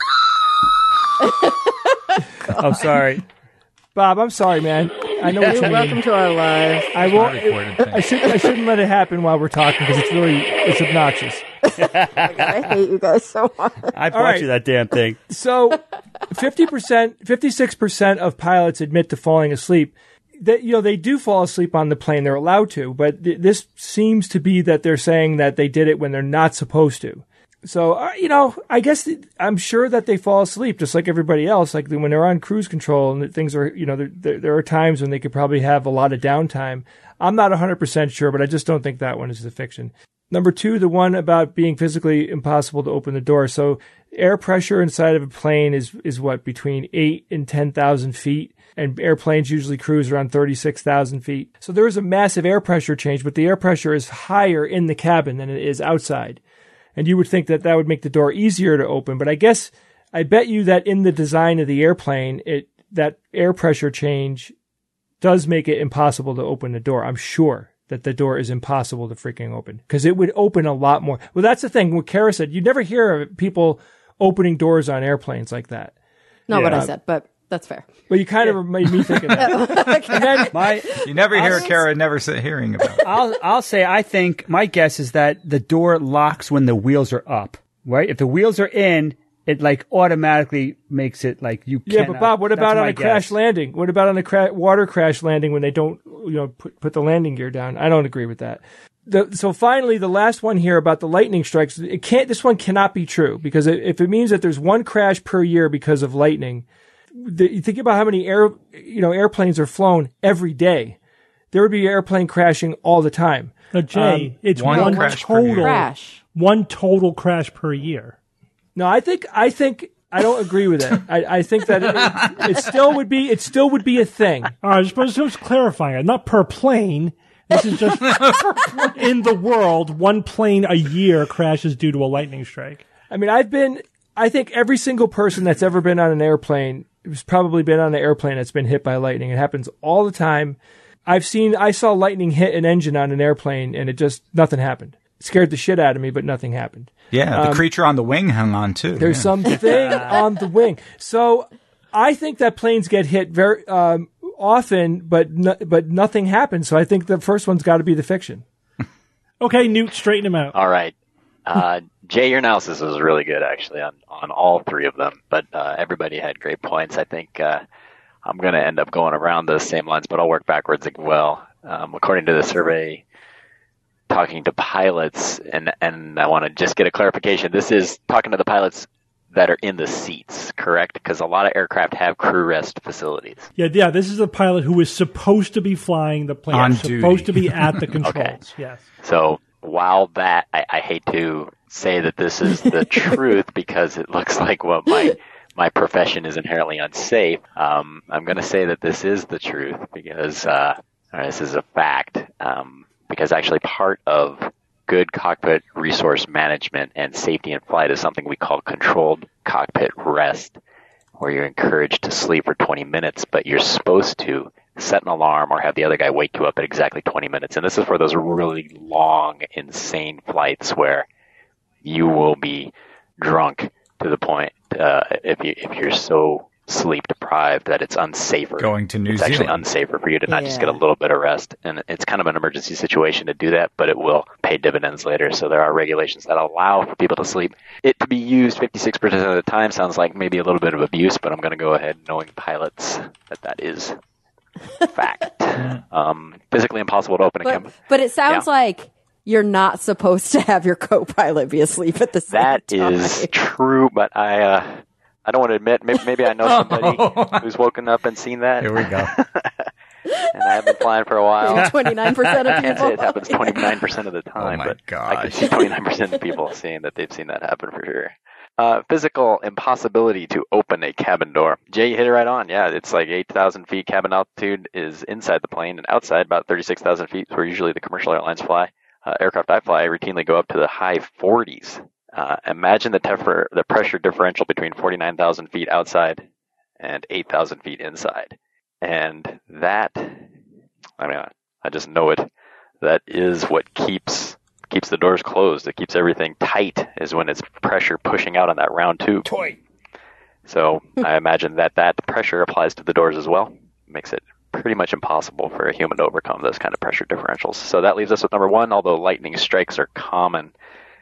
Oh, sorry. Bob, I'm sorry, man. I know what you You're mean. welcome to our lives. I won't. recorded thing. I should. I shouldn't let it happen while we're talking because it's really it's obnoxious. I hate you guys so much. I bought right. you that damn thing. So, fifty percent, fifty-six percent of pilots admit to falling asleep. That you know they do fall asleep on the plane; they're allowed to. But th- this seems to be that they're saying that they did it when they're not supposed to. So, uh, you know, I guess th- I'm sure that they fall asleep just like everybody else. Like when they're on cruise control and things are, you know, there, there, there are times when they could probably have a lot of downtime. I'm not one hundred percent sure, but I just don't think that one is the fiction. Number two, the one about being physically impossible to open the door. So air pressure inside of a plane is, is what, between eight and ten thousand feet. And airplanes usually cruise around thirty-six thousand feet. So there is a massive air pressure change, but the air pressure is higher in the cabin than it is outside. And you would think that that would make the door easier to open. But I guess, I bet you that in the design of the airplane, it that air pressure change does make it impossible to open the door. I'm sure that the door is impossible to freaking open because it would open a lot more. Well, that's the thing. What Kara said, you never hear of people opening doors on airplanes like that. Not Yeah. what I said, but that's fair. But you kind of made me think of that. And then, My, You never hear Kara never say, hearing about it. I'll I'll say I think my guess is that the door locks when the wheels are up. Right? If the wheels are in it like automatically makes it like you Yeah, cannot- but Bob, what that's about on my a crash guess. landing? What about on a cra- water crash landing when they don't, you know, put, put the landing gear down? I don't agree with that. The, so finally, the last one here about the lightning strikes, it can't. This one cannot be true because it, if it means that there's one crash per year because of lightning, the, you think about how many air, you know, airplanes are flown every day. There would be airplane crashing all the time. Now, Jay, Um, it's one one, crash per year. total Crash. one total crash per year. No, I think I think I don't agree with it. I, I think that it, it still would be it still would be a thing. All right, just, just clarifying it. Not per plane. This is just in the world, one plane a year crashes due to a lightning strike. I mean, I've been. I think every single person that's ever been on an airplane has probably been on an airplane that's been hit by lightning. It happens all the time. I've seen. I saw lightning hit an engine on an airplane, and it just nothing happened. It scared the shit out of me, but nothing happened. Yeah, the creature on the wing hung on too. There's yeah. something on the wing. So I think that planes get hit very um, often, but no, but nothing happens. So I think the first one's got to be the fiction. Okay, Newt, straighten him out. All right. Uh, Jay, your analysis was really good, actually, on, on all three of them. But uh, everybody had great points. I think uh, I'm going to end up going around those same lines, but I'll work backwards as well. Um, according to the survey, talking to pilots, and, and I want to just get a clarification. This is talking to the pilots that are in the seats, correct? Because a lot of aircraft have crew rest facilities. Yeah, yeah. This is a pilot who is supposed to be flying the plane, On supposed duty. to be at the controls. Okay. Yes. So while that, I, I hate to say that this is the truth because it looks like what my my profession is inherently unsafe. Um, I'm going to say that this is the truth because uh, or this is a fact. Um, because actually part of good cockpit resource management and safety in flight is something we call controlled cockpit rest, where you're encouraged to sleep for twenty minutes, but you're supposed to set an alarm or have the other guy wake you up at exactly twenty minutes. And this is for those really long, insane flights where you will be drunk to the point uh, if you if you're so sleep deprived that it's unsafer. Going to New it's actually Zealand. unsafer for you to not just get a Yeah. little bit of rest. And it's kind of an emergency situation to do that, but it will pay dividends later. So there are regulations that allow for people to sleep. It to be used fifty-six percent of the time sounds like maybe a little bit of abuse, but I'm going to go ahead knowing pilots that that is fact. um, physically impossible to open a But, camera. but it sounds Yeah. like you're not supposed to have your co-pilot be asleep at the same That time. is true, but I uh, I don't want to admit. Maybe, maybe I know somebody who's woken up and seen that. Here we go. And I have been flying for a while. twenty-nine percent of I can't people. say it happens twenty-nine percent of the time, my but I can gosh. see twenty-nine percent of people saying that they've seen that happen for sure. Uh, physical impossibility to open a cabin door. Jay, you hit it right on. Yeah, it's like eight thousand feet cabin altitude is inside the plane, and outside about thirty-six thousand feet, where usually the commercial airlines fly. Uh, aircraft I fly routinely go up to the high forties. Uh, imagine the, tef- the pressure differential between forty-nine thousand feet outside and eight thousand feet inside. And that, I mean, I just know it. That is what keeps keeps the doors closed. It keeps everything tight, is when it's pressure pushing out on that round tube. Toy. So I imagine that that pressure applies to the doors as well. Makes it pretty much impossible for a human to overcome those kind of pressure differentials. So that leaves us with number one. Although lightning strikes are common,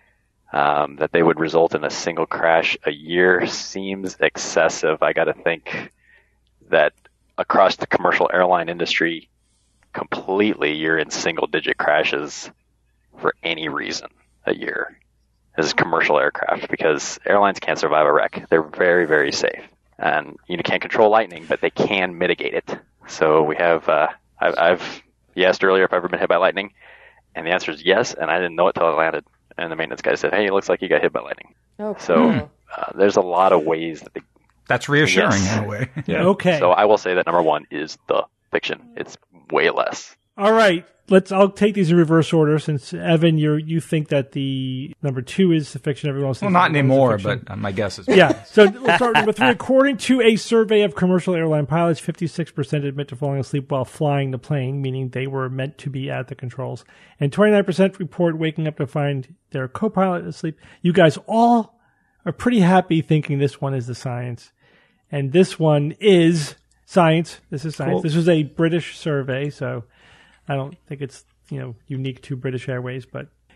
um, that they would result in a single crash a year seems excessive. I got to think that across the commercial airline industry, completely, you're in single-digit crashes for any reason a year. This is commercial aircraft because airlines can't survive a wreck. They're very, very safe. And you can't control lightning, but they can mitigate it. So we have, uh, I've, I've, you asked earlier if I've ever been hit by lightning, and the answer is yes, and I didn't know it till I landed. And the maintenance guy said, hey, it looks like you got hit by lightning. Oh, So cool. uh, there's a lot of ways that they, That's reassuring Yes. in a way. Okay. so I will say that number one is the fiction. It's way less. All right. Let's. I'll take these in reverse order since Evan, you you think that the number two is the fiction. Everyone else. Well, thinks not number one is the anymore, fiction. but my guess is. Yeah. So let's start with number three. According to a survey of commercial airline pilots, fifty-six percent admit to falling asleep while flying the plane, meaning they were meant to be at the controls. And twenty-nine percent report waking up to find their co-pilot asleep. You guys all are pretty happy thinking this one is the science. And this one is science. This is science. Cool. This was a British survey, so I don't think it's, you know, unique to British Airways, but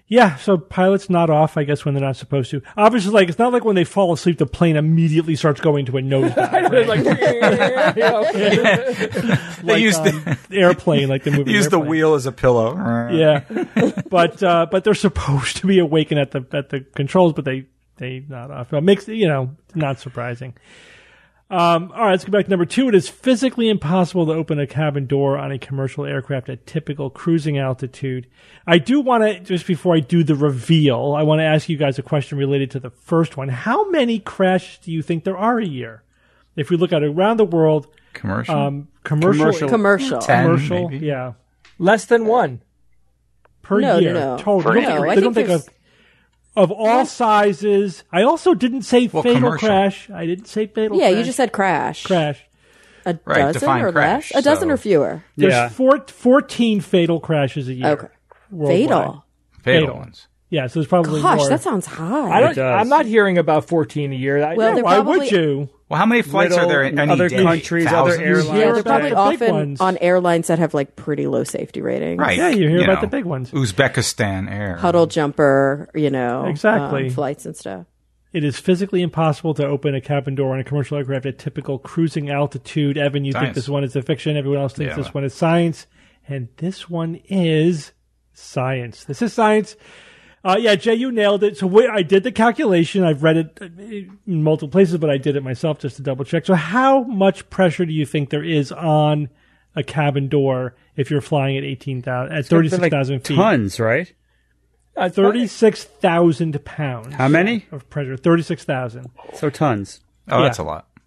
Yeah, so pilots nod off, I guess, when they're not supposed to. Obviously, like it's not like when they fall asleep, the plane immediately starts going to a nosedive. Right? like, you know. They like, use um, the, airplane, like the movie. use the Airplane. wheel as a pillow. Yeah, but uh, but they're supposed to be awakened at the at the controls, but they they nod off. It makes you know not surprising. Um, all right, let's go back to number two. It is physically impossible to open a cabin door on a commercial aircraft at typical cruising altitude. I do want to, just before I do the reveal, I want to ask you guys a question related to the first one. How many crashes do you think there are a year? If we look at it around the world, Commercial? um, commercial, Commercial. Commercial. Ten, commercial, maybe? yeah, Less than one. per No, no, year, no. total. Per They year. don't- No, they I don't think think there's- of of all sizes. I also didn't say Well, fatal commercial. crash. I didn't say fatal. Yeah, crash. you just said crash. crash. A Right, dozen define or crash, less? A dozen so- or fewer? There's Yeah. four, fourteen fatal crashes a year. Okay. worldwide. Fatal. Fatal, Fatal. ones. Yeah, so there's probably Gosh, more. that sounds high. I don't. does. I'm not hearing about fourteen a year. I, Well, yeah, they're Why probably- would you? Well, how many flights Little are there in any other day? countries, other Thousands? airlines. yeah, hear they're about probably the big often ones. on airlines that have like pretty low safety ratings. Right. Yeah, you hear about know, the big ones. Uzbekistan Air. Huddle jumper, you know, Exactly. um, flights and stuff. It is physically impossible to open a cabin door on a commercial aircraft at typical cruising altitude. Evan, you think Science. this one is a fiction. Everyone else thinks Yeah. this one is science. And this one is science. This is science. Uh, yeah, Jay, you nailed it. So wait, I did the calculation. I've read it in multiple places, but I did it myself just to double check. So how much pressure do you think there is on a cabin door if you're flying at eighteen thousand, at thirty-six thousand feet? Tons, right? I- thirty-six thousand pounds. How many? Of pressure. thirty-six thousand. So tons. Oh, that's Yeah. a lot.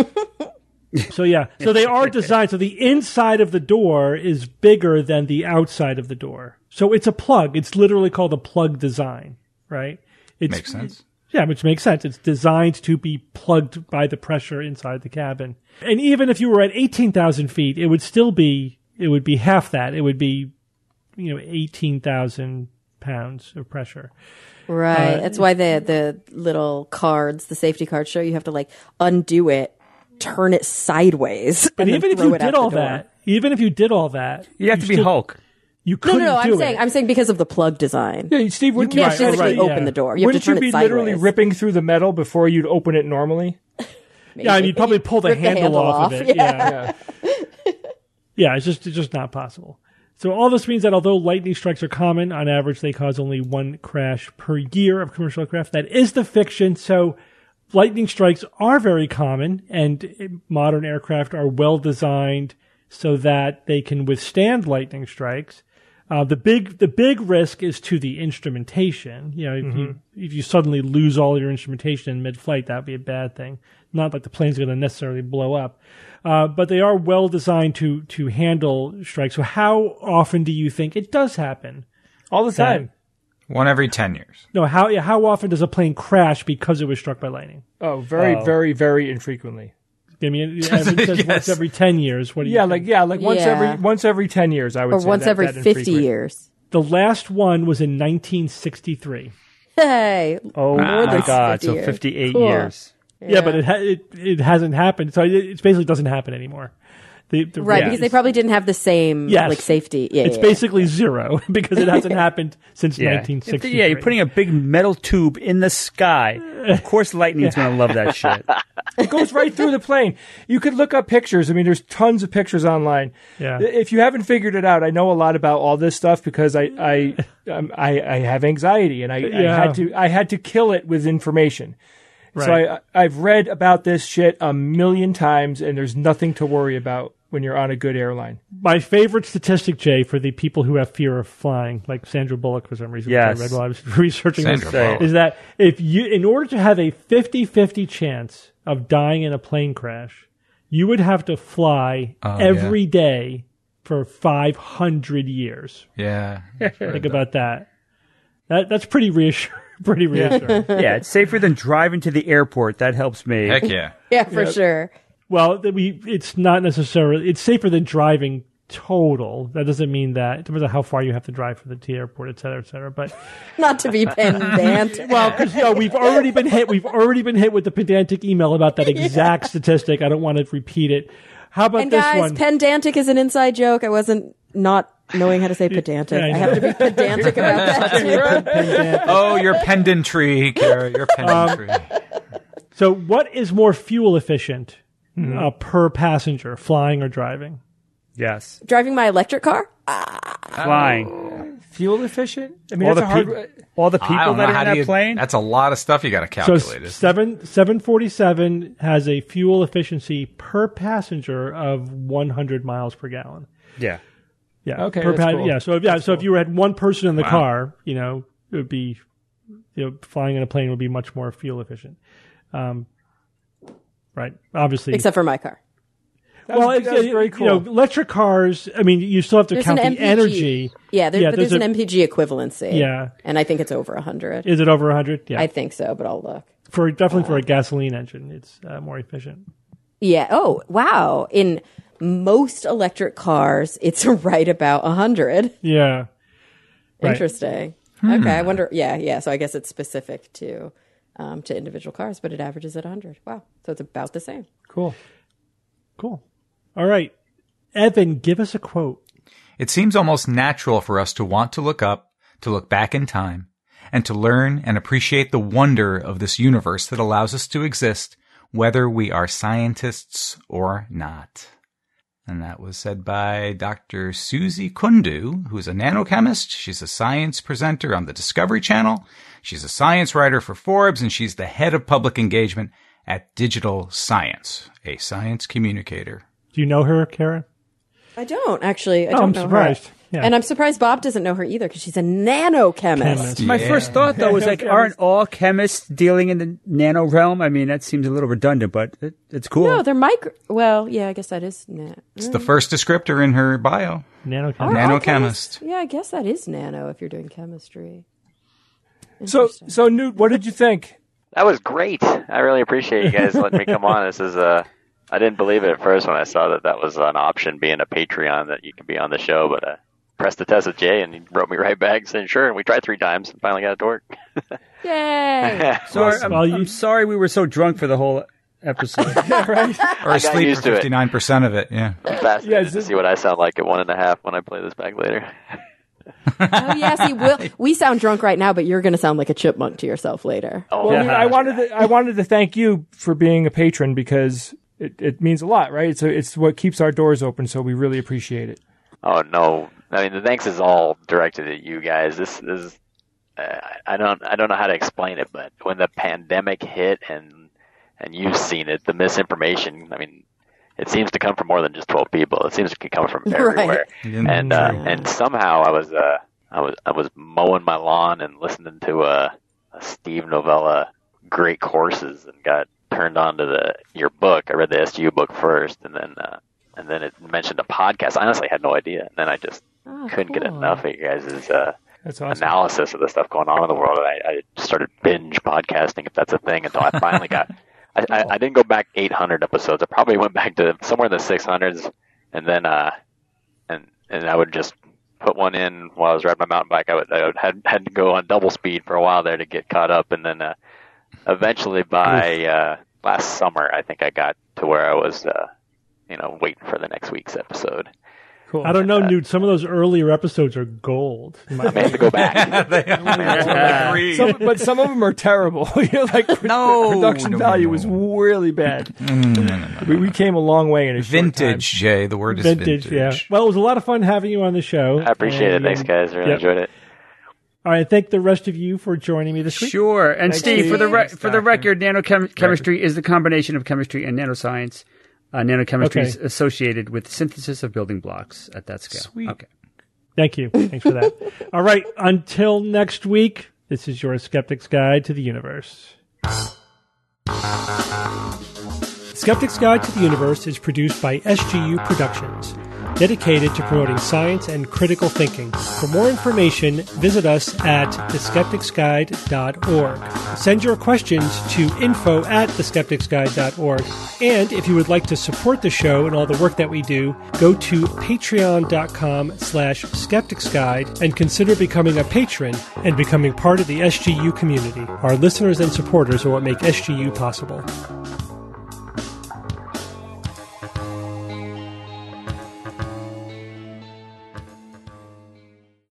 So yeah, so they are designed. So the inside of the door is bigger than the outside of the door. So it's a plug. It's literally called a plug design, right? It's, Makes sense. Yeah, which makes sense. It's designed to be plugged by the pressure inside the cabin. And even if you were at eighteen thousand feet, it would still be, it would be half that. It would be, you know, eighteen thousand pounds of pressure. Right. Uh, That's why the the little cards, the safety cards, show you have to like undo it, turn it sideways. But and then even if throw you it out did the all door. that, even if you did all that, You have to be still- Hulk. You No, couldn't no, no. do I'm saying it. I'm saying because of the plug design. Yeah, Steve, You wouldn't can't right, physically right, open yeah. the door. You wouldn't have to you turn be it sideways. literally ripping through the metal before you'd open it normally? Yeah, I mean, you'd probably pull the Rip the handle, handle off, of off, it. yeah. Yeah. Yeah, it's just it's just not possible. So all this means that although lightning strikes are common, on average they cause only one crash per year of commercial aircraft. That is the fiction. So lightning strikes are very common, and modern aircraft are well designed so that they can withstand lightning strikes. Uh, the big the big risk is to the instrumentation. You know, if you if you suddenly lose all your instrumentation in mid-flight, that would be a bad thing. Not like the plane's going to necessarily blow up, uh, but they are well designed to to handle strikes. So how often do you think it does happen? All the time. One every ten years. No, how yeah, how often does a plane crash because it was struck by lightning? Oh, very, Oh. very, very infrequently. I mean, it says once Yes. every ten years. What do you Yeah, think? like yeah, like once Yeah. every once every ten years, I would Or say. once that- every that fifty infrequent. years. The last one was in nineteen sixty-three. Hey. Oh More my than God! fifty So years. fifty-eight Cool. years. Yeah, but it, ha- it it hasn't happened. So it, it basically doesn't happen anymore. The, the Right, yeah, because they it's- probably didn't have the same Yes. like safety. Yeah, It's yeah, basically zero because it hasn't happened since Yeah. nineteen sixty. Yeah, you're putting a big metal tube in the sky. Of course, lightning's going to love that shit. It goes right through the plane. You could look up pictures. I mean, there's tons of pictures online. Yeah. If you haven't figured it out, I know a lot about all this stuff because I I um, I, I have anxiety and I, I Yeah. had to I had to kill it with information. So Right. I I've read about this shit a million times, and there's nothing to worry about when you're on a good airline. My favorite statistic, Jay, for the people who have fear of flying, like Sandra Bullock for some reason, which Yes. I read while I was researching Sandra this, Bullock. is that if you, in order to have a fifty-fifty chance of dying in a plane crash, you would have to fly Oh, every day for five hundred years. Yeah. Think about that. That that's pretty reassuring. Pretty reassuring. Yeah, it's safer than driving to the airport. That helps me. Heck yeah. yeah, for sure. Well, that we it's not necessarily it's safer than driving total. That doesn't mean that. It depends on how far you have to drive for the T airport, et cetera, et cetera. But Not to be pedantic. well, because you know we've already been hit. We've already been hit with the pedantic email about that exact statistic. I don't want to repeat it. How about and this guys, one? pedantic is an inside joke. I wasn't not knowing how to say pedantic. Yeah, I I, have to be pedantic about that too. Oh, your pendantry, Kara. Your pendantry. So, what is more fuel efficient uh, per passenger, flying or driving? Yes. Driving my electric car? Flying. Fuel efficient? I mean, All that's the, a peop- hard. all the I people don't know. that are How in do that you, plane? That's a lot of stuff you got to So, calculate. isn't it? seven seven forty seven has a fuel efficiency per passenger of one hundred miles per gallon. Yeah. Yeah. Okay, Per that's cool. Yeah. So if yeah, That's so if cool. you had one person in the Wow. car, you know, it would be, you know, flying in a plane would be much more fuel efficient. Um, right. Obviously. Except for my car. That well, was, it's, that was it- very you cool. know, electric cars. I mean, you still have to There's count an the M P G. energy. Yeah, there, Yeah, but there's there's, a- an M P G equivalency. Yeah. And I think it's over one hundred. Is it over one hundred? Yeah. I think so, but I'll look. for definitely for a gasoline engine, it's uh, more efficient. Yeah. Oh, wow. In most electric cars, it's right about one hundred. Yeah. Right. Interesting. Okay. I wonder. Yeah. Yeah. So I guess it's specific to um, to individual cars, but it averages at one hundred. Wow. So it's about the same. Cool. Cool. All right. Evan, give us a quote. It seems almost natural for us to want to look up, to look back in time, and to learn and appreciate the wonder of this universe that allows us to exist, whether we are scientists or not. And that was said by Doctor Susie Kundu, who's a nanochemist. She's a science presenter on the Discovery Channel. She's a science writer for Forbes, and she's the head of public engagement at Digital Science, a science communicator. Do you know her, Kara? I don't actually. I Oh, don't I'm know surprised. her. Yeah. And I'm surprised Bob doesn't know her either because she's a nanochemist. Chemist. My Yeah. first thought, though, was like, aren't all chemists dealing in the nano realm? I mean, that seems a little redundant, but it, it's cool. No, they're micro. Well, yeah, I guess that is. Na- It's the first descriptor in her bio. Nanochemist. Are all Nanochemist. chemists- Yeah, I guess that is nano if you're doing chemistry. So, Interesting. so Newt, what did you think? That was great. I really appreciate you guys letting me come on. This is uh, I didn't believe it at first when I saw that that was an option, being a Patreon, that you can be on the show. But uh, pressed the test with Jay, and he wrote me right back saying sure. And we tried three times and finally got it to work. Yay! Sorry, I'm, Well, you- I'm sorry we were so drunk for the whole episode. Or asleep used for to it. fifty-nine percent of it, yeah. I'm fascinated Yeah, to is it- see what I sound like at one and a half when I play this back later. Oh yes, he will. We sound drunk right now, but you're going to sound like a chipmunk to yourself later. Oh, Well, I, mean, I wanted to, I wanted to thank you for being a patron because it, it means a lot, right? It's a, it's what keeps our doors open, so we really appreciate it. Oh no! I mean, the thanks is all directed at you guys. This is uh, I don't I don't know how to explain it, but when the pandemic hit and and you've seen it, the misinformation. I mean, it seems to come from more than just twelve people. It seems to come from everywhere. Right. And uh, Yeah. and somehow I was uh I was I was mowing my lawn and listening to a, a Steve Novella Great Courses and got turned on to the your book. I read the S G U book first, and then uh, and then it mentioned a podcast. I honestly had no idea, and then I just Oh, couldn't get cool. enough of you guys' uh, That's awesome. analysis of the stuff going on in the world. And I, I started binge podcasting, if that's a thing, until I finally got. I, I, I didn't go back eight hundred episodes. I probably went back to somewhere in the six hundreds, and then uh, and and I would just put one in while I was riding my mountain bike. I would, I would had had to go on double speed for a while there to get caught up, and then uh, eventually by uh, last summer, I think I got to where I was, uh, you know, waiting for the next week's episode. Cool. I don't know, Newt. Some of those earlier episodes are gold. I may have to go back. They agreed. Some, but some of them are terrible. You're like, No, production no, value no. was really bad. No, no, no. We, we came a long way in a short Vintage, Jay. The word is Vintage, vintage. yeah. Well, it was a lot of fun having you on the show. I appreciate And, it. Thanks, um, guys. I really yep. enjoyed it. All right, thank the rest of you for joining me this week. Sure. And Thanks, Steve, Steve. for the re- Thanks, for the Doctor. record, nanochemistry is the combination of chemistry and nanoscience. Uh, nanochemistry Okay. is associated with synthesis of building blocks at that scale. Sweet. Okay. Thank you. Thanks for that. All right, until next week, this is your Skeptic's Guide to the Universe. Skeptic's Guide to the Universe is produced by S G U Productions, dedicated to promoting science and critical thinking. For more information, visit us at the skeptics guide dot org. Send your questions to info at the skeptics guide dot org. And if you would like to support the show and all the work that we do, go to patreon.com slash skepticsguide and consider becoming a patron and becoming part of the S G U community. Our listeners and supporters are what make S G U possible.